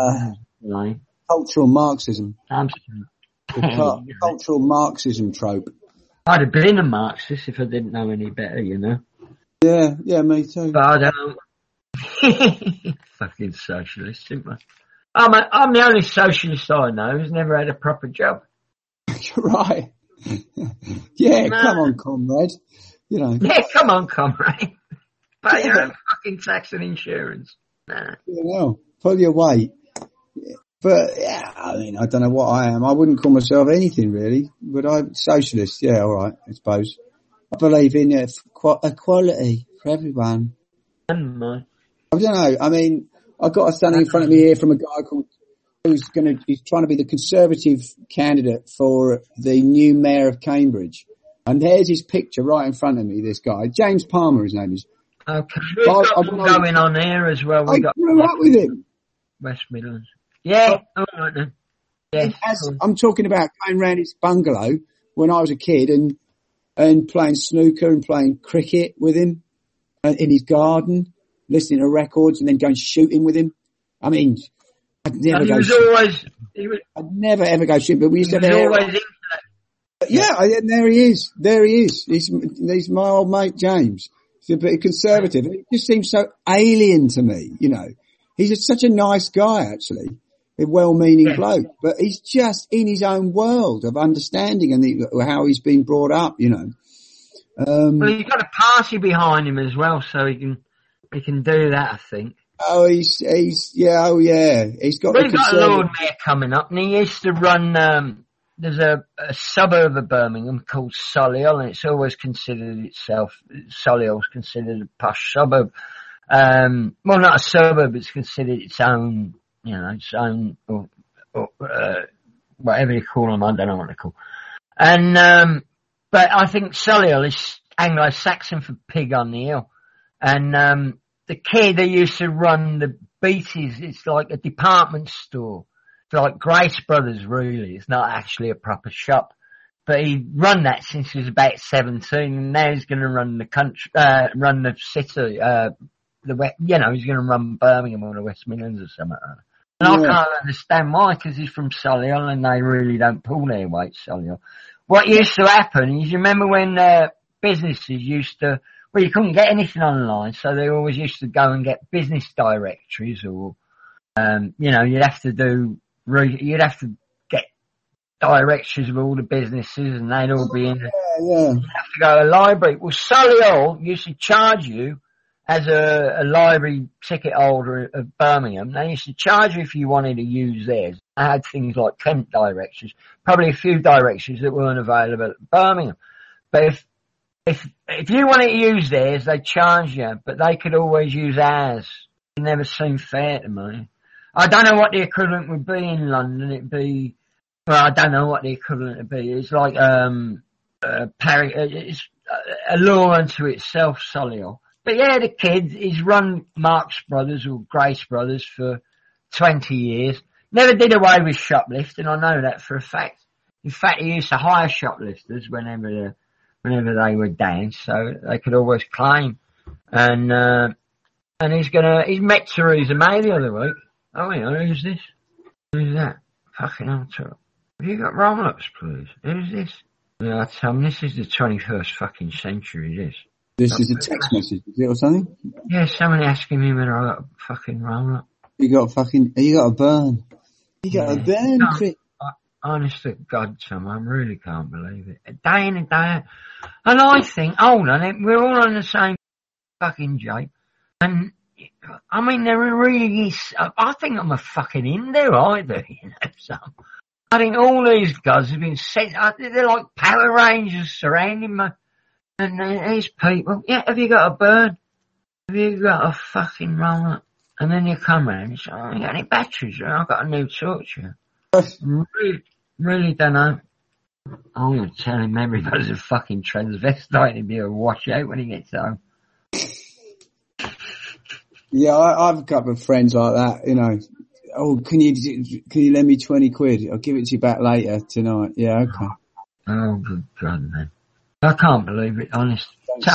cultural Marxism. Absolutely. Cultural Marxism trope. I'd have been a Marxist if I didn't know any better, you know. Yeah, me too. But I don't. Fucking socialist, simply. I'm the only socialist I know who's never had a proper job. Right. Yeah, come on, comrade. You know. Yeah, come on, comrade. Pay your own fucking tax and insurance. Nah. You know, pull your weight. But, yeah, I mean, I don't know what I am. I wouldn't call myself anything, really. But I'm socialist. Yeah, all right, I suppose. I believe in equality for everyone. I don't know. I mean, I've got something in front of me here from a guy he's trying to be the Conservative candidate for the new mayor of Cambridge. And there's his picture right in front of me, this guy. James Palmer, his name is. Okay. We've got going on here as well. I grew up with him. West Midlands. Yeah, all right then. Yeah. I'm talking about going round his bungalow when I was a kid and playing snooker and playing cricket with him in his garden, listening to records and then going shooting with him. I mean, I'd never go shooting. I'd never ever go shooting, but we used to have always into that. Yeah, and there he is. There he is. He's my old mate James. He's a bit conservative. He just seems so alien to me, you know. He's such a nice guy, actually. A well-meaning bloke, but he's just in his own world of understanding and how he's been brought up, you know. Well, he's got a party behind him as well, so he can do that, I think. Oh, he's got. We've got a Lord Mayor coming up, and he used to run. There's a suburb of Birmingham called Solihull, and it's always considered Solihull's considered a posh suburb. Well, not a suburb; it's considered its own. You know, its own, or whatever you call them, I don't know what they call. And, but I think Solihull is Anglo-Saxon for pig on the hill. And, the kid that used to run the Beatties, it's like a department store. It's like Grace Brothers, really. It's not actually a proper shop. But he run that since he was about 17, and now he's going to run the country, run the city, he's going to run Birmingham or the West Midlands or something like that. And I can't understand why, because he's from Solihull and they really don't pull their weight, Solihull. What used to happen is, you remember when businesses used to, well, you couldn't get anything online, so they always used to go and get business directories or, you'd have to get directories of all the businesses and they'd all be in you'd have to go to a library. Well, Solihull used to charge you as a library ticket holder of Birmingham. They used to charge you if you wanted to use theirs. I had things like 10 directories, probably a few directories that weren't available at Birmingham. But if you wanted to use theirs, they'd charge you, but they could always use ours. It never seemed fair to me. I don't know what the equivalent would be in London. I don't know what the equivalent would be. It's like, it's a law unto itself, Solihull. But yeah, the kid, he's run Marx Brothers or Grace Brothers for 20 years. Never did away with shoplifting, I know that for a fact. In fact, he used to hire shoplifters whenever they were down, so they could always claim. And he's met Theresa May the other week. Oh yeah, who's this? Who's that? Fucking hell, have you got roll-ups, please? Who's this? Yeah, tell me, this is the 21st fucking century, this. This is a text message, is it, or something? Yeah, somebody asking me whether I got a fucking roll-up. You got a burn. You got a burn, Chris. Honest to God, Tom, I really can't believe it. Day in and day out. And I think, hold on, we're all on the same fucking joke. And I mean, there really is, I think I'm a fucking Hindu either, you know, so. I think all these guys have been sent, they're like Power Rangers surrounding me. And these people, yeah, have you got a burn? Have you got a fucking roller? And then you come round and say, oh, you got any batteries? I've got a new torture. Really don't know. I'm going to tell him everybody's a fucking transvestite and be a washout when he gets home. Yeah, I've a couple of friends like that, you know. Oh, can you lend me 20 quid? I'll give it to you back later tonight. Yeah, okay. Oh, good God, man. I can't believe it, honest.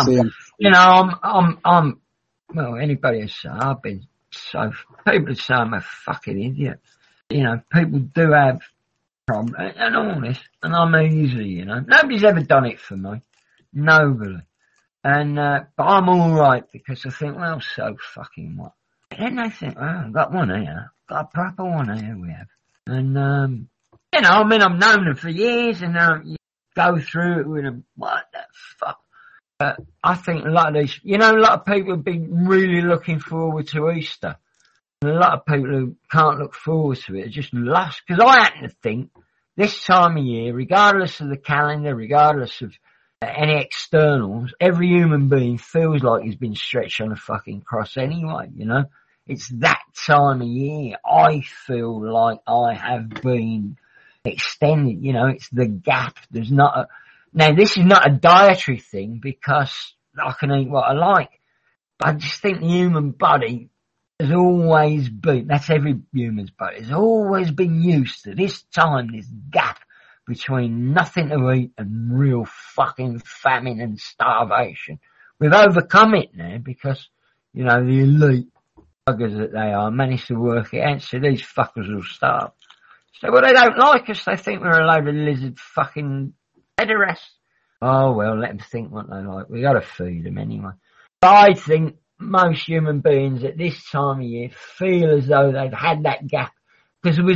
You know, I'm, well, anybody has said, I've been so, people say I'm a fucking idiot. You know, people do have problems, and all this, and I'm easy, you know. Nobody's ever done it for me. Nobody. And, but I'm alright because I think, well, so fucking what? Then they think, well, I've got one here. Got a proper one here we have. And, you know, I mean, I've known them for years and you go through it with them. What the fuck? But I think a lot of these, you know, a lot of people have been really looking forward to Easter. And a lot of people who can't look forward to it are just lost. Because I happen to think this time of year, regardless of the calendar, regardless of any externals, every human being feels like he's been stretched on a fucking cross anyway, you know? It's that time of year. I feel like I have been extended, you know, it's the gap. There's not now this is not a dietary thing because I can eat what I like, but I just think the human body has always been, that's every human's body, has always been used to this time, this gap between nothing to eat and real fucking famine and starvation. We've overcome it now because, you know, the elite buggers that they are managed to work it out, so these fuckers will starve. So, well, they don't like us, they think we're a load of lizard fucking pederasts. Oh, well, let them think what they like. We gotta feed them anyway. But I think most human beings at this time of year feel as though they've had that gap because there was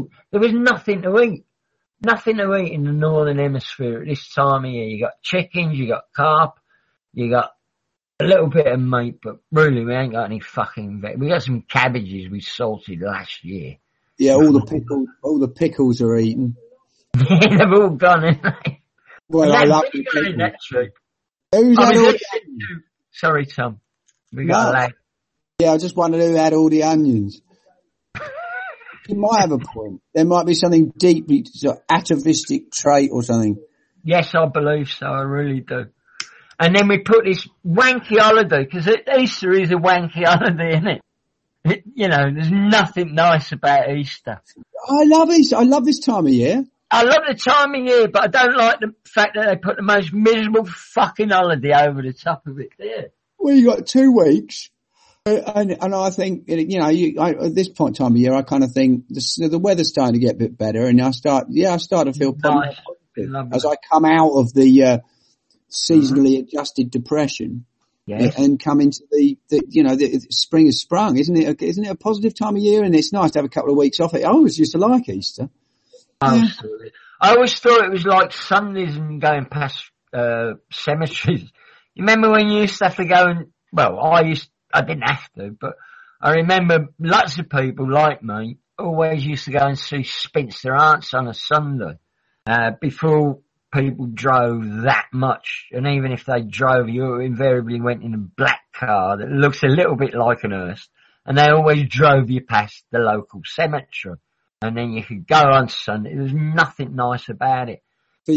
nothing to eat. Nothing to eat in the northern hemisphere at this time of year. You got chickens, you got carp, you got a little bit of meat, but really we ain't got any fucking we got some cabbages we salted last year. Yeah, all the pickles are eaten. Yeah, they've all gone, haven't they? Well, I love the pickles. That true. Sorry, Tom. We got a lag. Yeah, I just wondered who had all the onions. You might have a point. There might be something deeply atavistic trait or something. Yes, I believe so. I really do. And then we put this wanky holiday, because Easter is a wanky holiday, isn't it? You know, there's nothing nice about Easter. I love Easter. I love this time of year. I love the time of year, but I don't like the fact that they put the most miserable fucking holiday over the top of it there. Well, you got 2 weeks. And I think, you know, at this point time of year, I kind of think the weather's starting to get a bit better, and I start to feel positive as I come out of the seasonally adjusted depression, and come into the spring has sprung, isn't it? Isn't it a positive time of year? And it's nice to have a couple of weeks off. I always used to like Easter. Absolutely. I always thought it was like Sundays and going past cemeteries. You remember when you used to have to go and, well, I didn't have to, but I remember lots of people like me always used to go and see Spinster Aunts on a Sunday, before people drove that much. And even if they drove, you invariably went in a black car that looks a little bit like an hearse, and they always drove you past the local cemetery. And then you could go on Sunday. There was nothing nice about it. So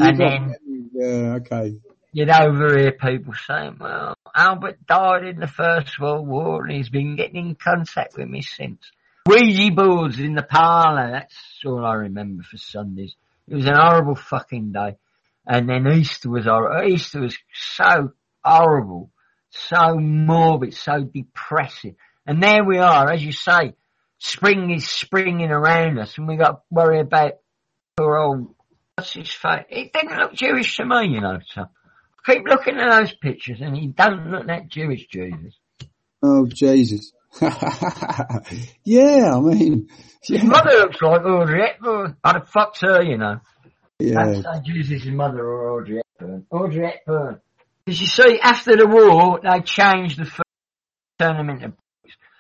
okay. You'd overhear people saying, well, Albert died in the First World War and he's been getting in contact with me since. Ouija boards in the parlour, that's all I remember for Sundays. It was an horrible fucking day. And then Easter was horrible. Easter was so horrible, so morbid, so depressing. And there we are, as you say, spring is springing around us and we got to worry about poor old, what's his face? It didn't look Jewish to me, you know, so. Keep looking at those pictures and he don't look that Jewish, Jesus. Oh, Jesus. Yeah, I mean. His mother looks like Audrey Hepburn. I'd have fucked her, you know. Yeah. I'd say Jesus' mother or Audrey Hepburn. Audrey Hepburn. Because you see, after the war, they changed the first, turned them into boys.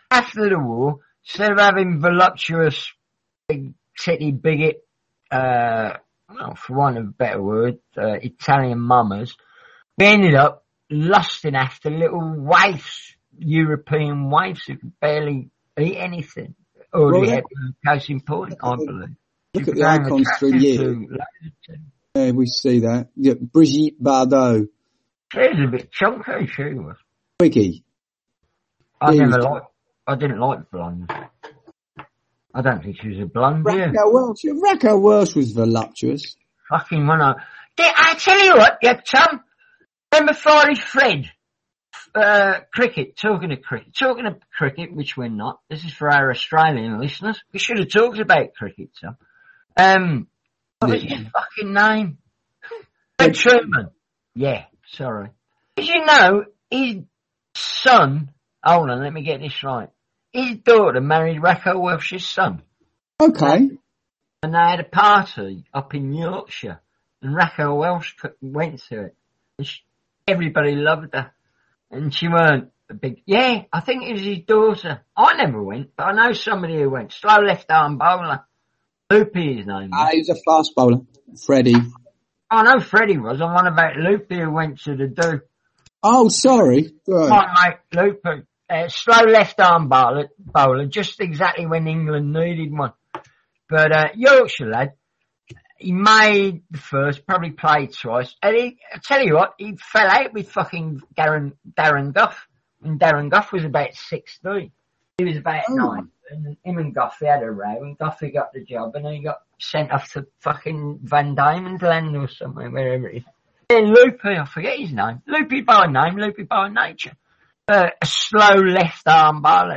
after the war, instead of having voluptuous, big titty bigot, well, for want of a better word, Italian mamas, we ended up lusting after little waifs, European waifs who could barely eat anything. Audrey Hepburn, case in point, I believe. Look at the icons through you. Yeah, we see that. Yeah, Brigitte Bardot. She was a bit chunky, she was. Twiggy. I didn't like blondes. I don't think she was a blonde, Raquel Welch was voluptuous. Fucking when I tell you what, yeah, Tom, remember Friday Fred? Cricket, talking of cricket, which we're not. This is for our Australian listeners. We should have talked about cricket, Tom. What was his fucking name? Fred Truman. Yeah, sorry. Did you know his son, hold on, let me get this right. His daughter married Raquel Welch's son. Okay. And they had a party up in Yorkshire, and Raquel Welch went to it. And everybody loved her. And she weren't a big, I think it was his daughter. I never went, but I know somebody who went. Slow left arm bowler. Loopy, his name. He was a fast bowler. Freddie. I know Freddie was. I'm on about Loopy who went to the do. Oh, sorry. Right, mate, Loopy. Slow left arm bowler, just exactly when England needed one. But, Yorkshire lad, he made the first, probably played twice. And I tell you what, he fell out with fucking Darren Gough. And Darren Gough was about 6'3". He was about 9. And him and Goughy had a row, and Goughy got the job, and he got sent off to fucking Van Diemen's Land or somewhere, wherever it is. Then Loopy, I forget his name. Loopy by name, Loopy by nature. A slow left arm bowler,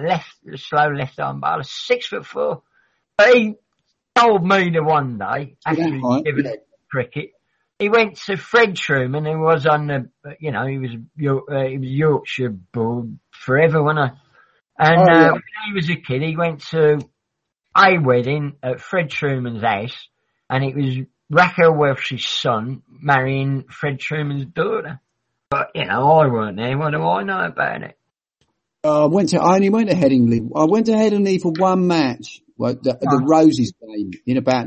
6'4". But he told me the one day, after he was given it cricket, he went to Fred Truman, who was on the, he was Yorkshire bull forever, wasn't he? And when he was a kid, he went to a wedding at Fred Truman's house, and it was Raquel Welch's son marrying Fred Truman's daughter. But, I weren't there. What do I know about it? I only went to Headingley. I went to Headingley for one match, the Roses game in about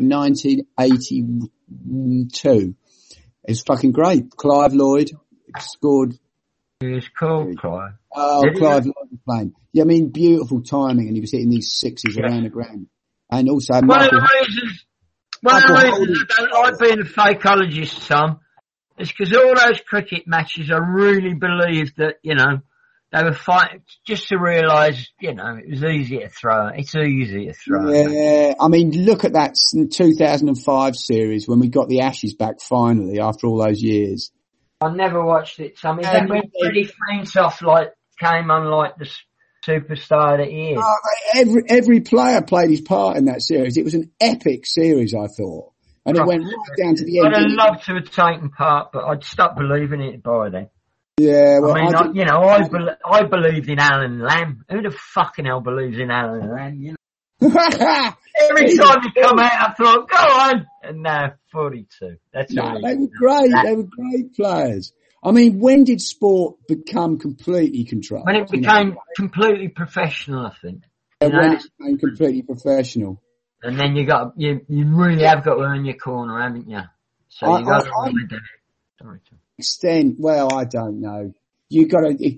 1982. It was fucking great. Clive Lloyd scored. He was called Clive. Oh, Clive Lloyd was playing. Yeah, I mean, beautiful timing, and he was hitting these sixes around the ground. And also, one of the reasons I don't like being a fakeologist, Tom, is because all those cricket matches, I really believe that, they were fighting just to realise, it was easy to throw. It's easy to throw. Yeah, I mean, look at that 2005 series when we got the Ashes back finally after all those years. I never watched it, Tom. Is that when Freddie Flintoff came on like the superstar that he is? Oh, every player played his part in that series. It was an epic series, I thought. And it went right down to the end. I'd have loved to have taken part, but I'd stopped believing it by then. Yeah, well, I believed in Alan Lamb. Who the fucking hell believes in Alan Lamb? Every time he come out, I thought, go on. And now 42. That's all. They were great. They were great players. I mean, when did sport become completely controlled? When it became completely professional, I think. When it became completely professional. And then you really have got to earn your corner, haven't you? So you got to really do it. Sorry, Tom. Extent, well, I don't know. We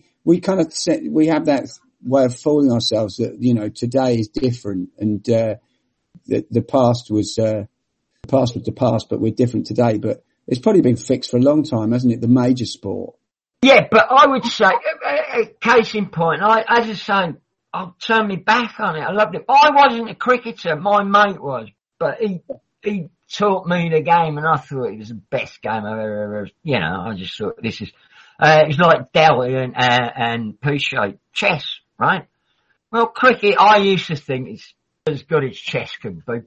have that way of fooling ourselves that, today is different, and, the past was the past, but we're different today. But it's probably been fixed for a long time, hasn't it? The major sport. Yeah, but I would say, case in point, I'll turn me back on it. I loved it. I wasn't a cricketer. My mate was, but he taught me the game, and I thought it was the best game I've ever, I just thought this is, it was like Delhi and Pichet. Chess, right? Well, cricket, I used to think it's as good as chess could be.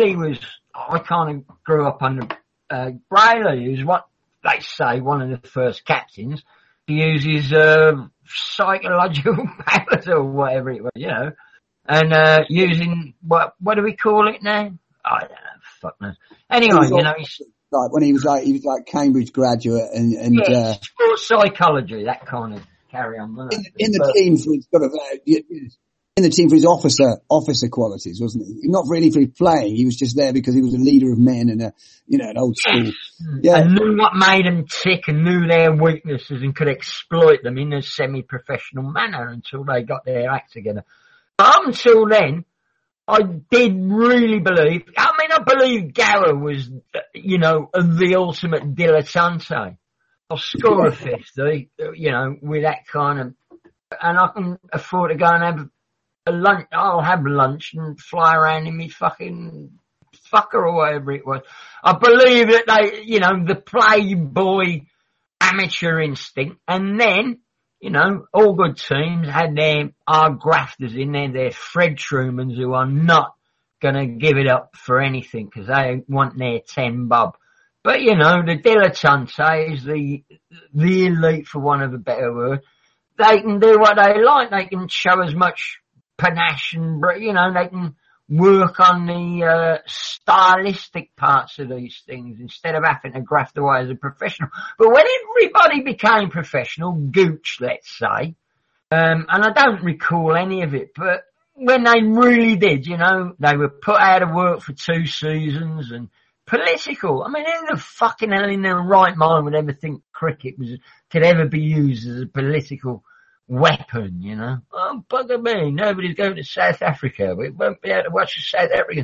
I kind of grew up under, Brayley, who's what they say, one of the first captains, to use his, psychological powers or whatever it was, and, using, what do we call it now? I don't know. Fuck knows. Anyway, he's like when he was like Cambridge graduate and sports psychology, that kind of carry on. In the teams, we've got in the team for his officer qualities, wasn't he? Not really for his playing. He was just there because he was a leader of men and an old school. Yeah. And knew what made them tick and knew their weaknesses and could exploit them in a semi-professional manner until they got their act together. But up until then, I did really believe, I believe Gower was, the ultimate dilettante. I'll score a 50, with that kind of, and I can afford to go and have a lunch. I'll have lunch and fly around in me fucking fucker or whatever it was. I believe that they, the playboy amateur instinct, and then, all good teams had their grafters in there, their Fred Trumans who are not gonna give it up for anything because they want their 10 bob. But the dilettantes, the elite for want of a better word, they can do what they like. They can show as much panache and, they can work on the stylistic parts of these things instead of having to graft away as a professional. But when everybody became professional, Gooch, let's say, and I don't recall any of it, but when they really did, they were put out of work for 2 seasons and political. Who the fucking hell in their right mind would ever think cricket could ever be used as a political weapon, Oh, bugger me. Nobody's going to South Africa. We won't be able to watch the South African.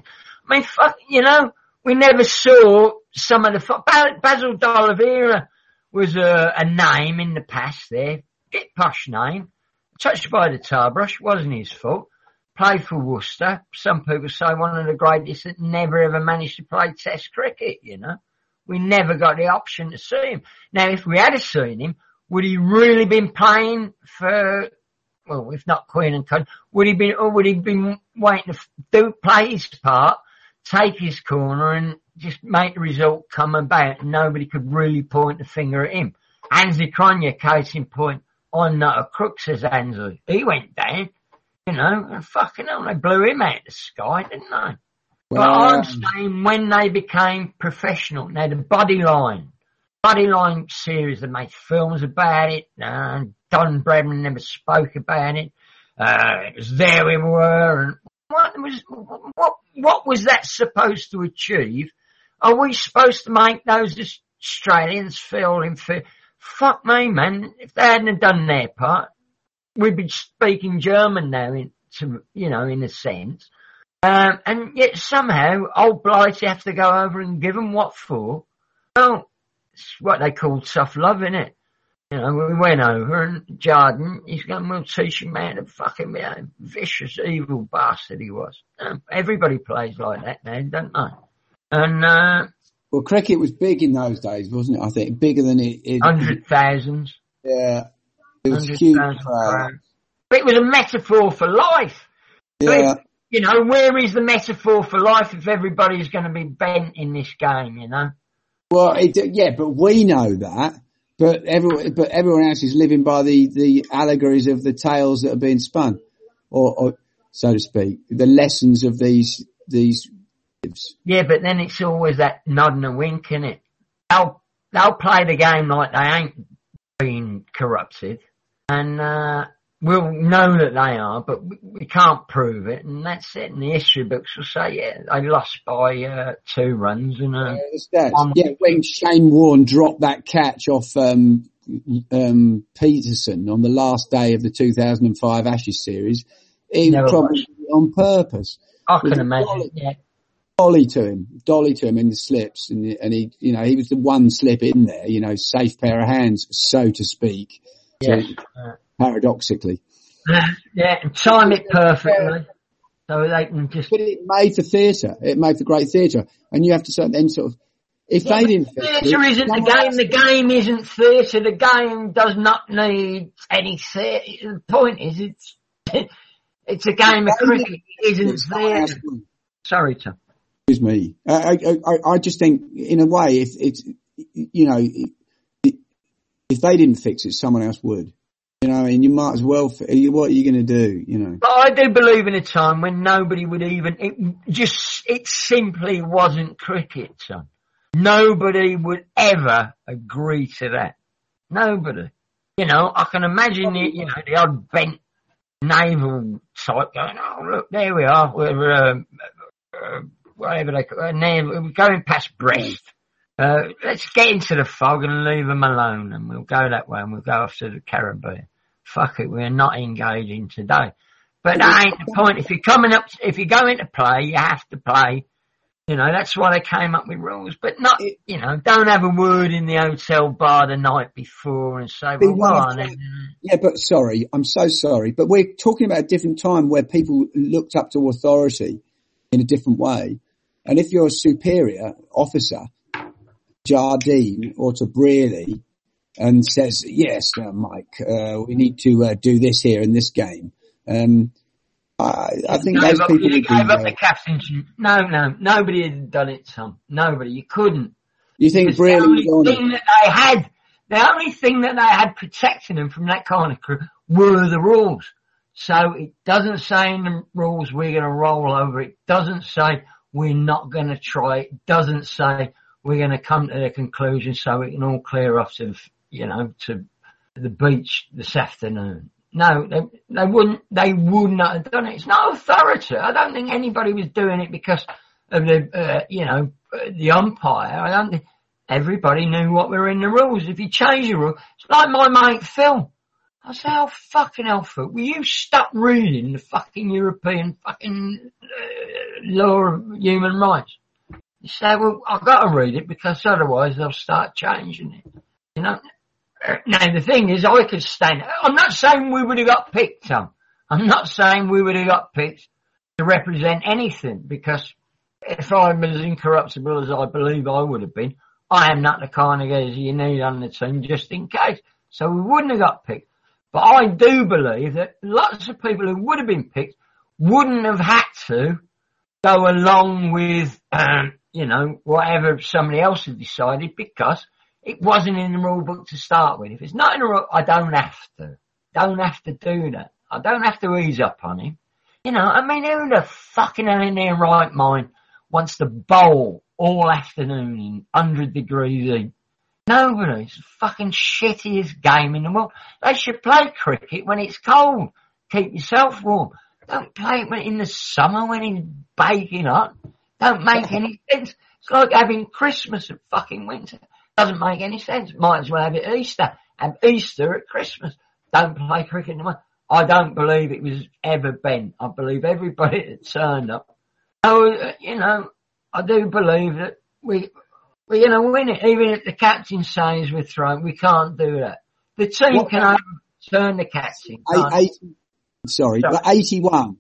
We never saw some of the Basil D'Oliveira was a name in the past there. Bit posh name. Touched by the tar brush. Wasn't his fault. Played for Worcester. Some people say one of the greatest that never ever managed to play Test cricket, We never got the option to see him. Now, if we had seen him, would he really been playing for, well, if not Queen and Country, would he been waiting to play his part, take his corner and just make the result come about and nobody could really point the finger at him? Hansi Cronje, case in point, I'm not a crook, says Hansi. He went down, and fucking hell, they blew him out of the sky, didn't they? Well, but I'm saying when they became professional, now the Bodyline series, they made films about it, Don Bradman never spoke about it, it was There We Were, and what was that supposed to achieve? Are we supposed to make those Australians feel inferior? Fuck me, man, if they hadn't done their part, we'd be speaking German now in a sense. And yet somehow old Blighty have to go over and give them what for? Well, it's what they call tough love, innit? We went over and Jardine, he's going, we'll teach him how to fucking be a vicious, evil bastard he was. Everybody plays like that now, don't they? And, well, cricket was big in those days, wasn't it? I think bigger than it. 100,000. Yeah. It was huge crowd. But it was a metaphor for life. Yeah. But, where is the metaphor for life if everybody's going to be bent in this game, Well, but we know that. But everyone else is living by the allegories of the tales that are being spun, or so to speak, the lessons of these. Yeah, but then it's always that nod and a wink, innit? They'll play the game like they ain't been corrupted, and we'll know that they are, but we can't prove it, and that's it. And the history books will say, yeah, they lost by 2 runs and when Shane Warne dropped that catch off Peterson on the last day of the 2005 Ashes series, it was probably on purpose. I can imagine. Yeah. Dolly to him in the slips, and he, he was the one slip in there, safe pair of hands, so to speak. Yeah. Paradoxically. Yeah, and time it perfectly. So they can just. But it made for theatre. It made for great theatre. And you have to then sort of, if they didn't. Theatre isn't the game. The game isn't theatre. The game does not need any theatre. The point is, it's a game of cricket. It isn't theatre. Sorry, Tom. Excuse me. I just think, in a way, if it's, if they didn't fix it, someone else would. And you might as well, what are you going to do, But I do believe in a time when nobody would even, it simply wasn't cricket, son. Nobody would ever agree to that. Nobody. I can imagine the odd bent naval type going, oh look, there we are, we're whatever they call it, we're going past Brest. Let's get into the fog and leave them alone, and we'll go that way and we'll go off to the Caribbean. Fuck it, we're not engaging today. But that ain't the point. If you're going to play, you have to play. You know, that's why they came up with rules. But not, you know, don't have a word in the hotel bar the night before and say, yeah, but sorry, I'm so sorry. But we're talking about a different time where people looked up to authority in a different way. And if you're a superior officer, Jardine or to Brearley, and says, yes, Mike, we need to do this here in this game. I think those people would gave up the captaincy. No, nobody had done it, Tom. Nobody. You couldn't. You think Brearley was on it? The only thing that they had protecting them from that kind of crew were the rules. So it doesn't say in the rules we're going to roll over. It doesn't say we're not going to try. It doesn't say we're going to come to the conclusion so we can all clear off to, you know, to the beach this afternoon. No, they would not have done it. It's not authority. I don't think anybody was doing it because of the umpire. I don't think everybody knew what were in the rules. If you change the rule, it's like my mate Phil. I say, oh fucking hell, Phil, will you stop reading the fucking European fucking law of human rights? You say, well, I've got to read it because otherwise they'll start changing it. You know? Now, the thing is, I could stand. I'm not saying we would have got picked, Tom. I'm not saying we would have got picked to represent anything, because if I'm as incorruptible as I believe I would have been, I am not the kind of guys you need on the team just in case. So we wouldn't have got picked. But I do believe that lots of people who would have been picked wouldn't have had to go along with, whatever somebody else had decided, because it wasn't in the rule book to start with. If it's not in the rule, I don't have to. Don't have to do that. I don't have to ease up on him. You know, I mean, who the fucking hell in their right mind wants to bowl all afternoon in 100 degrees heat? Nobody. It's the fucking shittiest game in the world. They should play cricket when it's cold. Keep yourself warm. Don't play it in the summer when it's baking hot. Don't make any sense. It's like having Christmas at fucking winter. Doesn't make any sense. Might as well have it at Easter. Have Easter at Christmas. Don't play cricket in the winter. I don't believe it was ever bent. I believe everybody that turned up. So, I do believe that we're going to win it. Even if the captain says we're thrown, we can't do that. The team can overturn the captain. 81,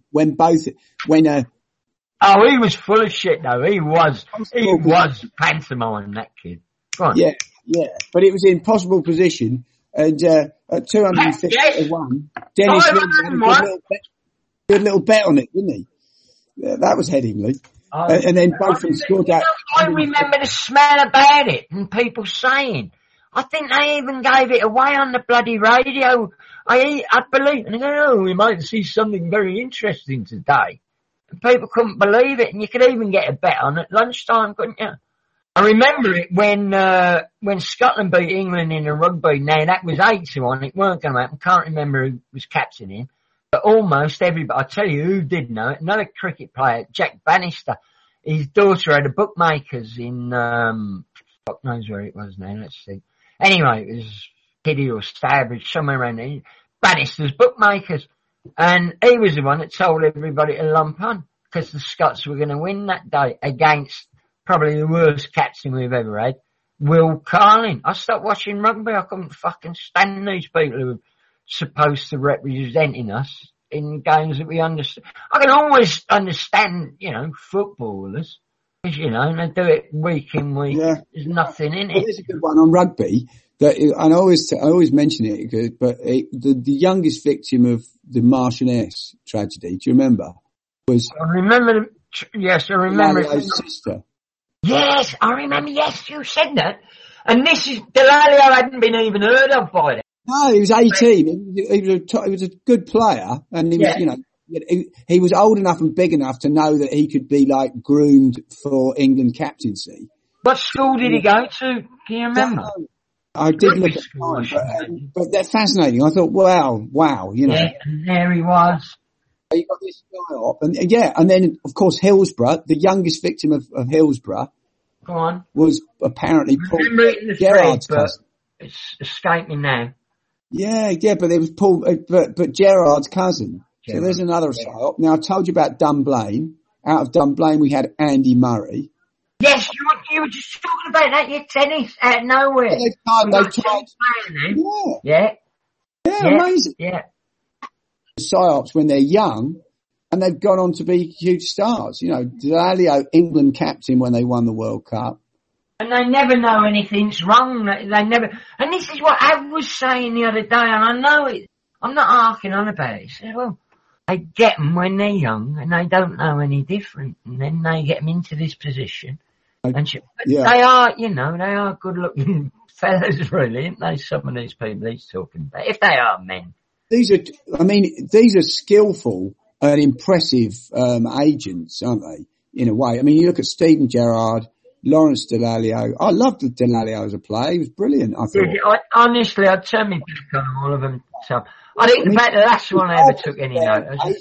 oh, he was full of shit though. He was pantomime, that kid. Yeah, but it was in possible position, and at 251, Dennis had a good little bet on it, didn't he? Yeah, that was Headingley. And then both of them scored that. I remember the smell about it and people saying, I think they even gave it away on the bloody radio. I believe, and they go, oh, we might see something very interesting today. And people couldn't believe it, and you could even get a bet on at lunchtime, couldn't you? I remember it when Scotland beat England in the rugby. Now that was 8-1. It weren't going to happen. Can't remember who was captaining, but almost everybody. I tell you who did know it. Another cricket player, Jack Bannister. His daughter had a bookmakers in fuck knows where it was now. Let's see. Anyway, it was Kiddy or Starbridge, somewhere around there. Bannister's bookmakers, and he was the one that told everybody to lump on because the Scots were going to win that day against probably the worst captain we've ever had, Will Carling. I stopped watching rugby. I couldn't fucking stand these people who were supposed to representing us in games that we understand. I can always understand, footballers, because, and they do it week in, week. Yeah. There's nothing in it. There's a good one on rugby. And I always mention it, but the youngest victim of the Marchioness tragedy, do you remember? I remember. Yes, I remember. Delalio's sister. Yes, I remember. Yes, you said that. And this is Delalio hadn't been even heard of by then. No, he was 18. He was a good player, and he was, he was old enough and big enough to know that he could be like groomed for England captaincy. What school did he go to? Can you remember? I did look at time, but that's fascinating. I thought, wow, you know. Yeah, and there he was. You got this guy up, and then of course Hillsborough, the youngest victim of Hillsborough, Go on. was apparently Paul Gerard's cousin. It's escaping now. Yeah, but it was Paul, but Gerard's cousin. Gerard. So there's another psyop. Now I told you about Dunblane. Out of Dunblane we had Andy Murray. Yes, you were just talking about that, your tennis out of nowhere. They tried. Yeah, amazing. Yeah. Psyops when they're young, and they've gone on to be huge stars. You know, Dallaglio, England captain when they won the World Cup. And they never know anything's wrong. They never, and this is what Ab was saying the other day, and I know it, I'm not harking on about it. He said, well, they get them when they're young, and they don't know any different, and then they get them into this position. They are, you know, they are good looking fellas, really, aren't they? Some of these people he's talking about, if they are men. These are skillful and impressive, agents, aren't they? In a way. I mean, you look at Steven Gerrard, Lawrence Dallaglio. I loved Dallaglio as a player. He was brilliant, I thought. Honestly, I'd turn me back on all of them. So, I think about the last one I ever took any notice.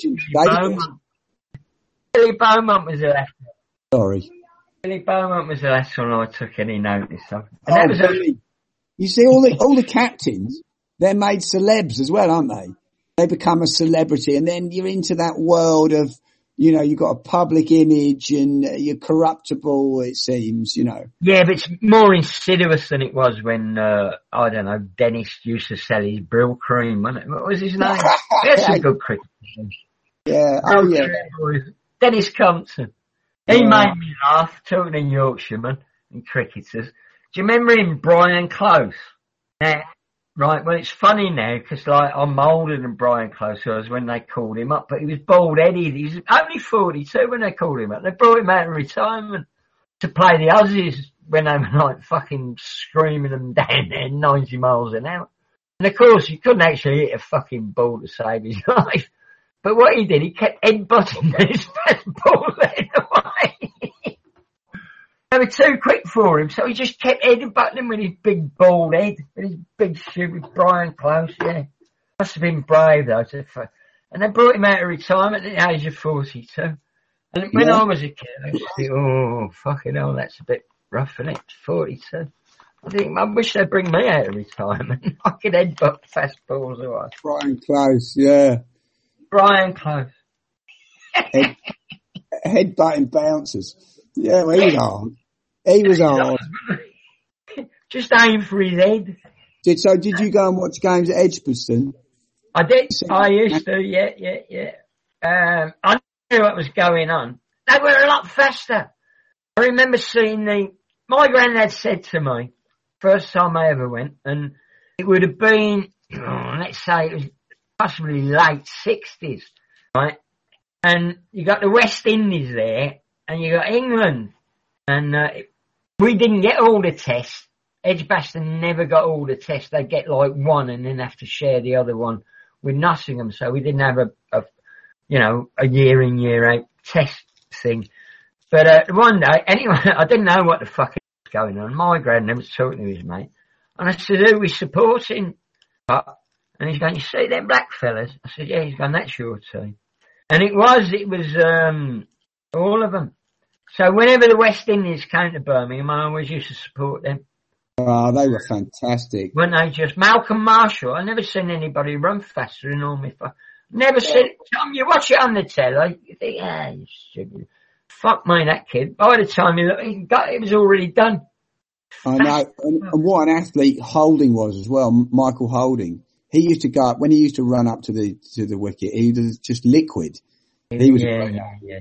Billy Beaumont was the last one. Sorry. Billy Beaumont was the last one I took any notice of. And that was you see, all the captains, they're made celebs as well, aren't they? They become a celebrity, and then you're into that world of, you know, you've got a public image and you're corruptible, it seems, you know. Yeah, but it's more insidious than it was when, I don't know, Dennis used to sell his Brill cream, wasn't it? What was his name? That's a good cricket. Yeah, Dennis Compton. He made me laugh, talking in Yorkshireman and cricketers. Do you remember him, Brian Close? Now, right, well, it's funny now, because, like, I'm older than Brian Close was when they called him up, but he was bald-headed. He was only 42 when they called him up. They brought him out of retirement to play the Aussies when they were, like, fucking screaming them down there 90 miles an hour. And, of course, he couldn't actually hit a fucking ball to save his life. But what he did, he kept headbutting those balls away. They were too quick for him, so he just kept headbutting him with his big bald head, with his big shoe with Brian Close, yeah. Must have been brave though. And they brought him out of retirement at the age of 42. And when I was a kid, I used to think, oh, fucking hell, that's a bit rough, isn't it? 42. I wish they'd bring me out of retirement. I could headbutt fast balls away. Brian Close, yeah. Brian Close. Headbutting bouncers. Yeah, well, he was hard. He was hard. Just aim for his head. Did you go and watch games at Edgbaston? I did. I used to, yeah. I knew what was going on. They were a lot faster. I remember seeing my granddad said to me, first time I ever went, and it would have been, let's say it was possibly late 60s, right? And you got the West Indies there, and you got England. And we didn't get all the tests. Edgbaston never got all the tests. They'd get like one and then have to share the other one with Nottingham. So we didn't have a year in, year out test thing. But one day, anyway, I didn't know what the fuck was going on. My granddad was talking to his mate. And I said, who we supporting? And he's going, you see them black fellas? I said, yeah. He's going, that's your team. And it was all of them. So whenever the West Indies came to Birmingham, I always used to support them. Oh, they were fantastic. Weren't they just? Malcolm Marshall, I never seen anybody run faster than all my never seen it. Tom, you watch it on the telly, you think, you stupid. Fuck me, that kid. By the time it was already done. I know. And what an athlete Holding was as well, Michael Holding. He used to go up, when he used to run up to the wicket, he was just liquid. He was great.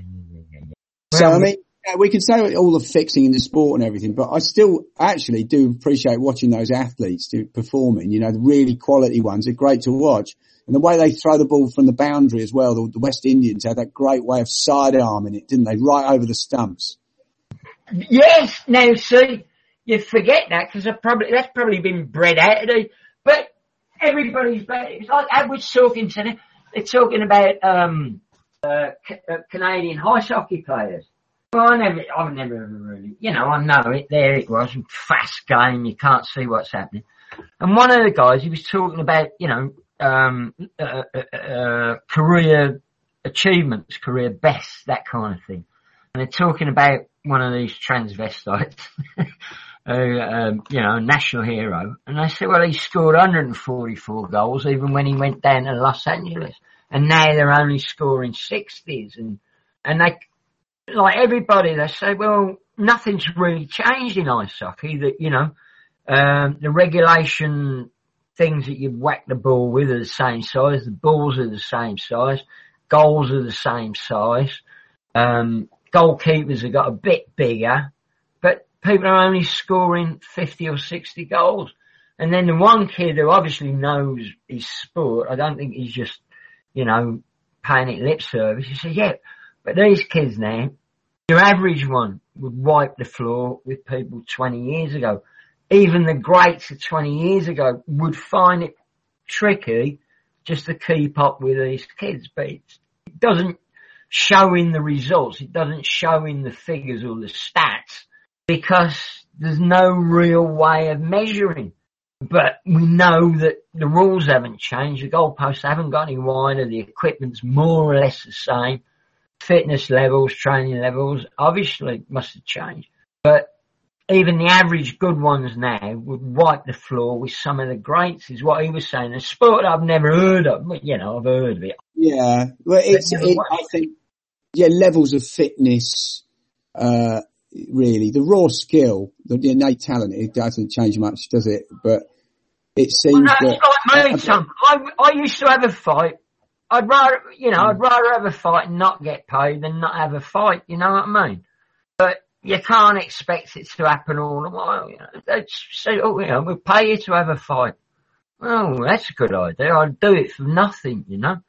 So, I mean, we can say all the fixing in the sport and everything, but I still actually do appreciate watching those athletes performing. You know, the really quality ones are great to watch. And the way they throw the ball from the boundary as well, the West Indians had that great way of side-arming it, didn't they? Right over the stumps. Yes, now see, you forget that because that's probably been bred out of it. But everybody's better. It's like Edward's talking to them. They're talking about Canadian ice hockey players. Well, I've never ever really, I know it, there it was, fast game, you can't see what's happening. And one of the guys, he was talking about, career achievements, career bests, that kind of thing. And they're talking about one of these transvestites, a national hero. And they said, well, he scored 144 goals even when he went down to Los Angeles. And now they're only scoring 60s. And they, like everybody, they say, well, nothing's really changed in ice hockey. That, the regulation things that you whack the ball with are the same size. The balls are the same size. Goals are the same size. Goalkeepers have got a bit bigger, but people are only scoring 50 or 60 goals. And then the one kid who obviously knows his sport, I don't think he's just, paying it lip service. He said, yeah, but these kids now, your average one would wipe the floor with people 20 years ago. Even the greats of 20 years ago would find it tricky just to keep up with these kids. But it doesn't show in the results. It doesn't show in the figures or the stats because there's no real way of measuring. But we know that the rules haven't changed. The goalposts haven't got any wider. The equipment's more or less the same. Fitness levels, training levels, obviously must have changed. But even the average good ones now would wipe the floor with some of the greats, is what he was saying. A sport I've never heard of, but, I've heard of it. Yeah, well, I think, levels of fitness, really. The raw skill, the innate talent, it doesn't change much, does it? But it seems that... Like me, Tom. I used to have a fight. I'd rather have a fight and not get paid than not have a fight, you know what I mean? But you can't expect it to happen all the while, They'd say, we'll pay you to have a fight. Oh, that's a good idea. I'd do it for nothing,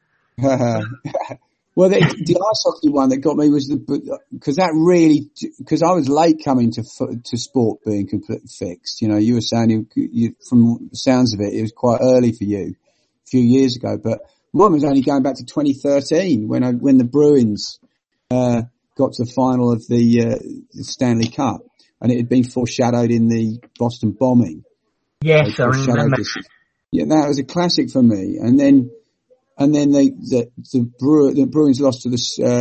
Well, the ice hockey one that got me was because I was late coming to sport being completely fixed. You were saying from the sounds of it was quite early for you a few years ago, but mine was only going back to 2013 when the Bruins, got to the final of the Stanley Cup, and it had been foreshadowed in the Boston bombing. Yes, I remember. Yeah, that was a classic for me. And then the Bruins lost to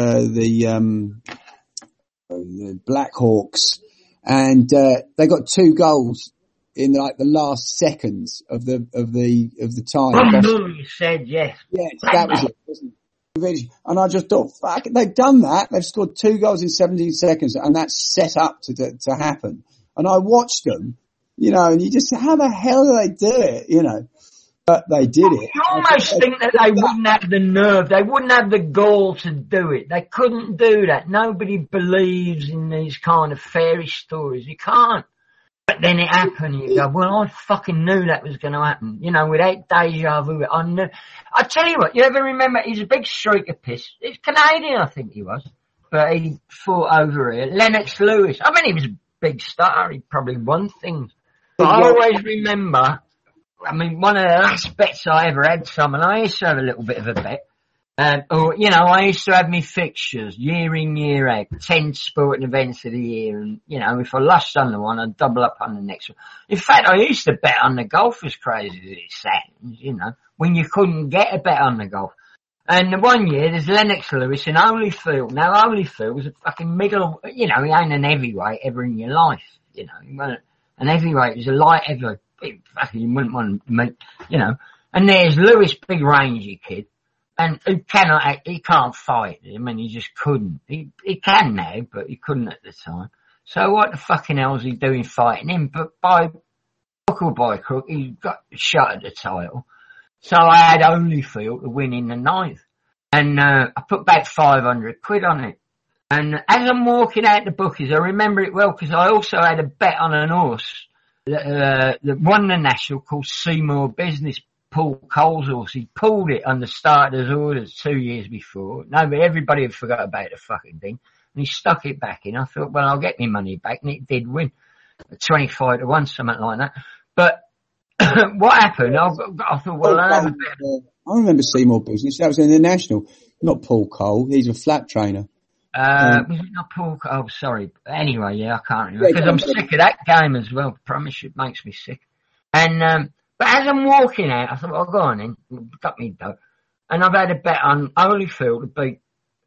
the Blackhawks, and they got 2 goals in the last seconds of the time. You said yes. Yeah, that was it, wasn't it? And I just thought, fuck, they've done that. They've scored 2 goals in 17 seconds, and that's set up to happen. And I watched them, and you just say, how the hell do they do it, But they did it. You almost think that they wouldn't have the nerve. They wouldn't have the gall to do it. They couldn't do that. Nobody believes in these kind of fairy stories. You can't. But then it happened, you go, well, I fucking knew that was going to happen. Without deja vu, I knew. I tell you what, you ever remember, he's a big streak of piss. He's Canadian, I think he was. But he fought over here. Lennox Lewis. I mean, he was a big star. He probably won things. But I always remember, one of the last bets I ever had, and I used to have a little bit of a bet. I used to have my fixtures year in, year out, 10 sporting events of the year, and, if I lost on the one, I'd double up on the next one. In fact, I used to bet on the golf as crazy as it sounds, when you couldn't get a bet on the golf. And the one year, there's Lennox Lewis in Holyfield. Now, Holyfield was a fucking middle, he ain't an heavyweight ever in your life, he wasn't an heavyweight, he was a light heavyweight, fucking, you wouldn't want to meet, And there's Lewis, big rangy kid. And he can't fight. He just couldn't. He can now, but he couldn't at the time. So what the fucking hell is he doing fighting him? But by hook or by crook, he got shot at the title. So I had Holyfield to win in the 9th. And, I put about 500 quid on it. And as I'm walking out the bookies, I remember it well because I also had a bet on an horse that won the national called Seymour Business. Paul Cole's horse. He pulled it on the starter's orders 2 years before. No, but everybody had forgot about the fucking thing. And he stuck it back in. I thought, well, I'll get my money back. And it did win. 25-1, something like that. But what happened? I thought, well, I'll have a bet. I remember Seymour Business. That was in the national. Not Paul Cole. He's a flat trainer. Was it not Paul? Oh, sorry. Anyway, yeah, I can't remember. Because I'm sick of that game as well. I promise you, it makes me sick. And, but as I'm walking out, I thought, well, go on then. Got me dough. And I've had a bet on Holyfield to beat,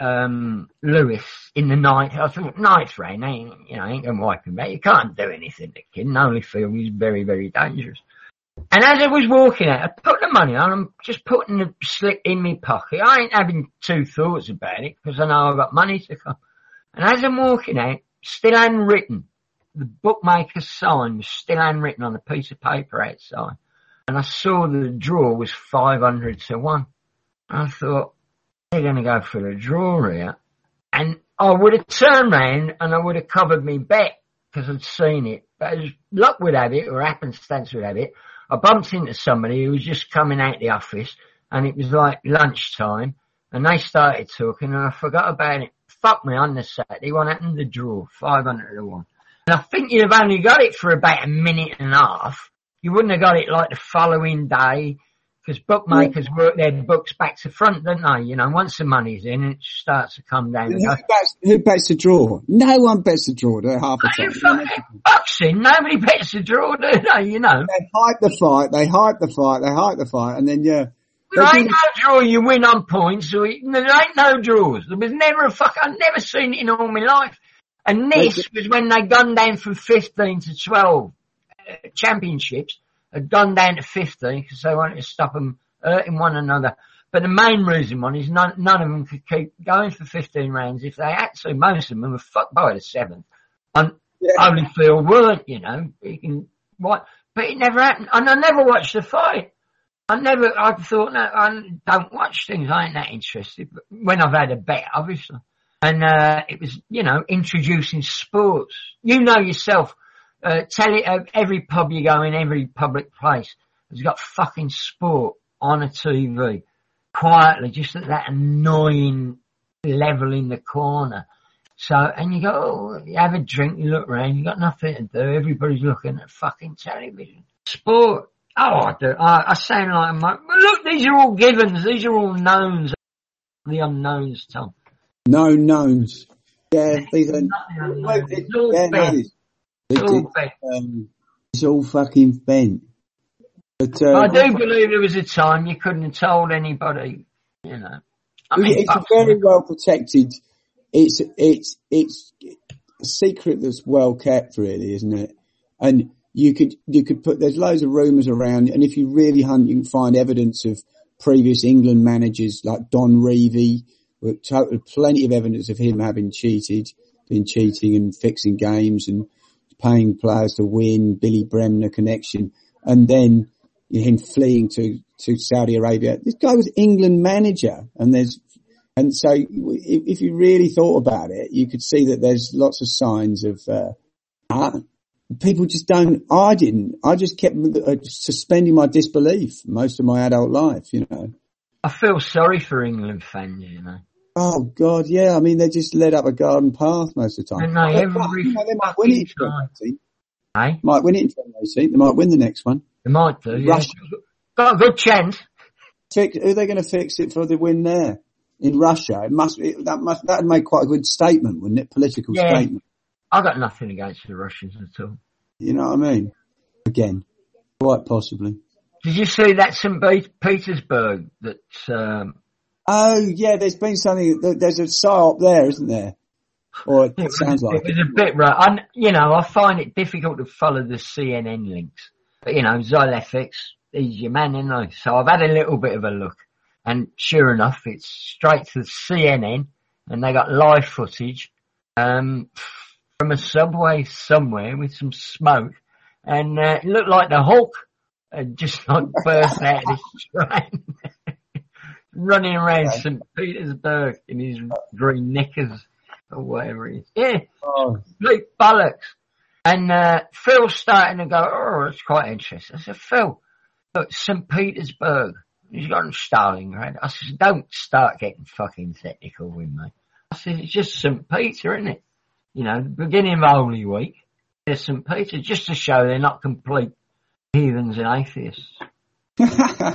Lewis in the ninth. I thought, ninth round, ain't gonna wipe him out. You can't do anything to kid. Holyfield is very, very dangerous. And as I was walking out, I put the money on. I'm just putting the slip in my pocket. I ain't having two thoughts about it because I know I've got money to come. And as I'm walking out, still handwritten, the bookmaker's sign was still handwritten on a piece of paper outside. And I saw the draw was 500 to 1. I thought, they're going to go for the draw here. And I would have turned round and I would have covered me bet because I'd seen it. But as luck would have it, or happenstance would have it, I bumped into somebody who was just coming out the office and it was like lunchtime and they started talking and I forgot about it. Fuck me on the Saturday. What happened to the draw? 500 to 1. And I think you'd have only got it for about a minute and a half. You wouldn't have got it like the following day because bookmakers work their books back to front, don't they? You know, once the money's in, it starts to come down. Who bets the draw? No one bets the draw. They're half the time. Boxing, nobody bets the draw, do they? You know. They hype the fight, and then, yeah. There ain't no draw you win on points, there ain't no draws. There was never I've never seen it in all my life. And this was when they'd gone down from 15 to 12 championships, had gone down to 15 because they wanted to stop them hurting one another. But the main reason is none of them could keep going for 15 rounds if they had to. Most of them were fucked by the 7th. And Holyfield weren't, you know. But it never happened. And I never watched the fight. I thought, no, I don't watch things. I ain't that interested. But when I've had a bet, obviously. And, it was, you know, introducing sports. You know yourself, every pub you go in, every public place has got fucking sport on a TV. Quietly, just at that annoying level in the corner. So, and you go, oh, you have a drink, you look around, you got nothing to do, everybody's looking at fucking television. Sport. Oh, I sound like look, these are all givens, these are all knowns. The unknowns, Tom. No knowns. Yeah, these are, it's all fucking bent. But, I do believe there was a time you couldn't have told anybody, you know. It's a very well protected, it's a secret that's well kept, really, isn't it? And you could put, there's loads of rumours around, and if you really hunt, you can find evidence of previous England managers like Don Revie, with plenty of evidence of him having been cheating and fixing games and paying players to win, Billy Bremner connection, and then him fleeing to Saudi Arabia. This guy was England manager, and so if you really thought about it, you could see that there's lots of signs of, people just don't, I just kept suspending my disbelief most of my adult life, you know. I feel sorry for England fans, you know. Oh God, yeah. I mean, they just led up a garden path most of the time. And they might win it in 2018. Hey? Might win it in 2018. They might win the next one. They might do, yeah. Got a good chance. Who are they going to fix it for the win there? In Russia? That'd make quite a good statement, wouldn't it? Political statement. I got nothing against the Russians at all. You know what I mean? Again, quite possibly. Did you see that St. Petersburg that, Oh yeah, there's been something, there's a psyop there, isn't there? Or it sounds like it. It was a bit right. I find it difficult to follow the CNN links. But, Xylefix, he's your man, isn't he? So I've had a little bit of a look. And sure enough, it's straight to CNN, and they got live footage, from a subway somewhere with some smoke. And, it looked like the Hulk had just like burst out of his train. Running around St. Petersburg in his green knickers or whatever it is. Yeah. Oh. Complete bollocks. And, Phil's starting to go, oh, that's quite interesting. I said, Phil, look, St. Petersburg. He's got Stalingrad. I said, don't start getting fucking technical with me. I said, it's just St. Peter, isn't it? Beginning of Holy Week. There's St. Peter, just to show they're not complete heathens and atheists.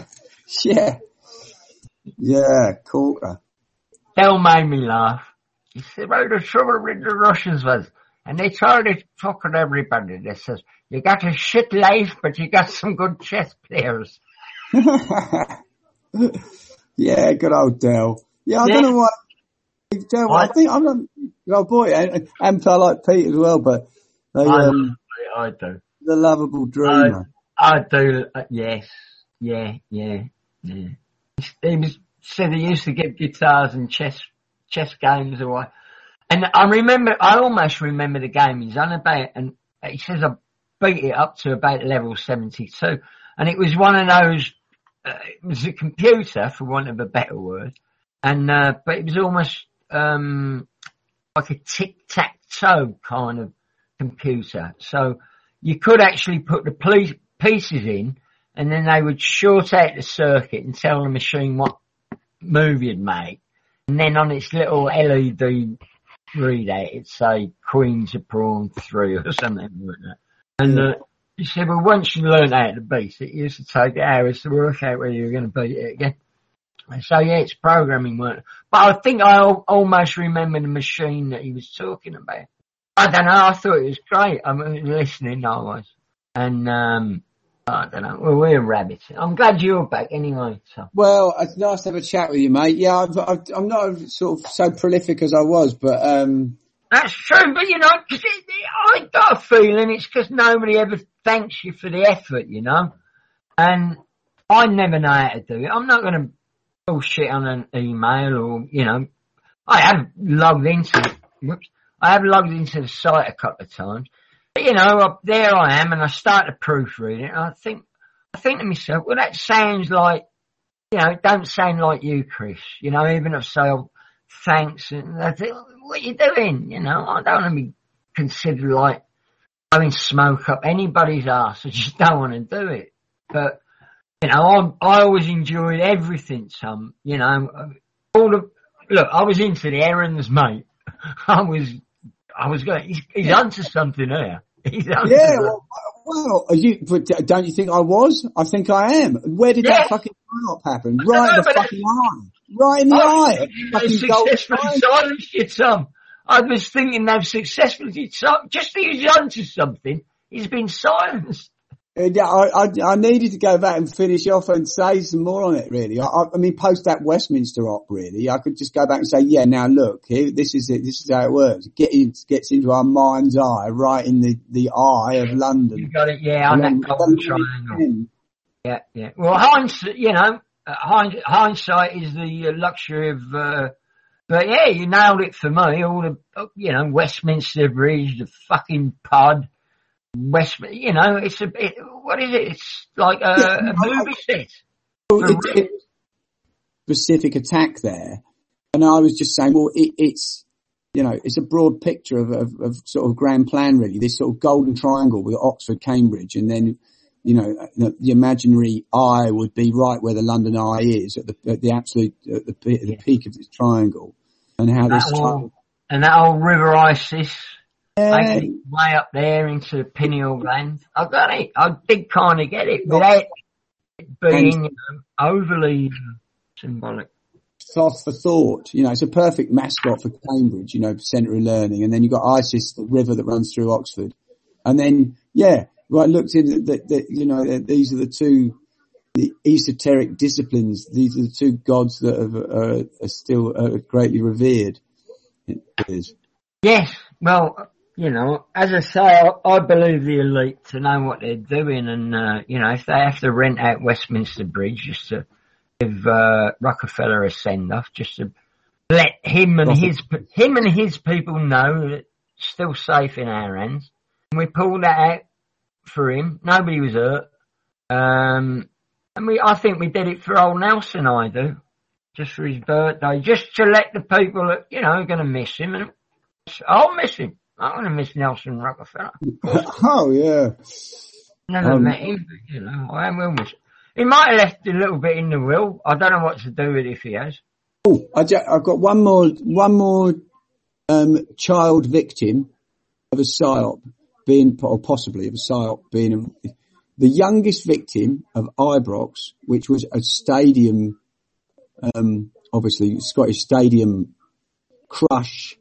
Yeah. Yeah, corker. They'll make me laugh. He said, well, the trouble with the Russians was, and they tried to talk to everybody. They says, you got a shit life, but you got some good chess players. Yeah, good old Dell. Yeah, I don't know why. Dell, I think I'm not, oh boy, and I like Pete as well, but they, I do. The lovable dreamer. I do, yes. Yeah. He said he used to get guitars and chess games away. And I almost remember the game he's on about, and he says I beat it up to about level 72. And it was one of those, it was a computer, for want of a better word. And, but it was almost, like a tic-tac-toe kind of computer. So you could actually put the pieces in, and then they would short out the circuit and tell the machine what move you'd make. And then on its little LED readout, it'd say Queen's a Pawn 3 or something like that. And he said, well, once you learn how to beat it, you used to take hours to work out whether you were going to beat it again. So yeah, it's programming work. But I think I almost remember the machine that he was talking about. I don't know, I thought it was great. I mean, listening, I was. And, I don't know. Well, we're rabbits. I'm glad you're back anyway. So. Well, it's nice to have a chat with you, mate. Yeah, I'm not sort of so prolific as I was, but That's true, but you know, I got a feeling it's because nobody ever thanks you for the effort, you know. And I never know how to do it. I'm not going to bullshit on an email or, you know, I have logged into the site a couple of times. But, you know, there I am, and I start to proofread it, and I think to myself, well, that sounds like, you know, it don't sound like you, Chris. You know, even if I say, oh, thanks, and I think, what are you doing? You know, I don't want to be considered like blowing smoke up anybody's arse. I just don't want to do it. But, you know, I always enjoyed everything, Tom. You know, look, I was into the errands, mate. I was going, he's onto something there. He's onto well, but don't you think I was? I think I am. Where did that fucking up happen? Right in the fucking eye. Right in the eye. Successfully silenced you, Tom. I was thinking they've successfully just that he's onto something. He's been silenced. Yeah, I needed to go back and finish off and say some more on it, really. I mean, post that Westminster op, really. I could just go back and say, yeah, now look, here, this is it. This is how it works. Gets into our mind's eye, right in the eye of London. You got it, yeah, on that golden triangle. Yeah. Well, hindsight is the luxury of, but yeah, you nailed it for me. All the, you know, Westminster Bridge, the fucking pod. You know, what is it? It's like a movie set. Specific attack there. And I was just saying, well, it's, you know, it's a broad picture of sort of grand plan, really. This sort of golden triangle with Oxford, Cambridge, and then, you know, the imaginary eye would be right where the London Eye is at the peak of this triangle. And how this triangle. And that old River Isis. Way up there into pineal gland. I got it. I did kind of get it without it being overly symbolic. Thought for thought. You know, it's a perfect mascot for Cambridge, you know, centre of learning. And then you've got Isis, the river that runs through Oxford. And then, I looked in that, you know, these are the esoteric disciplines. These are the two gods that are still greatly revered. It is. Yes. Well, you know, as I say, I believe the elite to know what they're doing, and you know, if they have to rent out Westminster Bridge just to give Rockefeller a send off, just to let him and his people know that it's still safe in our hands, and we pulled that out for him. Nobody was hurt, and I think we did it for old Nelson. I do, just for his birthday, just to let the people that, you know, are going to miss him, and I'll miss him. I'm going to miss Nelson Rockefeller. Oh, yeah. Never met him, but, you know, I will miss him. He might have left a little bit in the will. I don't know what to do with it if he has. Oh, I've got one more child victim of a PSYOP possibly of a PSYOP being the youngest victim of Ibrox, which was a stadium, obviously Scottish stadium crush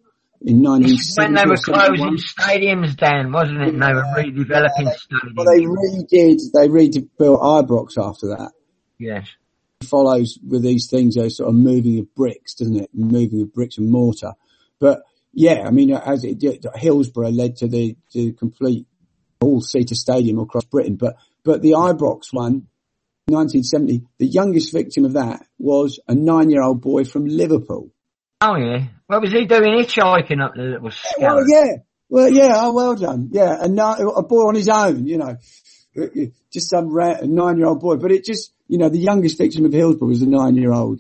in 1970. When they were closing stadiums down, wasn't it? And they were redeveloping stadiums. Well, they rebuilt Ibrox after that. Yes. It follows with these things, those sort of moving of bricks, doesn't it? Moving of bricks and mortar. But yeah, I mean, as it did, Hillsborough led to the complete all-seater stadium across Britain. But the Ibrox one, 1970, the youngest victim of that was a 9-year-old boy from Liverpool. Oh yeah. What was he doing hitchhiking up the little scout? Well, yeah. Oh, well done. Yeah. A boy on his own, you know, just some 9-year-old boy. But it just, you know, the youngest victim of Hillsborough was a 9-year-old.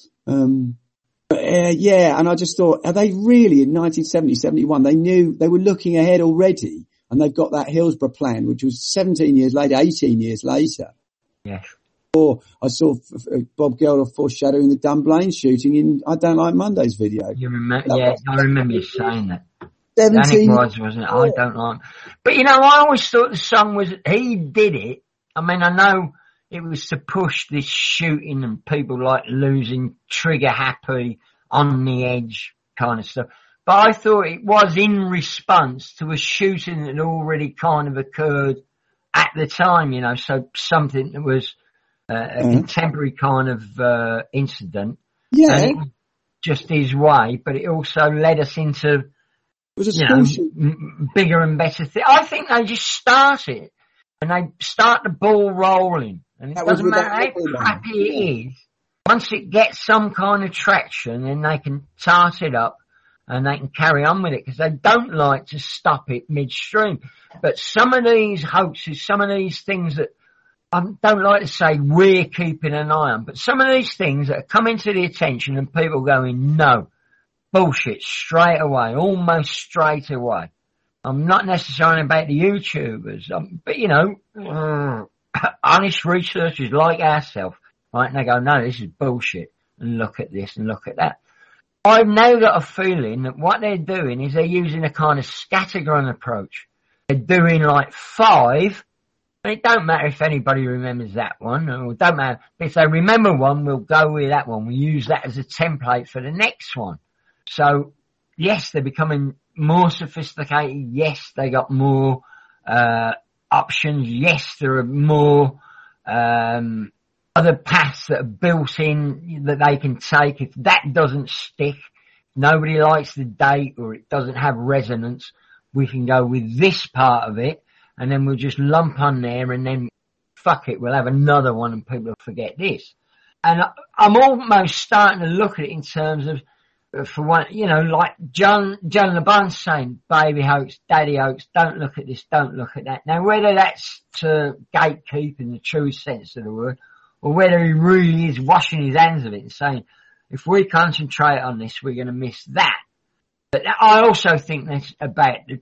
Yeah. And I just thought, are they really in 1970, 71? They knew they were looking ahead already, and they've got that Hillsborough plan, which was 17 years later, 18 years later. Yes. Or I saw Bob Geldof foreshadowing the Dunblane shooting in I Don't Like Mondays video. You remember? Yeah, I remember you saying that. 17 was, wasn't it? I Don't Like. But you know, I always thought the song was, he did it. I mean, I know it was to push this shooting and people like losing, trigger happy, on the edge kind of stuff. But I thought it was in response to a shooting that had already kind of occurred at the time, you know, so something that was a contemporary kind of incident. Yeah. And it was just his way, but it also led us into, bigger and better things. I think they just start it, and they start the ball rolling. And it doesn't matter how crappy it is. Once it gets some kind of traction, then they can tart it up and they can carry on with it, because they don't like to stop it midstream. But some of these hoaxes, some of these things that I don't like to say we're keeping an eye on, but some of these things that are coming to the attention and people going, no, bullshit, straight away, almost straight away. I'm not necessarily about the YouTubers, but you know, honest researchers like ourselves, right? And they go, no, this is bullshit, and look at this and look at that. I've now got a feeling that what they're doing is they're using a kind of scattergun approach. They're doing like 5, and it don't matter if anybody remembers that one, or it don't matter. If they remember one, we'll go with that one. We'll use that as a template for the next one. So, yes, they're becoming more sophisticated. Yes, they got more options. Yes, there are more other paths that are built in that they can take. If that doesn't stick, nobody likes the date, or it doesn't have resonance, we can go with this part of it, and then we'll just lump on there, and then fuck it, we'll have another one and people will forget this. And I'm almost starting to look at it in terms of, for one, you know, like John LeBon's saying, baby hoax, daddy hoax, don't look at this, don't look at that. Now, whether that's to gatekeep in the true sense of the word, or whether he really is washing his hands of it and saying, if we concentrate on this, we're going to miss that. But I also think that's about the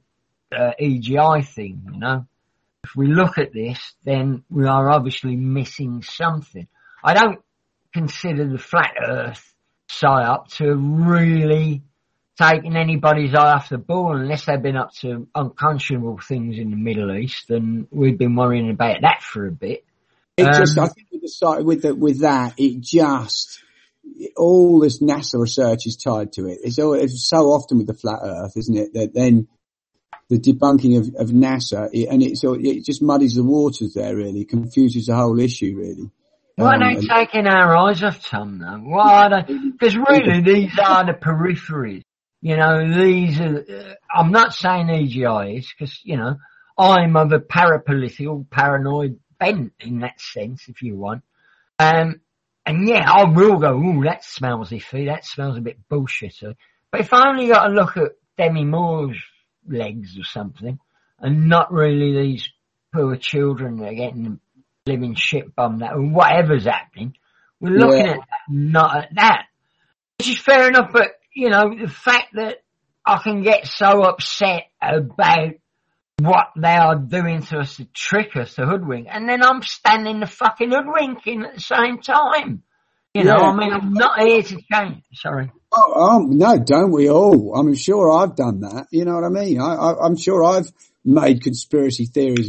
EGI thing, you know. If we look at this, then we are obviously missing something. I don't consider the flat earth psyop to really taking anybody's eye off the ball, unless they've been up to unconscionable things in the Middle East, and we've been worrying about that for a bit. I think with that, it just, all this NASA research is tied to it. It's so often with the flat earth, isn't it? That then the debunking of NASA, it just muddies the waters there, really, confuses the whole issue, really. Why are they taking our eyes off, Tom, though? Why are they? Because really, these are the peripheries. You know, these are, I'm not saying EGI is, because, you know, I'm of a parapolitical, paranoid bent in that sense, if you want. And yeah, I will go, ooh, that smells iffy, that smells a bit bullshitty. But if I only got to look at Demi Moore's legs or something, and not really these poor children that are getting living shit bombed out, or whatever's happening, we're looking at that, not at that. Which is fair enough, but, you know, the fact that I can get so upset about what they are doing to us to trick us, to hoodwink, and then I'm standing the fucking hoodwinking at the same time. You know, I mean, I'm not here to change. Sorry. No, don't we all? I'm sure I've done that. You know what I mean? I'm sure I've made conspiracy theorists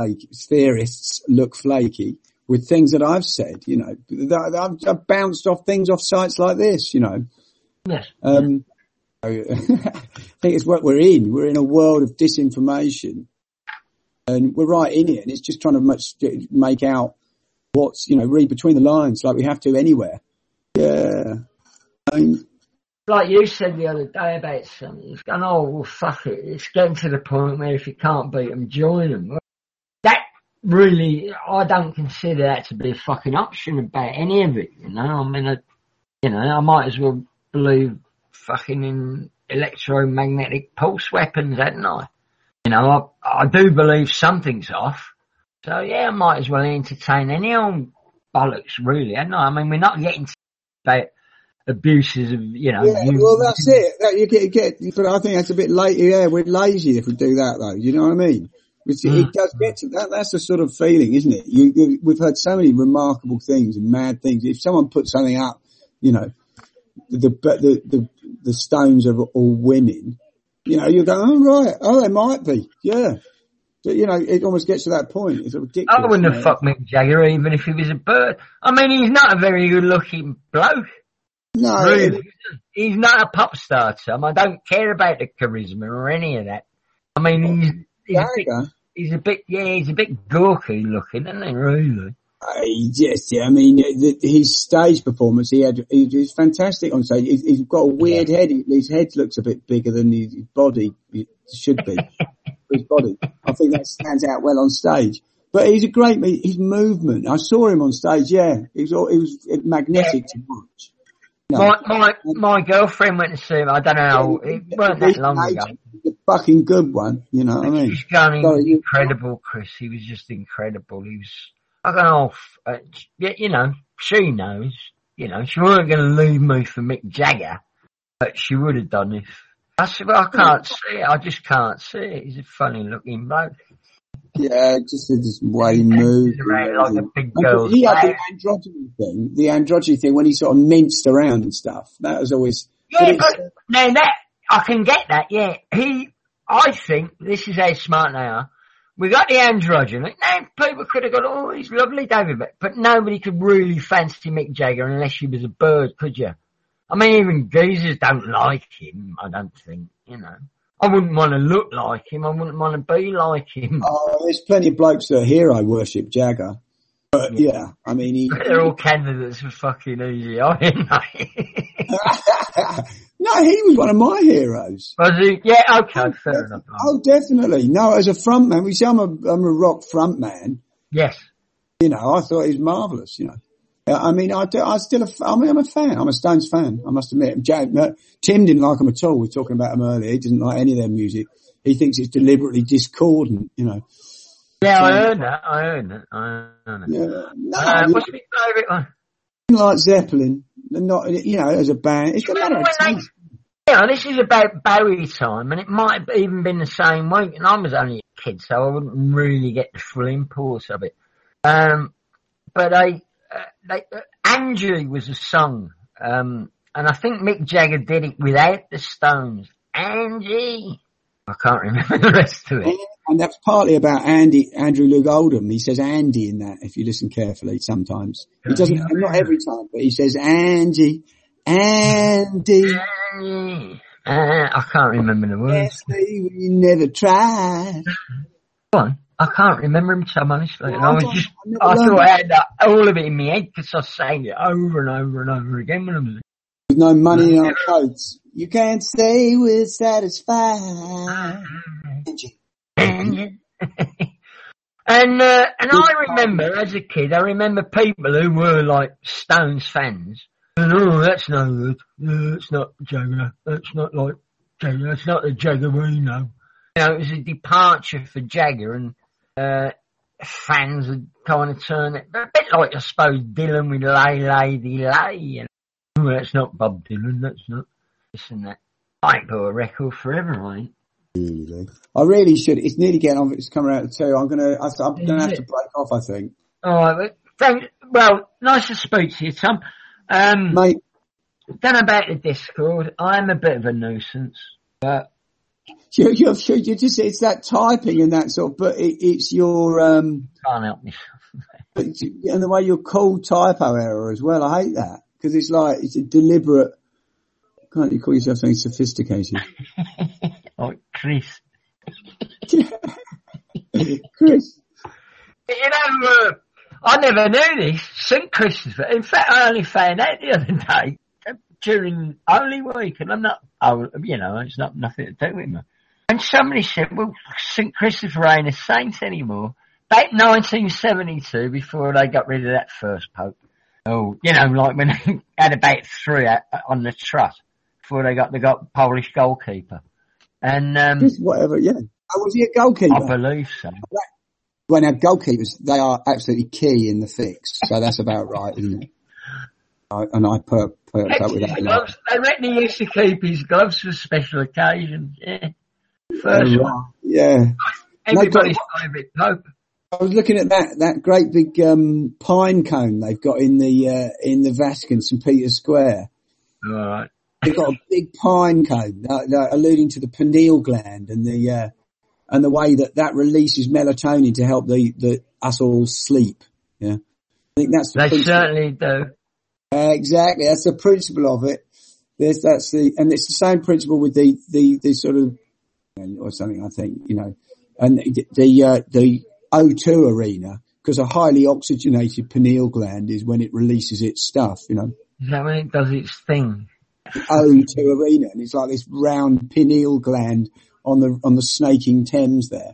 look flaky with things that I've said, you know. I've bounced off things off sites like this, you know. Yes. I think it's what we're in. We're in a world of disinformation, and we're right in it. And it's just trying to make out what's, read between the lines like we have to anywhere. Yeah. Like you said the other day about something, it's going, oh, well, fuck it. It's getting to the point where if you can't beat them, join them. That really, I don't consider that to be a fucking option about any of it, I mean, I might as well believe fucking in electromagnetic pulse weapons, hadn't I? I do believe something's off. So, yeah, I might as well entertain any old bollocks, really, hadn't I? I mean, we're not getting about abuses of, Yeah, well, that's it. You get, but I think that's a bit late. Yeah, we're lazy if we do that, though. You know what I mean? It does get to that. That's the sort of feeling, isn't it? We've heard so many remarkable things and mad things. If someone puts something up, the Stones are all women, you go, oh, right. Oh, they might be. Yeah. But, it almost gets to that point. It's ridiculous. I wouldn't have fucked Mick Jagger even if he was a bird. I mean, he's not a very good looking bloke. No. Really. He's not a pop star, Tom. I don't care about the charisma or any of that. I mean, he's a bit gawky looking, isn't he, really? His stage performance, he was fantastic on stage. He's got a weird head. His head looks a bit bigger than his body. It should be. His body. I think that stands out well on stage. But he's a great, his movement. I saw him on stage, yeah. He was magnetic to watch. No. My girlfriend went to see him. I don't know. It weren't that long ago. The fucking good one, you know what I mean? He's going incredible, Chris. He was just incredible. He was. I go off. She knows. She weren't going to leave me for Mick Jagger, but she would have done if. I said, well, I can't see it. I just can't see it. He's a funny looking bloke. Yeah, just this way he moved. Like a big girl. He had the androgyny thing when he sort of minced around and stuff. That was always. Yeah, now that I can get that. Yeah, I think this is how smart they are. We got the androgyny. Now people could have got, oh, he's lovely, David, but nobody could really fancy Mick Jagger unless he was a bird, could you? I mean, even geezers don't like him. I don't think, I wouldn't want to look like him. I wouldn't want to be like him. Oh, there's plenty of blokes that hero worship Jagger. But yeah, I mean, they're all candidates for fucking easy, aren't they? No, he was one of my heroes. Was he? Yeah, okay, fair enough. Oh, definitely. No, as a frontman, we say I'm a rock frontman. Yes. I thought he was marvellous, I mean, I'm a fan. I'm a Stones fan, I must admit. Tim didn't like them at all. We were talking about them earlier. He didn't like any of their music. He thinks it's deliberately discordant, Yeah, I heard that. Yeah. No, what's your favourite one? Like Zeppelin. Not, as a band. It's a matter of taste. Yeah, this is about Bowie time, and it might have even been the same week, and I was only a kid, so I wouldn't really get the full import of it. But Angie was a song, and I think Mick Jagger did it without the Stones. Angie! I can't remember the rest of it. And that's partly about Andrew Loog Oldham. He says Andy in that, if you listen carefully sometimes. He doesn't, not every time, but he says Andy. I can't remember the words. Yes, we never tried. Go on. I can't remember him, so honestly. And I thought I had all of it in my head because I sang it over and over and over again when I was. There's no money in our coats. You can't say we're satisfied. And I remember as a kid, people who were like Stones fans. And, oh, that's no good. It's not Jagger. That's not like Jagger. That's not the Jagger we know. It was a departure for Jagger, and fans had kind of turned it a bit like, I suppose, Dylan with Lay Lady Lay. Oh, that's not Bob Dylan. That's not this and that. I ain't got a record forever, right? I really should. It's nearly getting on. It's coming out at 2. I'm gonna have to break off, I think. All right. Well, nice to speak to you, Tom. Mate. Don't know about the Discord. I'm a bit of a nuisance, but you're just, it's that typing and that sort of, but it's your, can't help myself. And the way you're called typo error as well. I hate that because it's like, it's a deliberate, Can't you call yourself something sophisticated? Like Chris. Chris. You know, I never knew this. St. Christopher. In fact, I only found out the other day during Holy Week, and I'm not, it's not nothing to do with me. And somebody said, well, St. Christopher ain't a saint anymore. Back 1972, before they got rid of that first pope. Oh, like when they had about 3 on the trust before they got the Polish goalkeeper. And, whatever, yeah. Oh, was he a goalkeeper? I believe so. Well, now goalkeepers, they are absolutely key in the fix. So that's about right, isn't it? And I perked up with that. Gloves. I reckon he used to keep his gloves for special occasions. Yeah. First one. Yeah. Everybody's favourite pope. I was looking at that great big pine cone they've got in the Vatican, St. Peter's Square. All right. They've got a big pine cone, alluding to the pineal gland and the way that releases melatonin to help us all sleep. Yeah, I think that's the they principle. Certainly do. Exactly, that's the principle of it. And it's the same principle with the sort of or something. I think and the O2 arena, because a highly oxygenated pineal gland is when it releases its stuff. Is that when it does its thing? O2 arena, and it's like this round pineal gland on the snaking Thames there.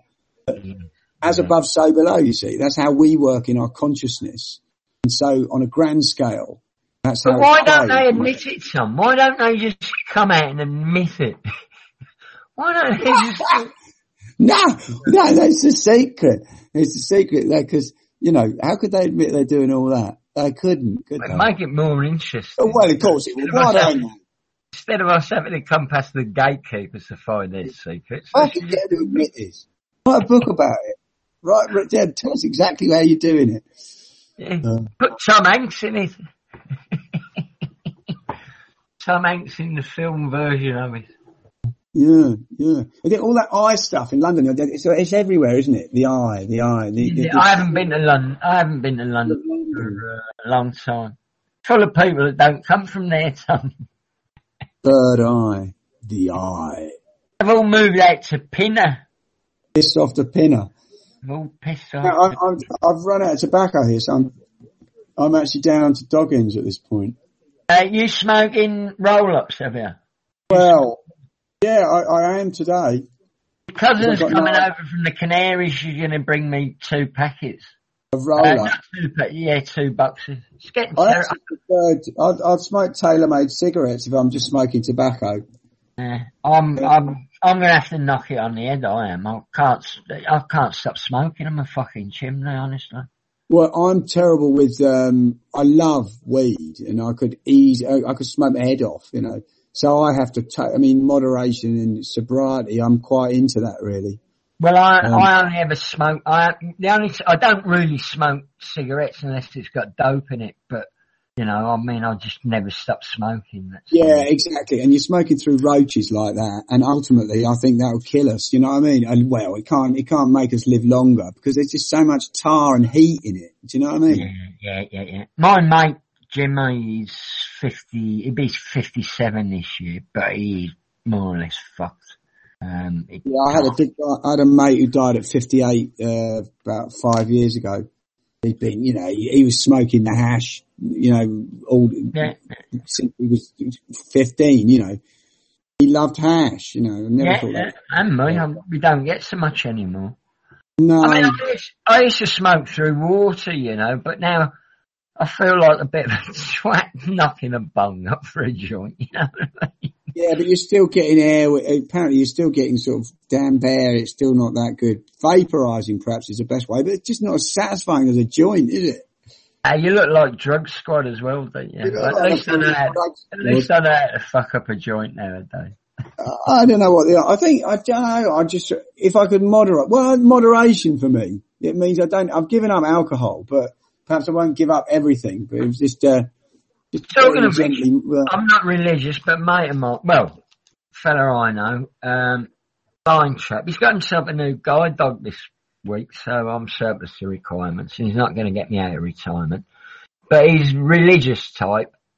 As above, so below, you see. That's how we work in our consciousness. And so on a grand scale, that's how. But why don't they admit it, Tom? Why don't they just come out and admit it? Why don't they just... No, that's the secret. It's the secret there, because, how could they admit they're doing all that? They couldn't, could they? Make it more interesting. Oh, well, of course it would. Why don't they? Instead of us having to come past the gatekeepers to find their secrets. I can get to admit this. Write a book about it. Right, Dad, tell us exactly how you're doing it. Yeah. Put Tom Hanks in it. Tom Hanks in the film version of it. Yeah. Again, all that eye stuff in London, it's everywhere, isn't it? The eye. I haven't been to London. For a long time. Full of people that don't come from there, Tom. Third eye. The eye. They've all moved out to Pinner. Pissed off to Pinner. They've all pissed off. Now, I've run out of tobacco here, so I'm actually down to Doggins at this point. You smoking roll-ups, have you? Well, yeah, I am today. Cousin's coming over from the Canaries. She's going to bring me 2 packets. Of roll-up? 2 boxes. It's getting I'd smoke tailor-made cigarettes if I'm just smoking tobacco. I'm going to have to knock it on the head. I am. I can't stop smoking. I'm a fucking chimney, honestly. Well, I'm terrible with. I love weed, and I could smoke my head off, So I have to moderation and sobriety. I'm quite into that, really. Well, I only ever smoke. I don't really smoke cigarettes unless it's got dope in it. But I just never stop smoking. Exactly. And you're smoking through roaches like that, and ultimately, I think that'll kill us. You know what I mean? And well, it can't make us live longer because there's just so much tar and heat in it. Do you know what I mean? Yeah. My mate Jimmy is 50. He'll be 57 this year, but he's more or less fucked. I had a mate who died at 58 about 5 years ago. He'd been, he was smoking the hash, since he was 15. He loved hash. Never thought that. And me, we don't get so much anymore. No, I used to smoke through water, but now I feel like a bit of a twat knocking a bung up for a joint. You know what I mean? Yeah, but you're still getting air. Apparently, you're still getting sort of damp air. It's still not that good. Vaporizing perhaps is the best way, but it's just not as satisfying as a joint, is it? You look like Drug Squad as well, don't you? At least I know how to fuck up a joint nowadays. I don't know what they are. I don't know. If I could moderate. Well, moderation for me, it means I've given up alcohol, but perhaps I won't give up everything. But it was just talking of which, I'm not religious, but mate of mine, fella I know, Line Trap, he's got himself a new guide dog this week, so I'm surplus to requirements, and he's not going to get me out of retirement. But he's religious type.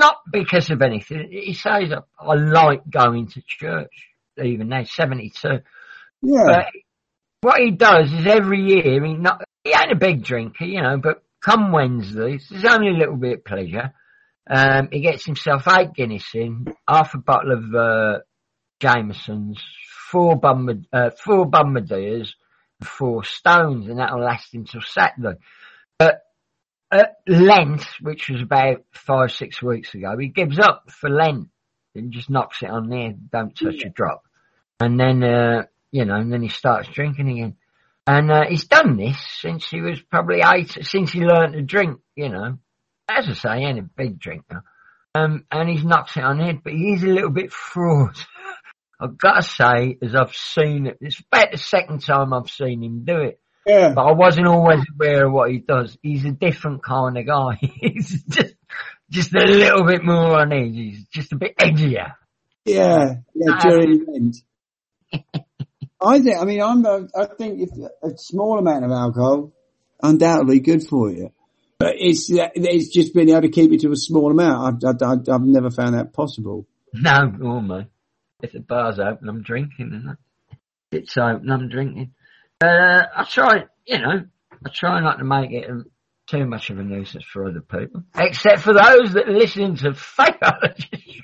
not because of anything. He says, I like going to church, even now, 72. Yeah. But what he does is every year, he ain't a big drinker, but come Wednesdays, there's only a little bit of pleasure. He gets himself 8 Guinness in, half a bottle of Jameson's, 4 Bombardiers, and 4 Stones, and that'll last him till Saturday. But at Lent, which was about 5-6 weeks ago, he gives up for Lent and just knocks it on there, don't touch a drop. And then, and then he starts drinking again. And he's done this since he was probably 8, since he learned to drink, As I say, he ain't a big drinker. And he's knocked it on the head, but he is a little bit fraud. I've got to say, as I've seen it, it's about the second time I've seen him do it. Yeah. But I wasn't always aware of what he does. He's a different kind of guy. He's just a little bit more on edge. He's just a bit edgier. Yeah, during Lent. I think if a small amount of alcohol, undoubtedly good for you. But it's just being able to keep it to a small amount. I've never found that possible. No, almost. If the bar's open, I'm drinking, and it's open, I'm drinking. I try not to make it too much of a nuisance for other people, except for those that listen to Fakeology.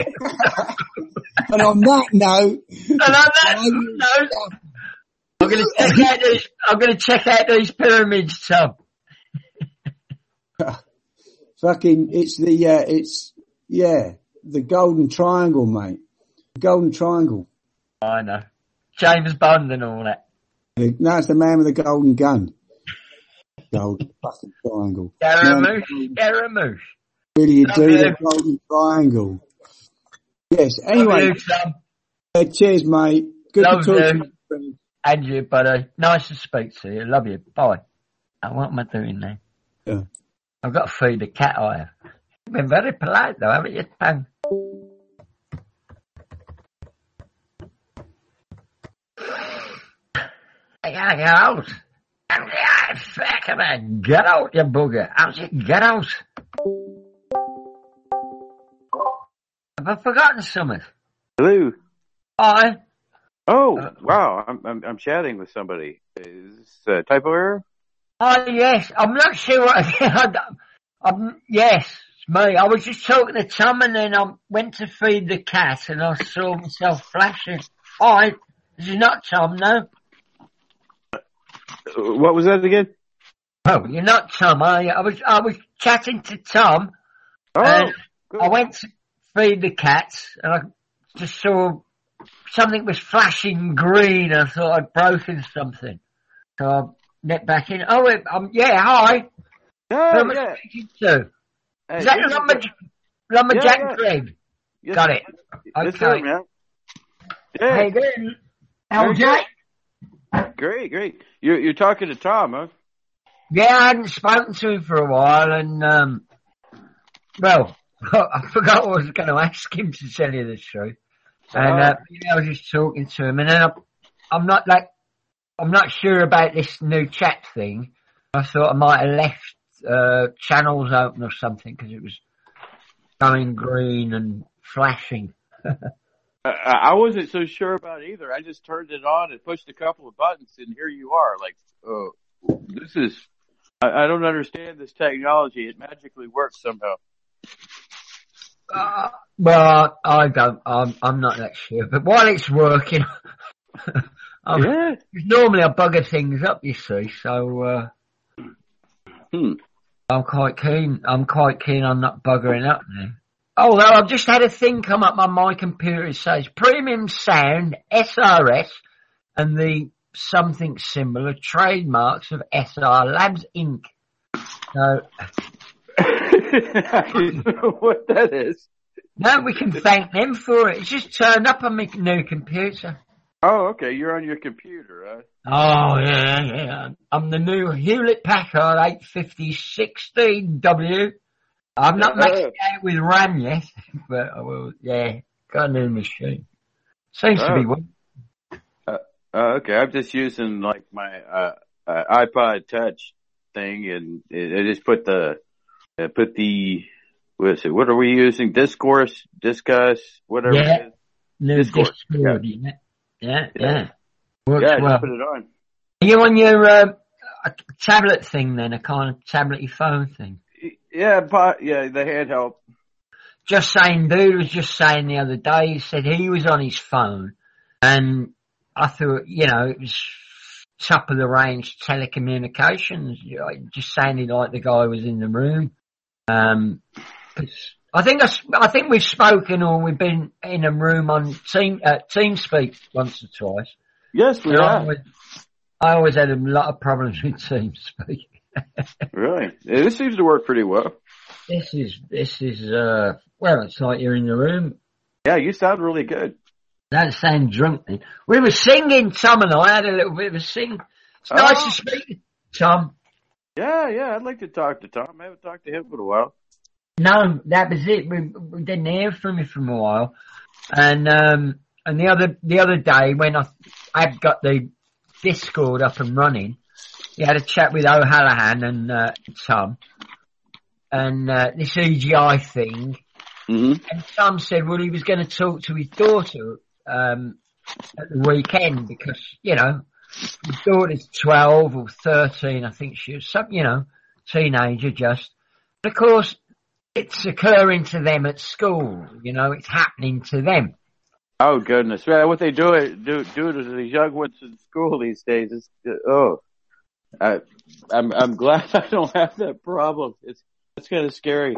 And on that note, I'm going to check out these pyramids, Tom. The Golden Triangle, mate. The Golden Triangle. I know. James Bond and all that. No, it's the man with the golden gun. Golden fucking triangle. Scaramouche. Really, you do the Golden Triangle. Yes, anyway. Cheers, mate. Good to talk to you. And you, buddy. Nice to speak to you. Love you. Bye. What am I doing now? Yeah. I've got to feed the cat I have. You've been very polite though, haven't you, Tom? I gotta get out. Get out, you bugger. Get out. Have I forgotten something? Hello. Hi. Oh, wow. I'm chatting with somebody. Is this a typo error? Oh, yes. I'm not sure what yes, it's me. I was just talking to Tom and then I went to feed the cat and I saw myself flashing. Hi. This is not Tom, no? What was that again? Oh, you're not Tom, are you? I was chatting to Tom. Oh, and good. I went to feed the cats and I just saw something was flashing green and I thought I'd broken something. So I net back in. Oh, yeah, hi. Who am I speaking to? Is that Lumberjack Greg? Yes, Got it. yes, Okay. sir, man. Yeah. How you doing, LJ? Great. You're talking to Tom, huh? Yeah, I hadn't spoken to him for a while and, I forgot what I was going to ask him, to tell you the truth. And, I was just talking to him and then I'm not sure about this new chat thing. I thought I might have left, channels open or something because it was going green and flashing. I wasn't so sure about it either. I just turned it on and pushed a couple of buttons and here you are. Like, this is, I don't understand this technology. It magically works somehow. Well, I don't. I'm not that sure. But while it's working, normally I bugger things up, you see. So I'm quite keen. I'm quite keen on not buggering up now. Although I've just had a thing come up on my computer. It says Premium Sound SRS and the something similar trademarks of SR Labs Inc. So. I don't know what that is. No, we can thank them for it. It's just turned up on my new computer. Oh, okay. You're on your computer, right? Oh, yeah. I'm the new Hewlett Packard 850-16W. I've not maxed it out with RAM yet, but I will, got a new machine. Seems to be one. Okay. I'm just using like my iPod Touch thing, and I just put the let's see, what are we using? Discourse, Discuss, whatever Yeah. it is. No Discord. Discord, yeah. Yeah. Yeah. Works Yeah, well. just put it on. Are you on your a tablet thing then, a kind of tablet-y phone thing? Yeah, the handheld. Just saying, dude was just saying the other day, he said he was on his phone, and I thought, it was top of the range telecommunications. It just sounded like the guy was in the room. 'Cause I think we've spoken or we've been in a room on TeamSpeak once or twice. Yes, we have. I always had a lot of problems with TeamSpeak. Really? Yeah, this seems to work pretty well. This is, well, it's like you're in the room. Yeah, you sound really good. Don't sound drunk then. We were singing, Tom and I had a little bit of a sing. It's nice to speak to Tom. Yeah, I'd like to talk to Tom. I haven't talked to him for a while. No, that was it. We didn't hear from him for a while. And the other day when I'd got the Discord up and running, he had a chat with O'Hallahan and Tom, and this EGI thing. Mm-hmm. And Tom said, well, he was going to talk to his daughter at the weekend because, his daughter's 12 or 13, I think she was, teenager just. But of course, it's occurring to them at school, it's happening to them. Oh goodness! Yeah, what they do to these young ones in school these days is I'm glad I don't have that problem. It's kind of scary.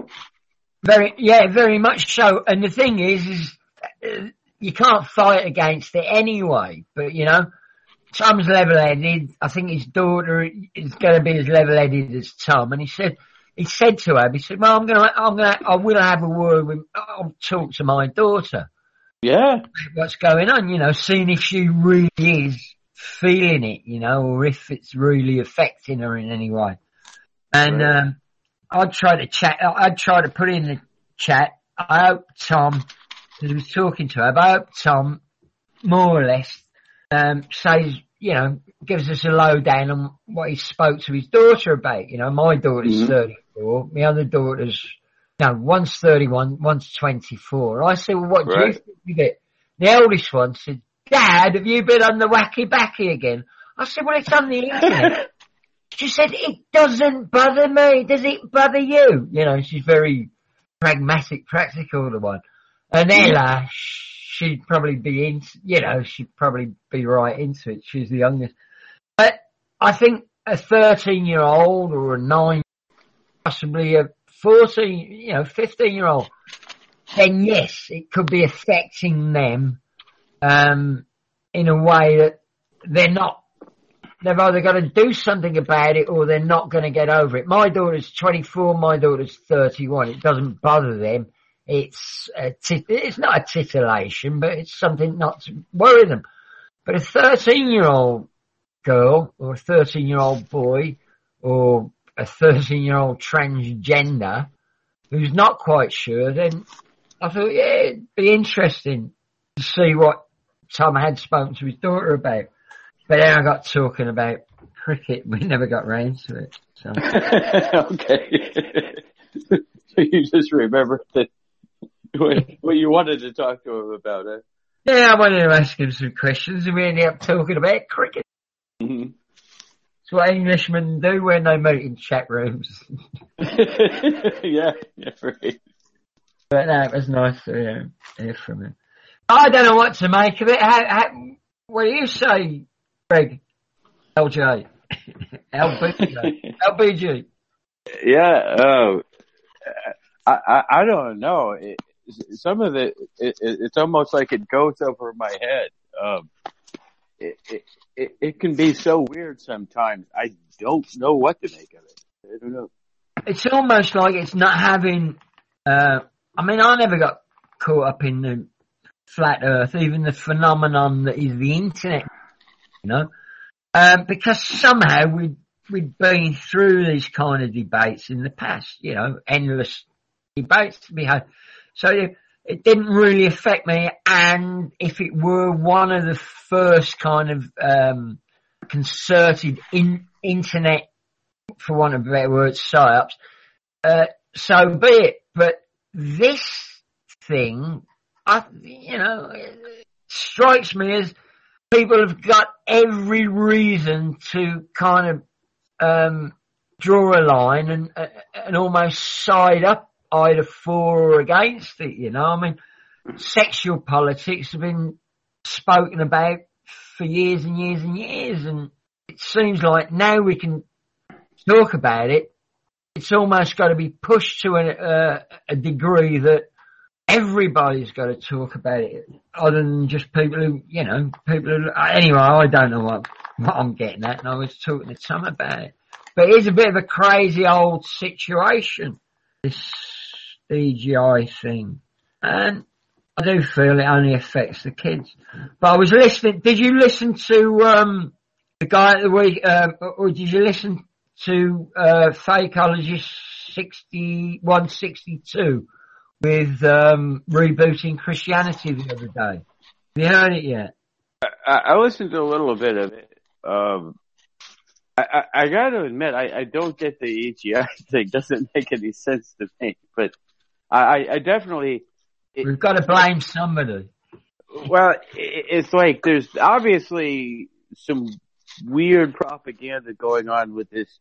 Very much so. And the thing is you can't fight against it anyway. But Tom's level-headed. I think his daughter is going to be as level-headed as Tom. And he said to her, well, I will have a word I'll talk to my daughter. Yeah. What's going on, seeing if she really is feeling it, or if it's really affecting her in any way. And, right. I'd try to put in the chat, I hope Tom, because he was talking to her, but I hope Tom, more or less, says, gives us a lowdown on what he spoke to his daughter about. My daughter's 34, my other daughter's, one's 31, one's 24. I said, well, what do you think of it? The eldest one said, Dad, have you been on the wacky backy again? I said, well, it's on the internet. She said, it doesn't bother me. Does it bother you? She's very pragmatic, practical, the one. And Ella, she'd probably be she'd probably be right into it. She's the youngest. But I think a 13-year-old or a 9, possibly a 14, 15-year-old, then yes, it could be affecting them, in a way that they've either got to do something about it or they're not going to get over it. My daughter's 24, my daughter's 31. It doesn't bother them. It's not a titillation, but it's something not to worry them. But a 13-year-old girl or a 13-year-old boy or a 13-year-old transgender who's not quite sure, then I thought, it'd be interesting to see what Tom had spoken to his daughter about. But then I got talking about cricket. We never got round to it. So. Okay. So you just remembered what you wanted to talk to him about, eh? Yeah, I wanted to ask him some questions and we ended up talking about cricket. Mm-hmm. It's what Englishmen do when they meet in chat rooms. yeah, right. But no, it was nice to hear from him. I don't know what to make of it. What do you say, Greg? LJ? LBG? Yeah, I don't know. Some of it's almost like it goes over my head. It can be so weird sometimes. I don't know what to make of it. I don't know. It's almost like it's not having, I never got caught up in the flat earth, even the phenomenon that is the internet, because somehow we'd been through these kind of debates in the past, endless debates to be had. So it didn't really affect me, and if it were one of the first kind of concerted internet, for want of a better word, psyops, so be it. But this thing, it strikes me as people have got every reason to kind of draw a line and almost side up either for or against it. I mean, sexual politics have been spoken about for years and years and years, and it seems like now we can talk about it. It's almost got to be pushed to a degree that everybody's got to talk about it, other than just people who, anyway, I don't know what I'm getting at, and I was talking to Tom about it. But it is a bit of a crazy old situation, this EGI thing. And I do feel it only affects the kids. But I was listening, did you listen to the guy at the week, or did you listen to Fakeologist 162 with Rebooting Christianity the other day? Have you heard it yet? I listened to a little bit of it. I got to admit, I don't get the EGI thing. Doesn't make any sense to me. But I definitely. We've got to blame somebody. Well, it's like there's obviously some weird propaganda going on with this,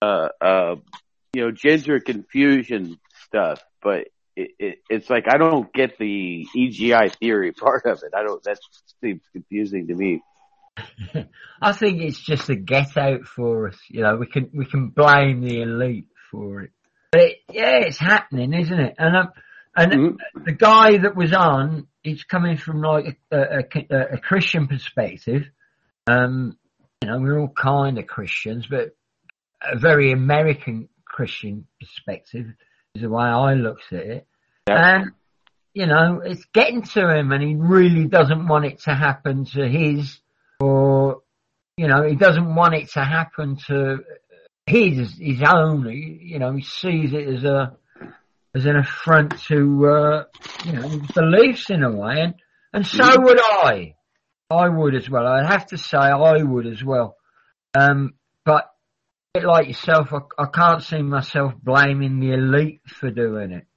gender confusion stuff. But it's like I don't get the EGI theory part of it. That seems confusing to me. I think it's just a get out for us. We can blame the elite for it. But it's happening, isn't it? And the guy that was on, he's coming from like a Christian perspective. We're all kind of Christians, but a very American Christian perspective is the way I look at it. Yep. And, it's getting to him, and he really doesn't want it to happen to his, or, he doesn't want it to happen to his own. He sees it as an affront to, his beliefs in a way. And so would I. I would as well. I'd have to say I would as well. But a bit like yourself, I can't see myself blaming the elite for doing it.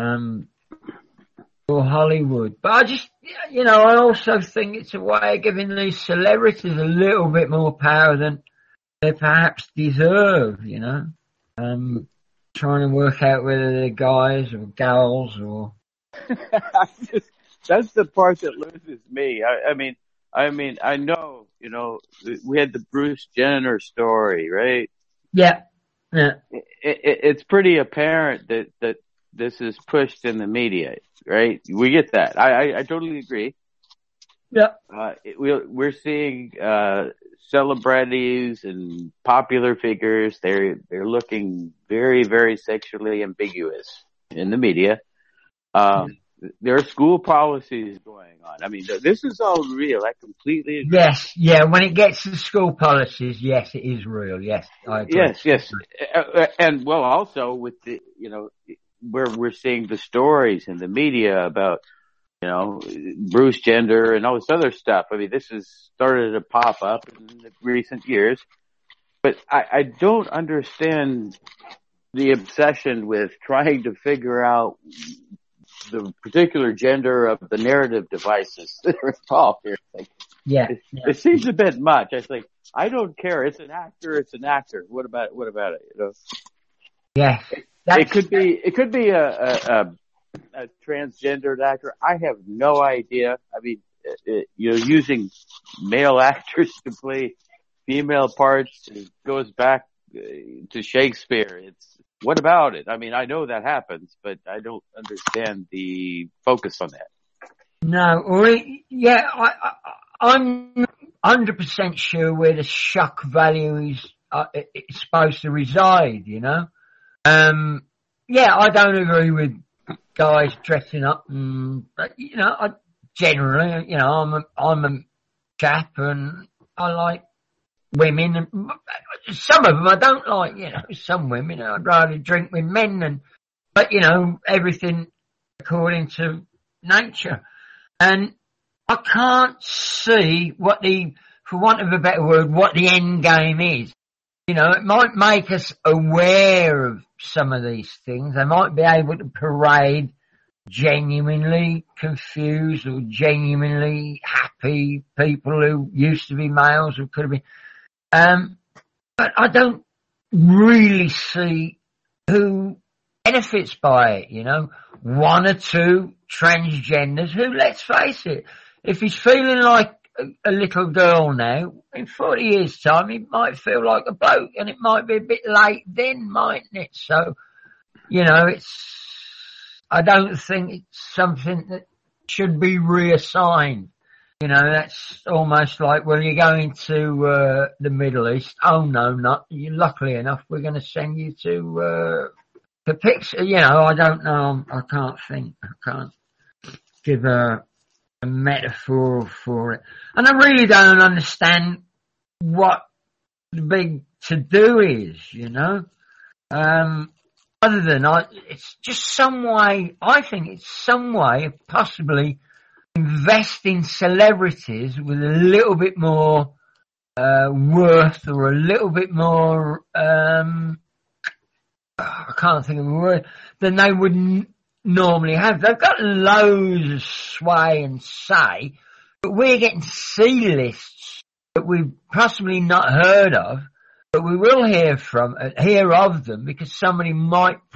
Or Hollywood. But I just, I also think it's a way of giving these celebrities a little bit more power than they perhaps deserve, trying to work out whether they're guys or gals or. That's the part that loses me. I mean, I know, we had the Bruce Jenner story, right? Yeah. It's pretty apparent that this is pushed in the media, right? We get that. I totally agree. Yeah. We're seeing celebrities and popular figures. They're looking very, very sexually ambiguous in the media. There are school policies going on. I mean, this is all real. I completely agree. Yes, yeah. When it gets to school policies, yes, it is real. Yes, I agree. Yes. And also with the, where we're seeing the stories in the media about, Bruce Jenner and all this other stuff. I mean, this has started to pop up in the recent years, but I don't understand the obsession with trying to figure out the particular gender of the narrative devices that are involved here. It seems a bit much. I think I don't care. It's an actor. What about it? Yeah. It could be a transgendered actor. I have no idea. I mean, using male actors to play female parts goes back to Shakespeare. What about it? I mean, I know that happens, but I don't understand the focus on that. No, I'm 100% sure where the shock value is supposed to reside, I don't agree with guys dressing up, but I generally, I'm a chap and I like women, and some of them I don't like, some women I'd rather drink with men, but everything according to nature. And I can't see for want of a better word, what the end game is. It might make us aware of some of these things. They might be able to parade genuinely confused or genuinely happy people who used to be males who could have been. But I don't really see who benefits by it, you know. One or two transgenders who, let's face it, if he's feeling like a little girl now, in 40 years' time, he might feel like a bloke, and it might be a bit late then, mightn't it? So, you know, I don't think it's something that should be reassigned. You know, that's almost like, well, you're going to the Middle East. Oh no, not you. Luckily enough, we're going to send you to Pixar. You know, I don't know. I can't think. I can't give a metaphor for it, and I really don't understand what the big to do is. You know, other than it's just some way. I think it's some way of possibly invest in celebrities with a little bit more worth, or a little bit more I can't think of a word, than they would normally have. They've got loads of sway and say, but we're getting C-lists that we've possibly not heard of, but we will hear of them because somebody might